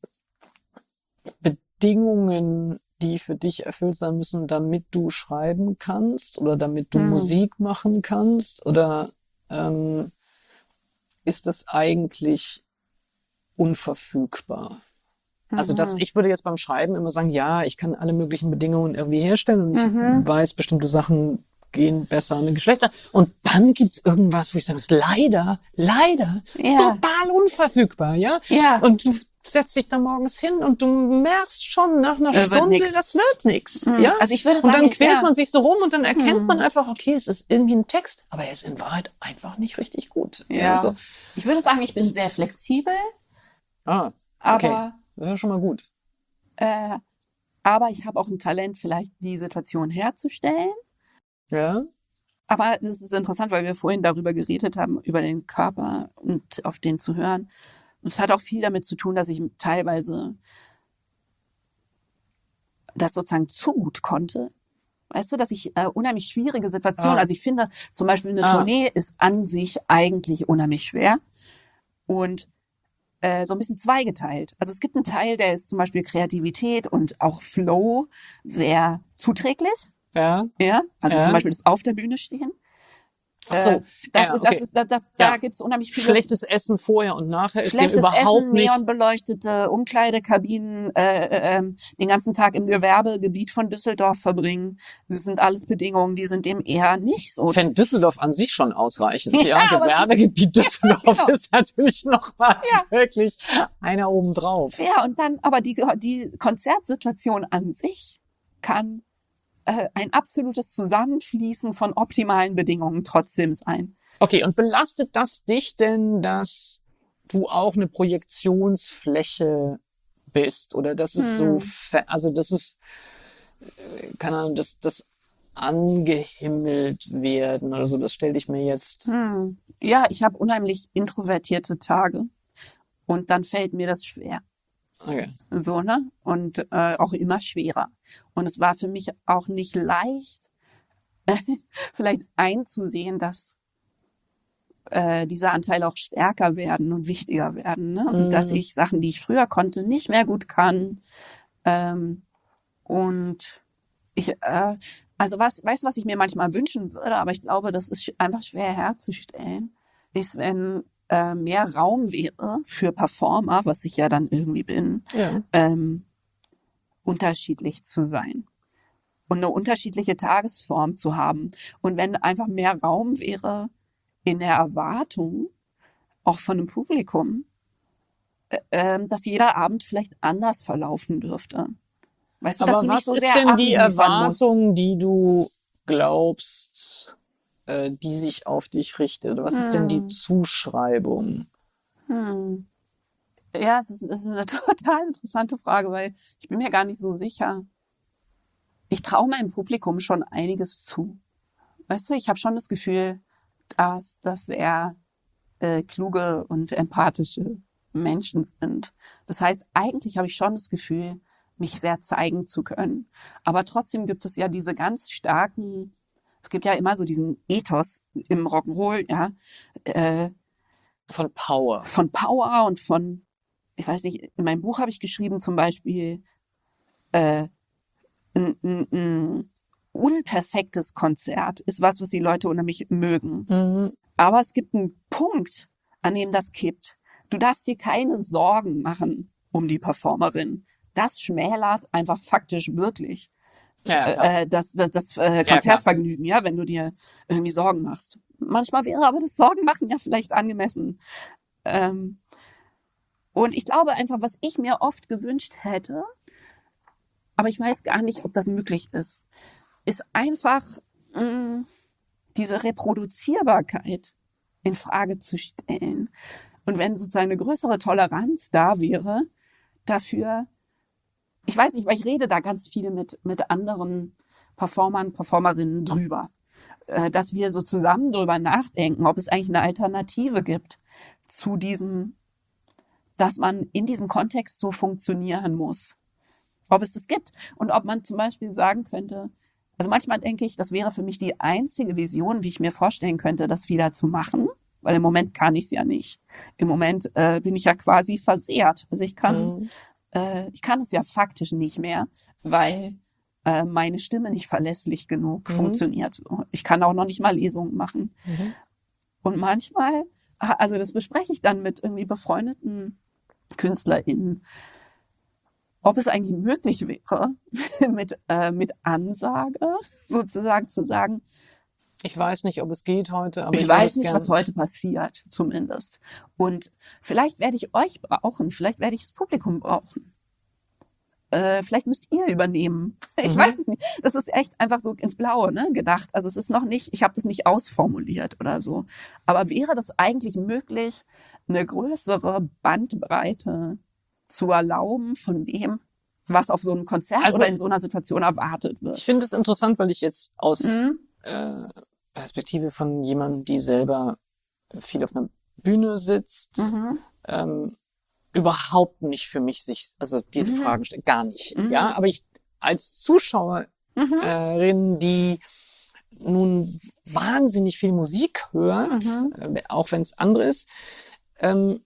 Bedingungen, die für dich erfüllt sein müssen, damit du schreiben kannst oder damit du hm. Musik machen kannst? Oder ähm, ist das eigentlich unverfügbar? Mhm. Also das, ich würde jetzt beim Schreiben immer sagen, ja, ich kann alle möglichen Bedingungen irgendwie herstellen und ich mhm. weiß, bestimmte Sachen gehen besser an den Geschlechter. Und dann gibt's irgendwas, wo ich sage, das ist leider, leider ja. total unverfügbar, ja? Ja. Und du setzt dich da morgens hin und du merkst schon nach einer äh, Stunde, wird das wird nix. Mhm. Ja? Also ich würde sagen, und dann quält ja. man sich so rum und dann erkennt mhm. man einfach, okay, es ist irgendwie ein Text, aber er ist in Wahrheit einfach nicht richtig gut. Ja. Ja, also, ich würde sagen, ich bin sehr flexibel. Ah, okay. Aber, das ist ja schon mal gut. Äh, aber ich habe auch ein Talent, vielleicht die Situation herzustellen. Ja. Aber das ist interessant, weil wir vorhin darüber geredet haben, über den Körper und auf den zu hören. Und es hat auch viel damit zu tun, dass ich teilweise das sozusagen zu gut konnte. Weißt du, dass ich äh, unheimlich schwierige Situationen, ah. also ich finde zum Beispiel eine ah. Tournee ist an sich eigentlich unheimlich schwer und äh, so ein bisschen zweigeteilt. Also es gibt einen Teil, der ist zum Beispiel Kreativität und auch Flow sehr zuträglich. Ja. Ja, also ja. zum Beispiel das auf der Bühne stehen. Ach so, das, ja, ist, das okay. ist, das, das, ja. da gibt's unheimlich viel. Schlechtes Essen vorher und nachher ist dem überhaupt Essen, nicht. neonbeleuchtete Umkleidekabinen, äh, äh, äh, den ganzen Tag im Gewerbegebiet von Düsseldorf verbringen. Das sind alles Bedingungen, die sind dem eher nicht so. Ich fände Düsseldorf an sich schon ausreichend. Ja, ja Gewerbegebiet ist, Düsseldorf ja, genau. ist natürlich noch mal ja. wirklich einer obendrauf. Ja, und dann, aber die, die Konzertsituation an sich kann ein absolutes Zusammenfließen von optimalen Bedingungen trotzdem sein. Okay, und belastet das dich denn, dass du auch eine Projektionsfläche bist? Oder dass es hm. so, also das ist, keine Ahnung, das, das angehimmelt werden oder so, das stelle ich mir jetzt. Hm. Ja, ich habe unheimlich introvertierte Tage und dann fällt mir das schwer. Okay. So, ne? Und äh, auch immer schwerer. Und es war für mich auch nicht leicht, äh, vielleicht einzusehen, dass äh, diese Anteile auch stärker werden und wichtiger werden. Ne? Und mm. dass ich Sachen, die ich früher konnte, nicht mehr gut kann. Ähm, und ich, äh, also was, weißt du, was ich mir manchmal wünschen würde, aber ich glaube, das ist einfach schwer herzustellen, ist, wenn mehr Raum wäre für Performer, was ich ja dann irgendwie bin, ja. ähm, unterschiedlich zu sein und eine unterschiedliche Tagesform zu haben. Und wenn einfach mehr Raum wäre in der Erwartung, auch von einem Publikum, äh, dass jeder Abend vielleicht anders verlaufen dürfte. Weißt du, aber dass du was nicht so ist sehr denn die Erwartung, musst? die du glaubst, äh, die sich auf dich richtet? Was hm. ist denn die Zuschreibung? Hm. Ja, es ist, es ist eine total interessante Frage, weil ich bin mir gar nicht so sicher. ich traue meinem Publikum schon einiges zu. Weißt du, ich habe schon das Gefühl, dass das sehr äh, kluge und empathische Menschen sind. Das heißt, eigentlich habe ich schon das Gefühl, mich sehr zeigen zu können. Aber trotzdem gibt es ja diese ganz starken, es gibt ja immer so diesen Ethos im Rock'n'Roll, ja, äh, Von Power. von Power und von, ich weiß nicht, in meinem Buch habe ich geschrieben zum Beispiel, äh, ein, ein, ein unperfektes Konzert ist was, was die Leute unter mich mögen. Mhm. Aber es gibt einen Punkt, an dem das kippt. Du darfst dir keine Sorgen machen um die Performerin. Das schmälert einfach faktisch wirklich Ja, klar. äh, das, das, das äh, klar. Konzertvergnügen, ja, wenn du dir irgendwie Sorgen machst. Manchmal wäre aber das Sorgenmachen ja vielleicht angemessen. Ähm, und ich glaube einfach, was ich mir oft gewünscht hätte, aber ich weiß gar nicht, ob das möglich ist, ist einfach mh, diese Reproduzierbarkeit in Frage zu stellen. Und wenn sozusagen eine größere Toleranz da wäre, dafür, ich weiß nicht, weil ich rede da ganz viel mit, mit anderen Performern, Performerinnen drüber, äh, dass wir so zusammen drüber nachdenken, ob es eigentlich eine Alternative gibt zu diesem, dass man in diesem Kontext so funktionieren muss. Ob es das gibt und ob man zum Beispiel sagen könnte, also manchmal denke ich, das wäre für mich die einzige Vision, wie ich mir vorstellen könnte, das wieder zu machen, weil im Moment kann ich es ja nicht. Im Moment äh, bin ich ja quasi versehrt. Also ich kann, Mhm. äh, ich kann es ja faktisch nicht mehr, weil äh, meine Stimme nicht verlässlich genug Mhm. funktioniert. Ich kann auch noch nicht mal Lesungen machen. Mhm. Und manchmal, also das bespreche ich dann mit irgendwie befreundeten KünstlerInnen, ob es eigentlich möglich wäre, mit, äh, mit Ansage sozusagen zu sagen, Ich weiß nicht, ob es geht heute, aber ich, ich, weiß würde nicht, es was gern. heute passiert, zumindest. Und vielleicht werde ich euch brauchen, vielleicht werde ich das Publikum brauchen. Äh, vielleicht müsst ihr übernehmen. Ich Mhm. weiß es nicht. Das ist echt einfach so ins Blaue, ne, gedacht. Also es ist noch nicht, ich habe das nicht ausformuliert oder so. Aber wäre das eigentlich möglich, eine größere Bandbreite zu erlauben von dem, was auf so einem Konzert Also- oder in so einer Situation erwartet wird? Ich finde es interessant, weil ich jetzt aus Mhm. äh, Perspektive von jemandem, die selber viel auf einer Bühne sitzt, Mhm. ähm, überhaupt nicht für mich sich, also diese Mhm. Fragen stellt, gar nicht. Mhm. Ja, aber ich als Zuschauerin, Mhm. die nun wahnsinnig viel Musik hört, Mhm. äh, auch wenn es andere ist, ähm,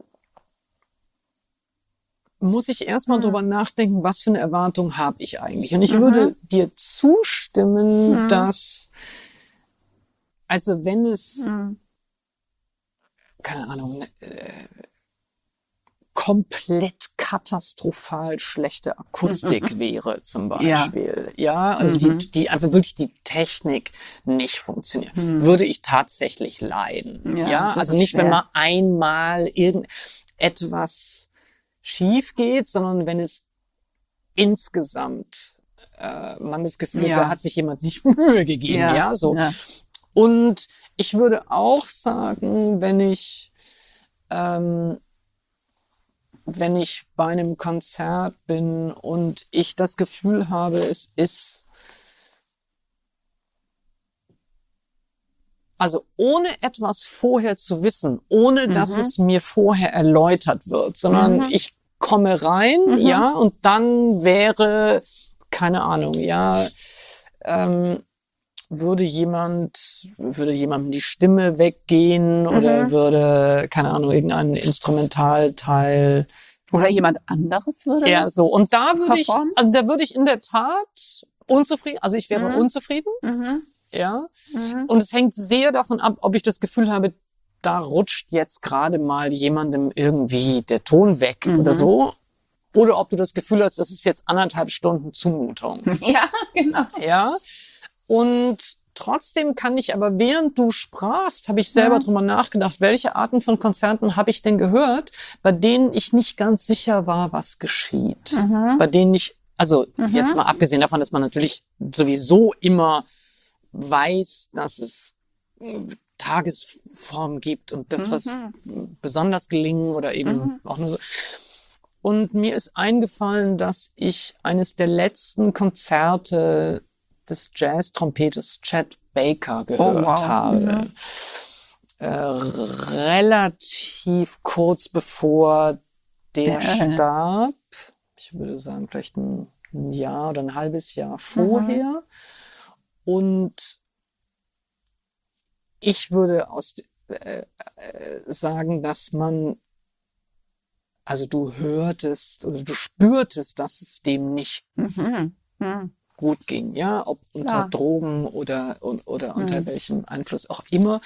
muss ich erstmal Mhm. drüber nachdenken, was für eine Erwartung habe ich eigentlich. Und ich Mhm. würde dir zustimmen, Mhm. dass, also wenn es, Mhm. keine Ahnung, äh, komplett katastrophal schlechte Akustik wäre zum Beispiel. Ja, also Mhm. die, die einfach wirklich die Technik nicht funktioniert, Mhm. würde ich tatsächlich leiden. Ja, Ja, das also ist nicht, wenn schwer. mal einmal irgendetwas schief geht, sondern wenn es insgesamt äh, man das Gefühl hat, Ja. da hat sich jemand nicht Mühe gegeben. Ja, Ja, so. ja. Und ich würde auch sagen, wenn ich ähm, wenn ich bei einem Konzert bin und ich das Gefühl habe, es ist, also ohne etwas vorher zu wissen, ohne dass Mhm. es mir vorher erläutert wird, sondern Mhm. ich komme rein, Mhm. ja, und dann wäre, keine Ahnung, ja, ähm, würde jemand, würde jemandem die Stimme weggehen oder Mhm. würde, keine Ahnung, irgendein Instrumentalteil. Oder jemand anderes würde Ja, das so. Und da würde ich, performen? also da würde ich in der Tat unzufrieden, also ich wäre Mhm. unzufrieden, Mhm. ja. Mhm. Und es hängt sehr davon ab, ob ich das Gefühl habe, da rutscht jetzt gerade mal jemandem irgendwie der Ton weg Mhm. oder so. Oder ob du das Gefühl hast, das ist jetzt anderthalb Stunden Zumutung. Ja, genau. Ja. Und trotzdem kann ich aber, während du sprachst, habe ich selber Mhm. drüber nachgedacht, welche Arten von Konzerten habe ich denn gehört, bei denen ich nicht ganz sicher war, was geschieht. Mhm. Bei denen ich, also Mhm. jetzt mal abgesehen davon, dass man natürlich sowieso immer weiß, dass es äh, Tagesform gibt und das, was Mhm. besonders gelingen oder eben Mhm. auch nur so. Und mir ist eingefallen, dass ich eines der letzten Konzerte des Jazz-Trompetes Chet Baker gehört Oh, wow. habe. Ja. Äh, relativ kurz bevor der Ja. starb. Ich würde sagen, vielleicht ein, ein Jahr oder ein halbes Jahr vorher. Und ich würde aus, äh, äh, sagen, dass man, also du hörtest oder du spürtest, dass es dem nicht Mhm. Mhm. gut ging, ja, ob unter Klar. Drogen oder, und- oder unter Mhm. welchem Einfluss auch immer.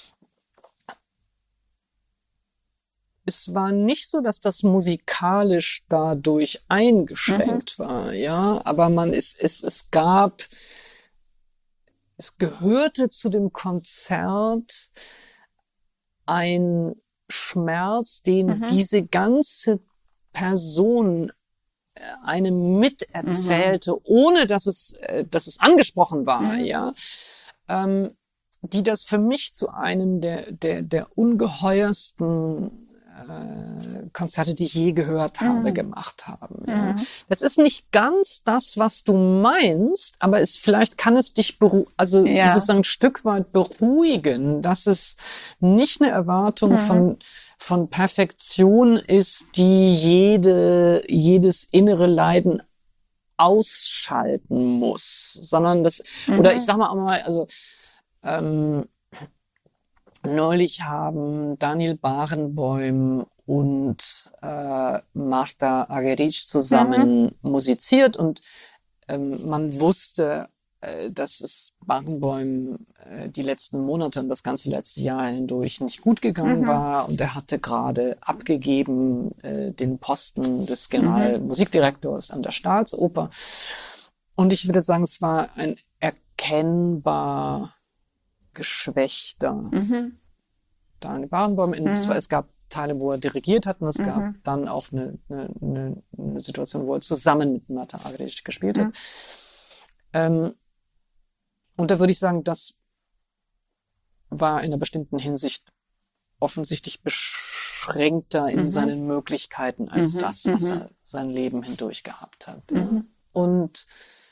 Es war nicht so, dass das musikalisch dadurch eingeschränkt war, ja, aber man ist, es, es gab, es gehörte zu dem Konzert ein Schmerz, den Mhm. diese ganze Person äh, einem miterzählte, ohne dass es, äh, dass es angesprochen war, Mhm. ja, ähm, die das für mich zu einem der, der, der ungeheuersten äh, Konzerte, die ich je gehört habe, Mhm. gemacht haben. Ja. Mhm. Das ist nicht ganz das, was du meinst, aber es vielleicht kann es dich beru also Ja. sozusagen ein Stück weit beruhigen, dass es nicht eine Erwartung Mhm. von von Perfektion ist, die jede jedes innere Leiden ausschalten muss, sondern das oder ich Mhm. sag mal auch mal, also ähm, neulich haben Daniel Barenboim und äh, Marta Argerich zusammen musiziert und ähm, man wusste, äh, dass es Barenboim äh, die letzten Monate und das ganze letzte Jahr hindurch nicht gut gegangen Mhm. war und er hatte gerade abgegeben äh, den Posten des Generalmusikdirektors an der Staatsoper. Und ich würde sagen, es war ein erkennbar geschwächter Mhm. Daniel Barenboim. In, es, war- Mhm. es gab Teile, wo er dirigiert hat und es gab Mhm. dann auch eine, eine, eine, eine Situation, wo er zusammen mit Marta Argerich gespielt hat. Mhm. Ähm, und da würde ich sagen, das war in einer bestimmten Hinsicht offensichtlich beschränkter in Mhm. seinen Möglichkeiten als Mhm. das, was Mhm. er sein Leben hindurch gehabt hat. Ja. Mhm. Und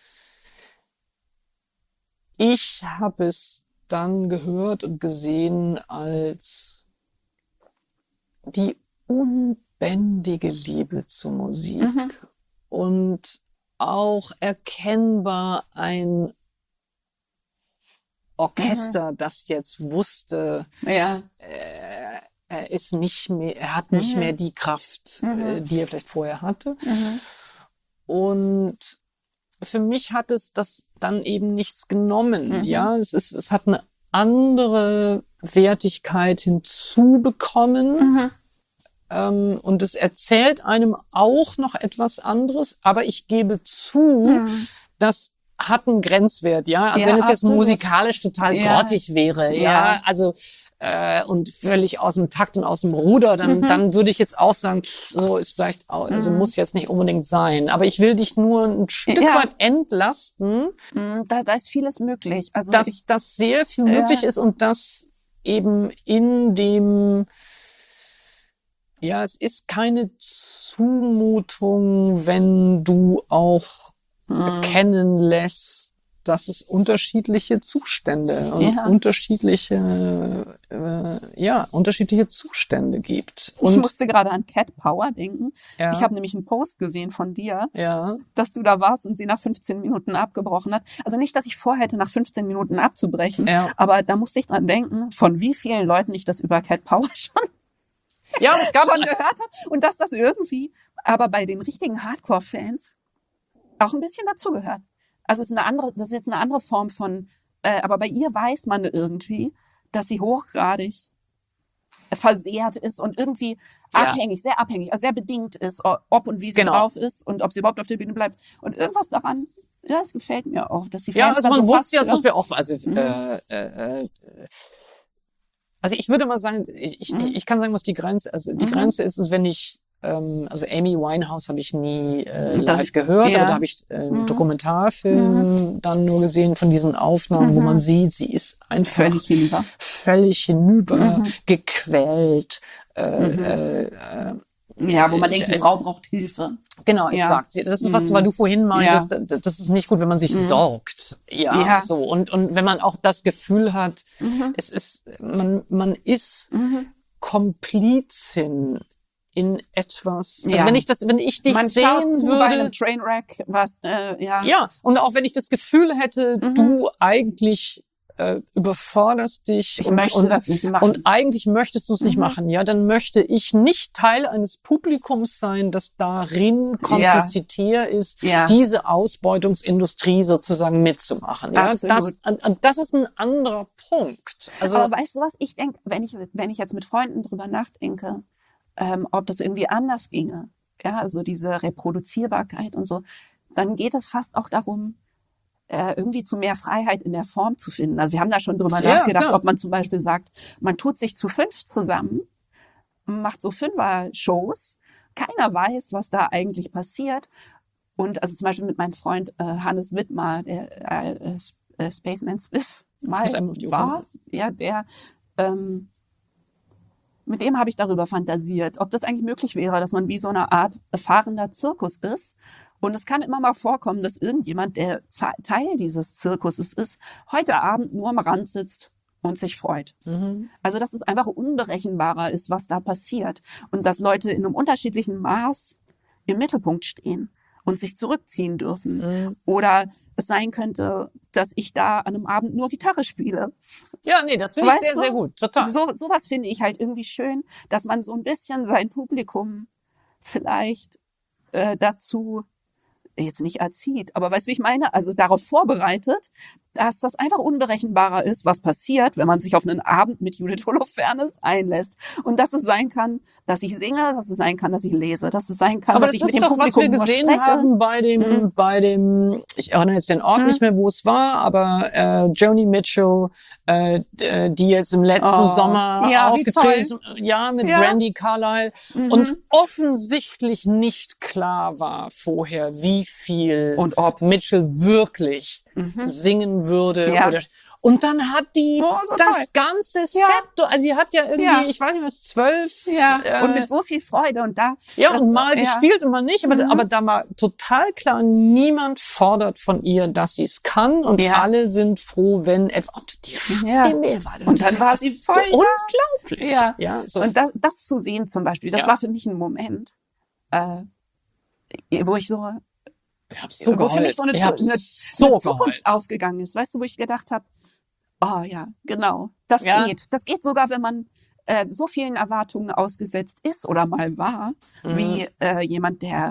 ich habe es dann gehört und gesehen als die unbändige Liebe zur Musik Mhm. und auch erkennbar ein Orchester, das jetzt wusste, Ja. äh, er ist nicht mehr, er hat nicht Mhm. mehr die Kraft, Mhm. äh, die er vielleicht vorher hatte. Mhm. Und für mich hat es das dann eben nichts genommen. Mhm. Ja, es ist, es hat eine andere Wertigkeit hinzubekommen. Mhm. Ähm, und es erzählt einem auch noch etwas anderes. Aber ich gebe zu, Mhm. das hat einen Grenzwert, ja. Also Ja, wenn es jetzt absolut. musikalisch total Ja. grottig wäre, ja, Ja. also äh, und völlig aus dem Takt und aus dem Ruder, dann, Mhm. dann würde ich jetzt auch sagen, pff, so ist vielleicht auch, also Mhm. muss jetzt nicht unbedingt sein. Aber ich will dich nur ein Stück Ja. weit entlasten, Mhm. Da, da ist vieles möglich. Also dass ich, das sehr viel Ja. möglich ist und dass eben in dem, ja, es ist keine Zumutung, wenn du auch Mhm. erkennen lässt, dass es unterschiedliche Zustände und Ja. unterschiedliche, äh, ja, unterschiedliche Zustände gibt. ich Und musste gerade an Cat Power denken. ja, Ich habe nämlich einen Post gesehen von dir, ja, dass du da warst und sie nach fünfzehn Minuten abgebrochen hat. Also nicht, dass ich vorhätte, nach fünfzehn Minuten abzubrechen, ja, aber da musste ich dran denken, von wie vielen Leuten ich das über Cat Power schon, ja, und es gab schon gehört habe und dass das irgendwie, aber bei den richtigen Hardcore-Fans auch ein bisschen dazugehört. Also es ist eine andere, das ist jetzt eine andere Form von, äh, aber bei ihr weiß man irgendwie, dass sie hochgradig versehrt ist und irgendwie Ja. abhängig, sehr abhängig, also sehr bedingt ist, o- ob und wie sie Genau. drauf ist und ob sie überhaupt auf der Bühne bleibt. Und irgendwas daran, ja, es gefällt mir auch, dass die Fans Ja, also dann man so wusste fast, ja zum Beispiel auch, also, Mhm. äh, äh, äh, also ich würde mal sagen, ich, ich, Mhm. ich kann sagen, was die Grenze, also die Mhm. Grenze ist, ist, wenn ich, ähm, also Amy Winehouse habe ich nie äh, Das- live gehört, ja. aber da habe ich äh, einen Mhm. Dokumentarfilm dann nur gesehen von diesen Aufnahmen, wo Mhm. man sieht, sie ist einfach völlig hinüber. völlig hinüber, Mhm. gequält, äh, Mhm. äh, äh, Ja, wo man denkt, die äh, Frau braucht Hilfe. Genau, Ja. exakt. Das ist was, Mhm. weil du vorhin meintest, Ja. das das ist nicht gut, wenn man sich Mhm. sorgt. Ja, Ja. so. Und, und wenn man auch das Gefühl hat, Mhm. es ist, man, man ist Mhm. Komplizin in etwas. Also Ja. wenn ich das, wenn ich dich Man sehen schaut zu bei einem würde, Trainwreck, was, äh, ja. ja, und auch wenn ich das Gefühl hätte, Mhm. du eigentlich äh, überforderst dich Ich und, möchte und, das nicht machen. und eigentlich möchtest du es nicht Mhm. machen, ja, dann möchte ich nicht Teil eines Publikums sein, das darin komplizitär ist, Ja. diese Ausbeutungsindustrie sozusagen mitzumachen. Ja, Absolut. das, und, und das ist ein anderer Punkt. Also Aber weißt du was, ich denke, wenn ich, wenn ich jetzt mit Freunden drüber nachdenke, ähm, ob das irgendwie anders ginge, ja, also diese Reproduzierbarkeit und so, dann geht es fast auch darum, äh, irgendwie zu mehr Freiheit in der Form zu finden. Also wir haben da schon drüber Ja, nachgedacht, klar. ob man zum Beispiel sagt, man tut sich zu fünf zusammen, macht so Fünfer-Shows, keiner weiß, was da eigentlich passiert. Und also zum Beispiel mit meinem Freund äh, Hannes Wittmar, der äh, äh, Spaceman Smith mal Ist einem auf die Ohren. war, ja, der ähm, mit dem habe ich darüber fantasiert, ob das eigentlich möglich wäre, dass man wie so eine Art fahrender Zirkus ist. Und es kann immer mal vorkommen, dass irgendjemand, der Ze- Teil dieses Zirkuses ist, heute Abend nur am Rand sitzt und sich freut. Mhm. Also dass es einfach unberechenbarer ist, was da passiert. Und dass Leute in einem unterschiedlichen Maß im Mittelpunkt stehen und sich zurückziehen dürfen. Mhm. Oder es sein könnte, dass ich da an einem Abend nur Gitarre spiele. Ja, nee, das finde ich Weißt sehr, du? sehr gut. Total. So, sowas finde ich halt irgendwie schön, dass man so ein bisschen sein Publikum vielleicht äh, dazu jetzt nicht erzieht, aber weißt du, wie ich meine? Also darauf vorbereitet, dass das einfach unberechenbarer ist, was passiert, wenn man sich auf einen Abend mit Judith Holofernes einlässt. Und dass es sein kann, dass ich singe, dass es sein kann, dass ich lese, dass es sein kann, Aber dass das ich mit ist dem doch, was Publikum wir nur gesehen spreche. haben bei dem, Mhm. bei dem, ich erinnere jetzt den Ort Mhm. nicht mehr, wo es war, aber äh, Joni Mitchell, äh, d- äh, die jetzt im letzten Oh, Sommer ja, wie aufgetreten, ja, mit Ja. Brandi Carlile Mhm. und offensichtlich nicht klar war vorher, wie viel Und ob. Mitchell wirklich Mhm. singen würde Ja. oder und dann hat die Oh, so das toll. ganze Set, Ja. also die hat ja irgendwie, Ja. ich weiß nicht was, zwölf Ja, äh, und mit so viel Freude. Und da. ja, das, und mal ja. gespielt und mal nicht, aber, Mhm. aber da war total klar, niemand fordert von ihr, dass sie es kann und Ja. alle sind froh, wenn etwa, und die Ja. Stimme war Und dann war sie voll. unglaublich. Ja. Ja, so. Und das, das zu sehen zum Beispiel, das Ja. war für mich ein Moment, äh, wo ich so, ich hab so wo für mich geheult. so eine, ich Zu- hab eine, so eine Zukunft geheult. aufgegangen ist. Weißt du, wo ich gedacht habe, oh ja, genau, das Ja. geht. Das geht sogar, wenn man äh, so vielen Erwartungen ausgesetzt ist oder mal war, Mhm. wie äh, jemand, der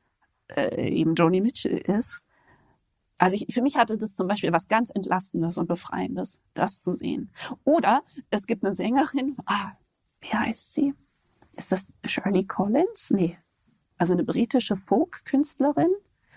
äh, eben Joni Mitchell ist. Also ich, für mich hatte das zum Beispiel was ganz Entlastendes und Befreiendes, das zu sehen. Oder es gibt eine Sängerin, ah, wie heißt sie? Ist das Shirley Collins? Nee. Also eine britische Folk-Künstlerin,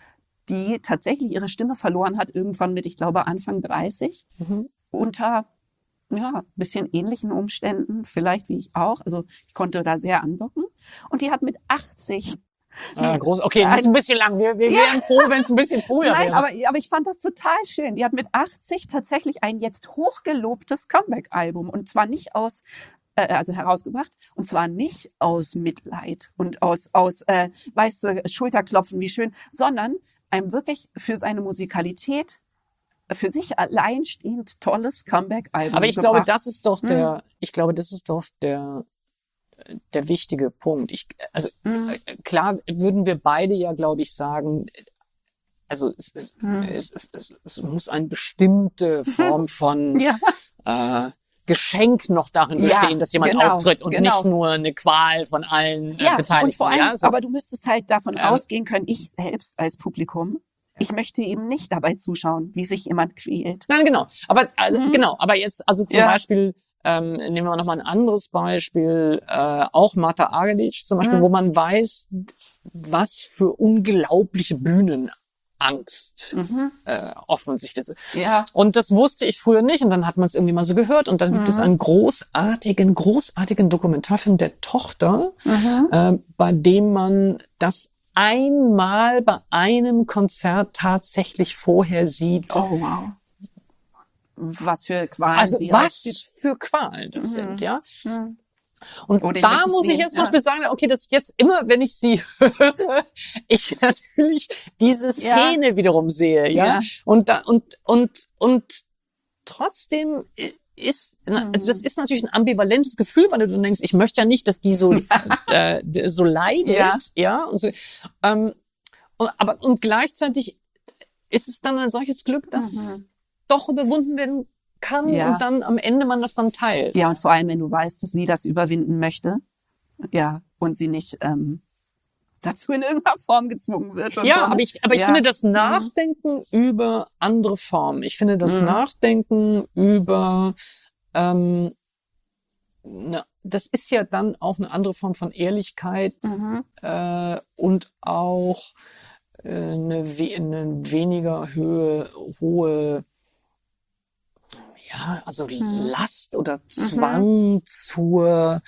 die tatsächlich ihre Stimme verloren hat, irgendwann mit, ich glaube, Anfang dreißig, Mhm. unter ja, bisschen ähnlichen Umständen, vielleicht wie ich auch. Also ich konnte da sehr andocken. Und die hat mit achtzig Ah, groß. Okay, das ist ein bisschen lang. Wir, wir wären froh, wenn es ein bisschen früher Nein, wäre. aber, aber ich fand das total schön. Die hat mit achtzig tatsächlich ein jetzt hochgelobtes Comeback-Album und zwar nicht aus, äh, also herausgebracht und zwar nicht aus Mitleid und aus, aus äh, weißt du, Schulterklopfen, wie schön, sondern ein wirklich für seine Musikalität, für sich alleinstehend tolles Comeback-Album Aber ich gebracht. glaube, das ist doch der, Mhm. ich glaube, das ist doch der, der wichtige Punkt. Ich, also, Mhm. äh, klar würden wir beide ja, glaube ich, sagen, also, es, es, Mhm. es, es, es, es muss eine bestimmte Form von, Ja. äh, Geschenk noch darin Ja, bestehen, dass jemand genau, auftritt und genau. nicht nur eine Qual von allen äh, Ja, Beteiligten. und vor allem, ja, so. aber du müsstest halt davon Ja. ausgehen können, ich selbst als Publikum, ich möchte eben nicht dabei zuschauen, wie sich jemand quält. Nein, genau. Aber also Mhm. genau. Aber jetzt also zum Ja. Beispiel ähm, nehmen wir noch mal ein anderes Beispiel, äh, auch Marta Argerich zum Beispiel, Mhm. wo man weiß, was für unglaubliche Bühnenangst Mhm. äh, offensichtlich ist. Ja. Und das wusste ich früher nicht und dann hat man es irgendwie mal so gehört und dann gibt es Mhm. einen großartigen, großartigen Dokumentarfilm der Tochter, Mhm. äh, bei dem man das einmal bei einem Konzert tatsächlich vorher sieht. Oh, wow. Was für Qualen Also sie was aussieht. für Qualen das Mhm. sind, ja. Mhm. Und Oder ich da möchte muss ich sehen, jetzt zum ja. Beispiel sagen, okay, das jetzt immer, wenn ich sie höre, ich natürlich diese Szene Ja. wiederum sehe, ja. Ja. Und da, und, und, und trotzdem ist, Mhm. also das ist natürlich ein ambivalentes Gefühl, weil du dann denkst, ich möchte ja nicht, dass die so, äh, so leidet, Ja. ja. Und so, ähm, und, aber, und gleichzeitig ist es dann ein solches Glück, dass Mhm. es doch überwunden werden kann Ja. und dann am Ende man das dann teilt. Ja, und vor allem, wenn du weißt, dass sie das überwinden möchte, ja, und sie nicht ähm, dazu in irgendeiner Form gezwungen wird. Und Ja, so, ne? aber ich, aber ich ja. finde das Nachdenken über andere Formen. Ich finde das Mhm. Nachdenken über, ähm, na, das ist ja dann auch eine andere Form von Ehrlichkeit Mhm. äh, und auch äh, eine, we eine weniger Höhe, hohe, ja, also Mhm. Last oder Zwang zur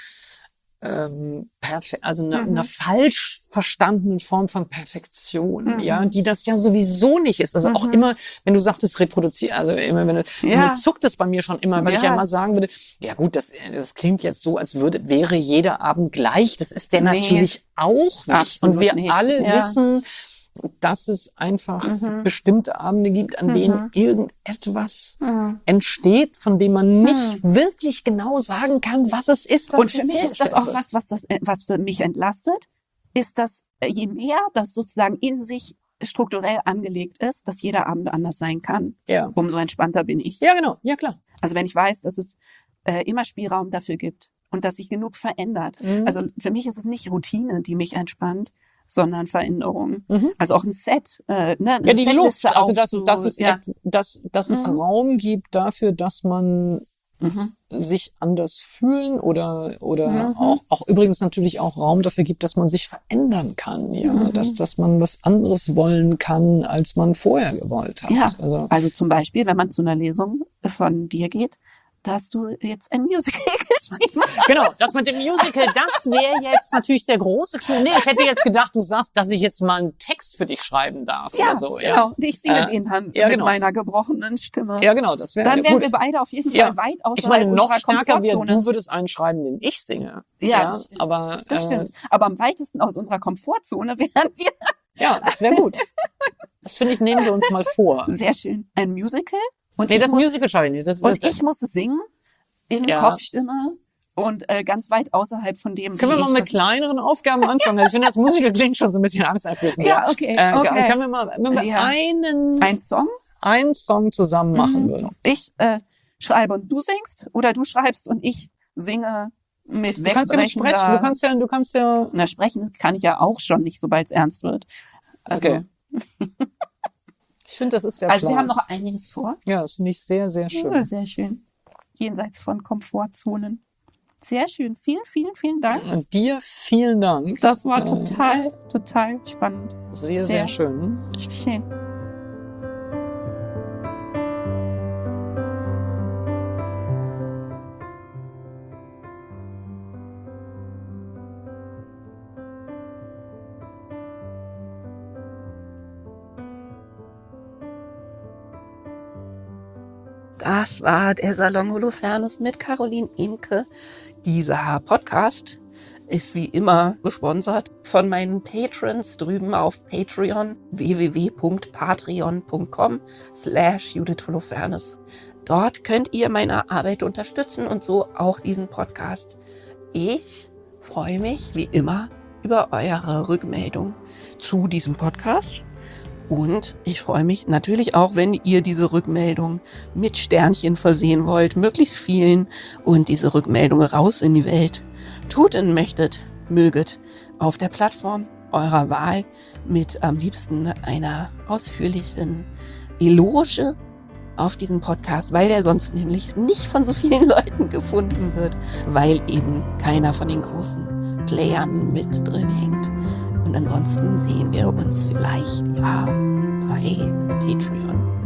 ähm, perfe also einer, Mhm. einer falsch verstandenen Form von Perfektion, Mhm. ja, die das ja sowieso nicht ist. Also auch Mhm. immer, wenn du sagtest, reproduzieren, also immer, wenn du, Ja. nur zuckt es bei mir schon immer, weil ich ja Ja. immer sagen würde, ja gut, das, das klingt jetzt so, als würde, wäre jeder Abend gleich. Das ist der Nee. natürlich auch nicht. Absolut Und wir nicht. alle Ja. wissen, dass es einfach Mhm. bestimmte Abende gibt, an denen Mhm. irgendetwas Mhm. entsteht, von dem man nicht wirklich genau sagen kann, was es ist. Was Und für mich ist das auch wird. was, was das, was mich entlastet, ist, dass je mehr das sozusagen in sich strukturell angelegt ist, dass jeder Abend anders sein kann, Ja. umso entspannter bin ich. Ja, genau. Ja, klar. Also wenn ich weiß, dass es äh, immer Spielraum dafür gibt und dass sich genug verändert. Mhm. Also für mich ist es nicht Routine, die mich entspannt, sondern Veränderung. Mhm. Also auch ein Set. Äh, ne, eine Ja, die Setliste Luft. Also, dass, aufzu- dass es, ja. et- dass, dass es Mhm. Raum gibt dafür, dass man Mhm. sich anders fühlen oder, oder Mhm. auch, auch übrigens natürlich auch Raum dafür gibt, dass man sich verändern kann, ja, Mhm. dass, dass man was anderes wollen kann, als man vorher gewollt hat. Ja, Also, also zum Beispiel, wenn man zu einer Lesung von dir geht, da hast du jetzt ein Musical geschrieben. genau, das mit dem Musical, das wäre jetzt natürlich der große Clou. Nee, ich hätte jetzt gedacht, du sagst, dass ich jetzt mal einen Text für dich schreiben darf Ja, oder so. genau. Ja, Und ich singe Äh, den dann ja, mit genau. meiner gebrochenen Stimme. ja genau, das wäre Dann wären gut. wir beide auf jeden Fall Ja. weit außerhalb Ich meine, noch unserer stärker wäre, Komfortzone. du würdest einen schreiben, den ich singe. Ja, das- aber Das äh, stimmt. Aber am weitesten aus unserer Komfortzone wären wir. ja, das wäre gut. Das finde ich, nehmen wir uns mal vor. Sehr schön. Ein Musical. Und Nee, ich das muss, Musical schreibe ich nicht. Das, und das, ich muss es singen in Ja. Kopfstimme und äh, ganz weit außerhalb von dem. können wie wir mal ich mit das- kleineren Aufgaben anfangen? Ich finde, das Musical klingt schon so ein bisschen angsteinflößend. Ja, okay, Äh, okay. Können wir mal, wenn wir Ja. einen, Ein Song. einen Song zusammen machen Mhm. würden? Ich äh, schreibe und du singst oder du schreibst und ich singe mit Du kannst ja nicht sprechen. Du wegbrechender. kannst ja, du kannst ja, Na, sprechen kann ich ja auch schon nicht, sobald es ernst wird. Also, okay. Ich finde, das ist der also Plan. wir haben noch einiges vor. ja, das finde ich sehr, sehr schön. Ja, sehr schön. Jenseits von Komfortzonen. Sehr schön. Vielen, vielen, vielen Dank. Und dir vielen Dank. Das war Äh, total, total spannend. Sehr, sehr, sehr. schön. Schön. Das war der Salon Holofernes mit Caroline Imke. Dieser Podcast ist wie immer gesponsert von meinen Patrons drüben auf Patreon w w w punkt patreon punkt com slash Judith Holofernes. Dort könnt ihr meine Arbeit unterstützen und so auch diesen Podcast. Ich freue mich wie immer über eure Rückmeldung zu diesem Podcast. Und ich freue mich natürlich auch, wenn ihr diese Rückmeldung mit Sternchen versehen wollt, möglichst vielen, und diese Rückmeldung raus in die Welt tut und möchtet, möget auf der Plattform eurer Wahl mit am liebsten einer ausführlichen Eloge auf diesen Podcast, weil der sonst nämlich nicht von so vielen Leuten gefunden wird, weil eben keiner von den großen Playern mit drin hängt. Und ansonsten sehen wir uns vielleicht ja bei Patreon.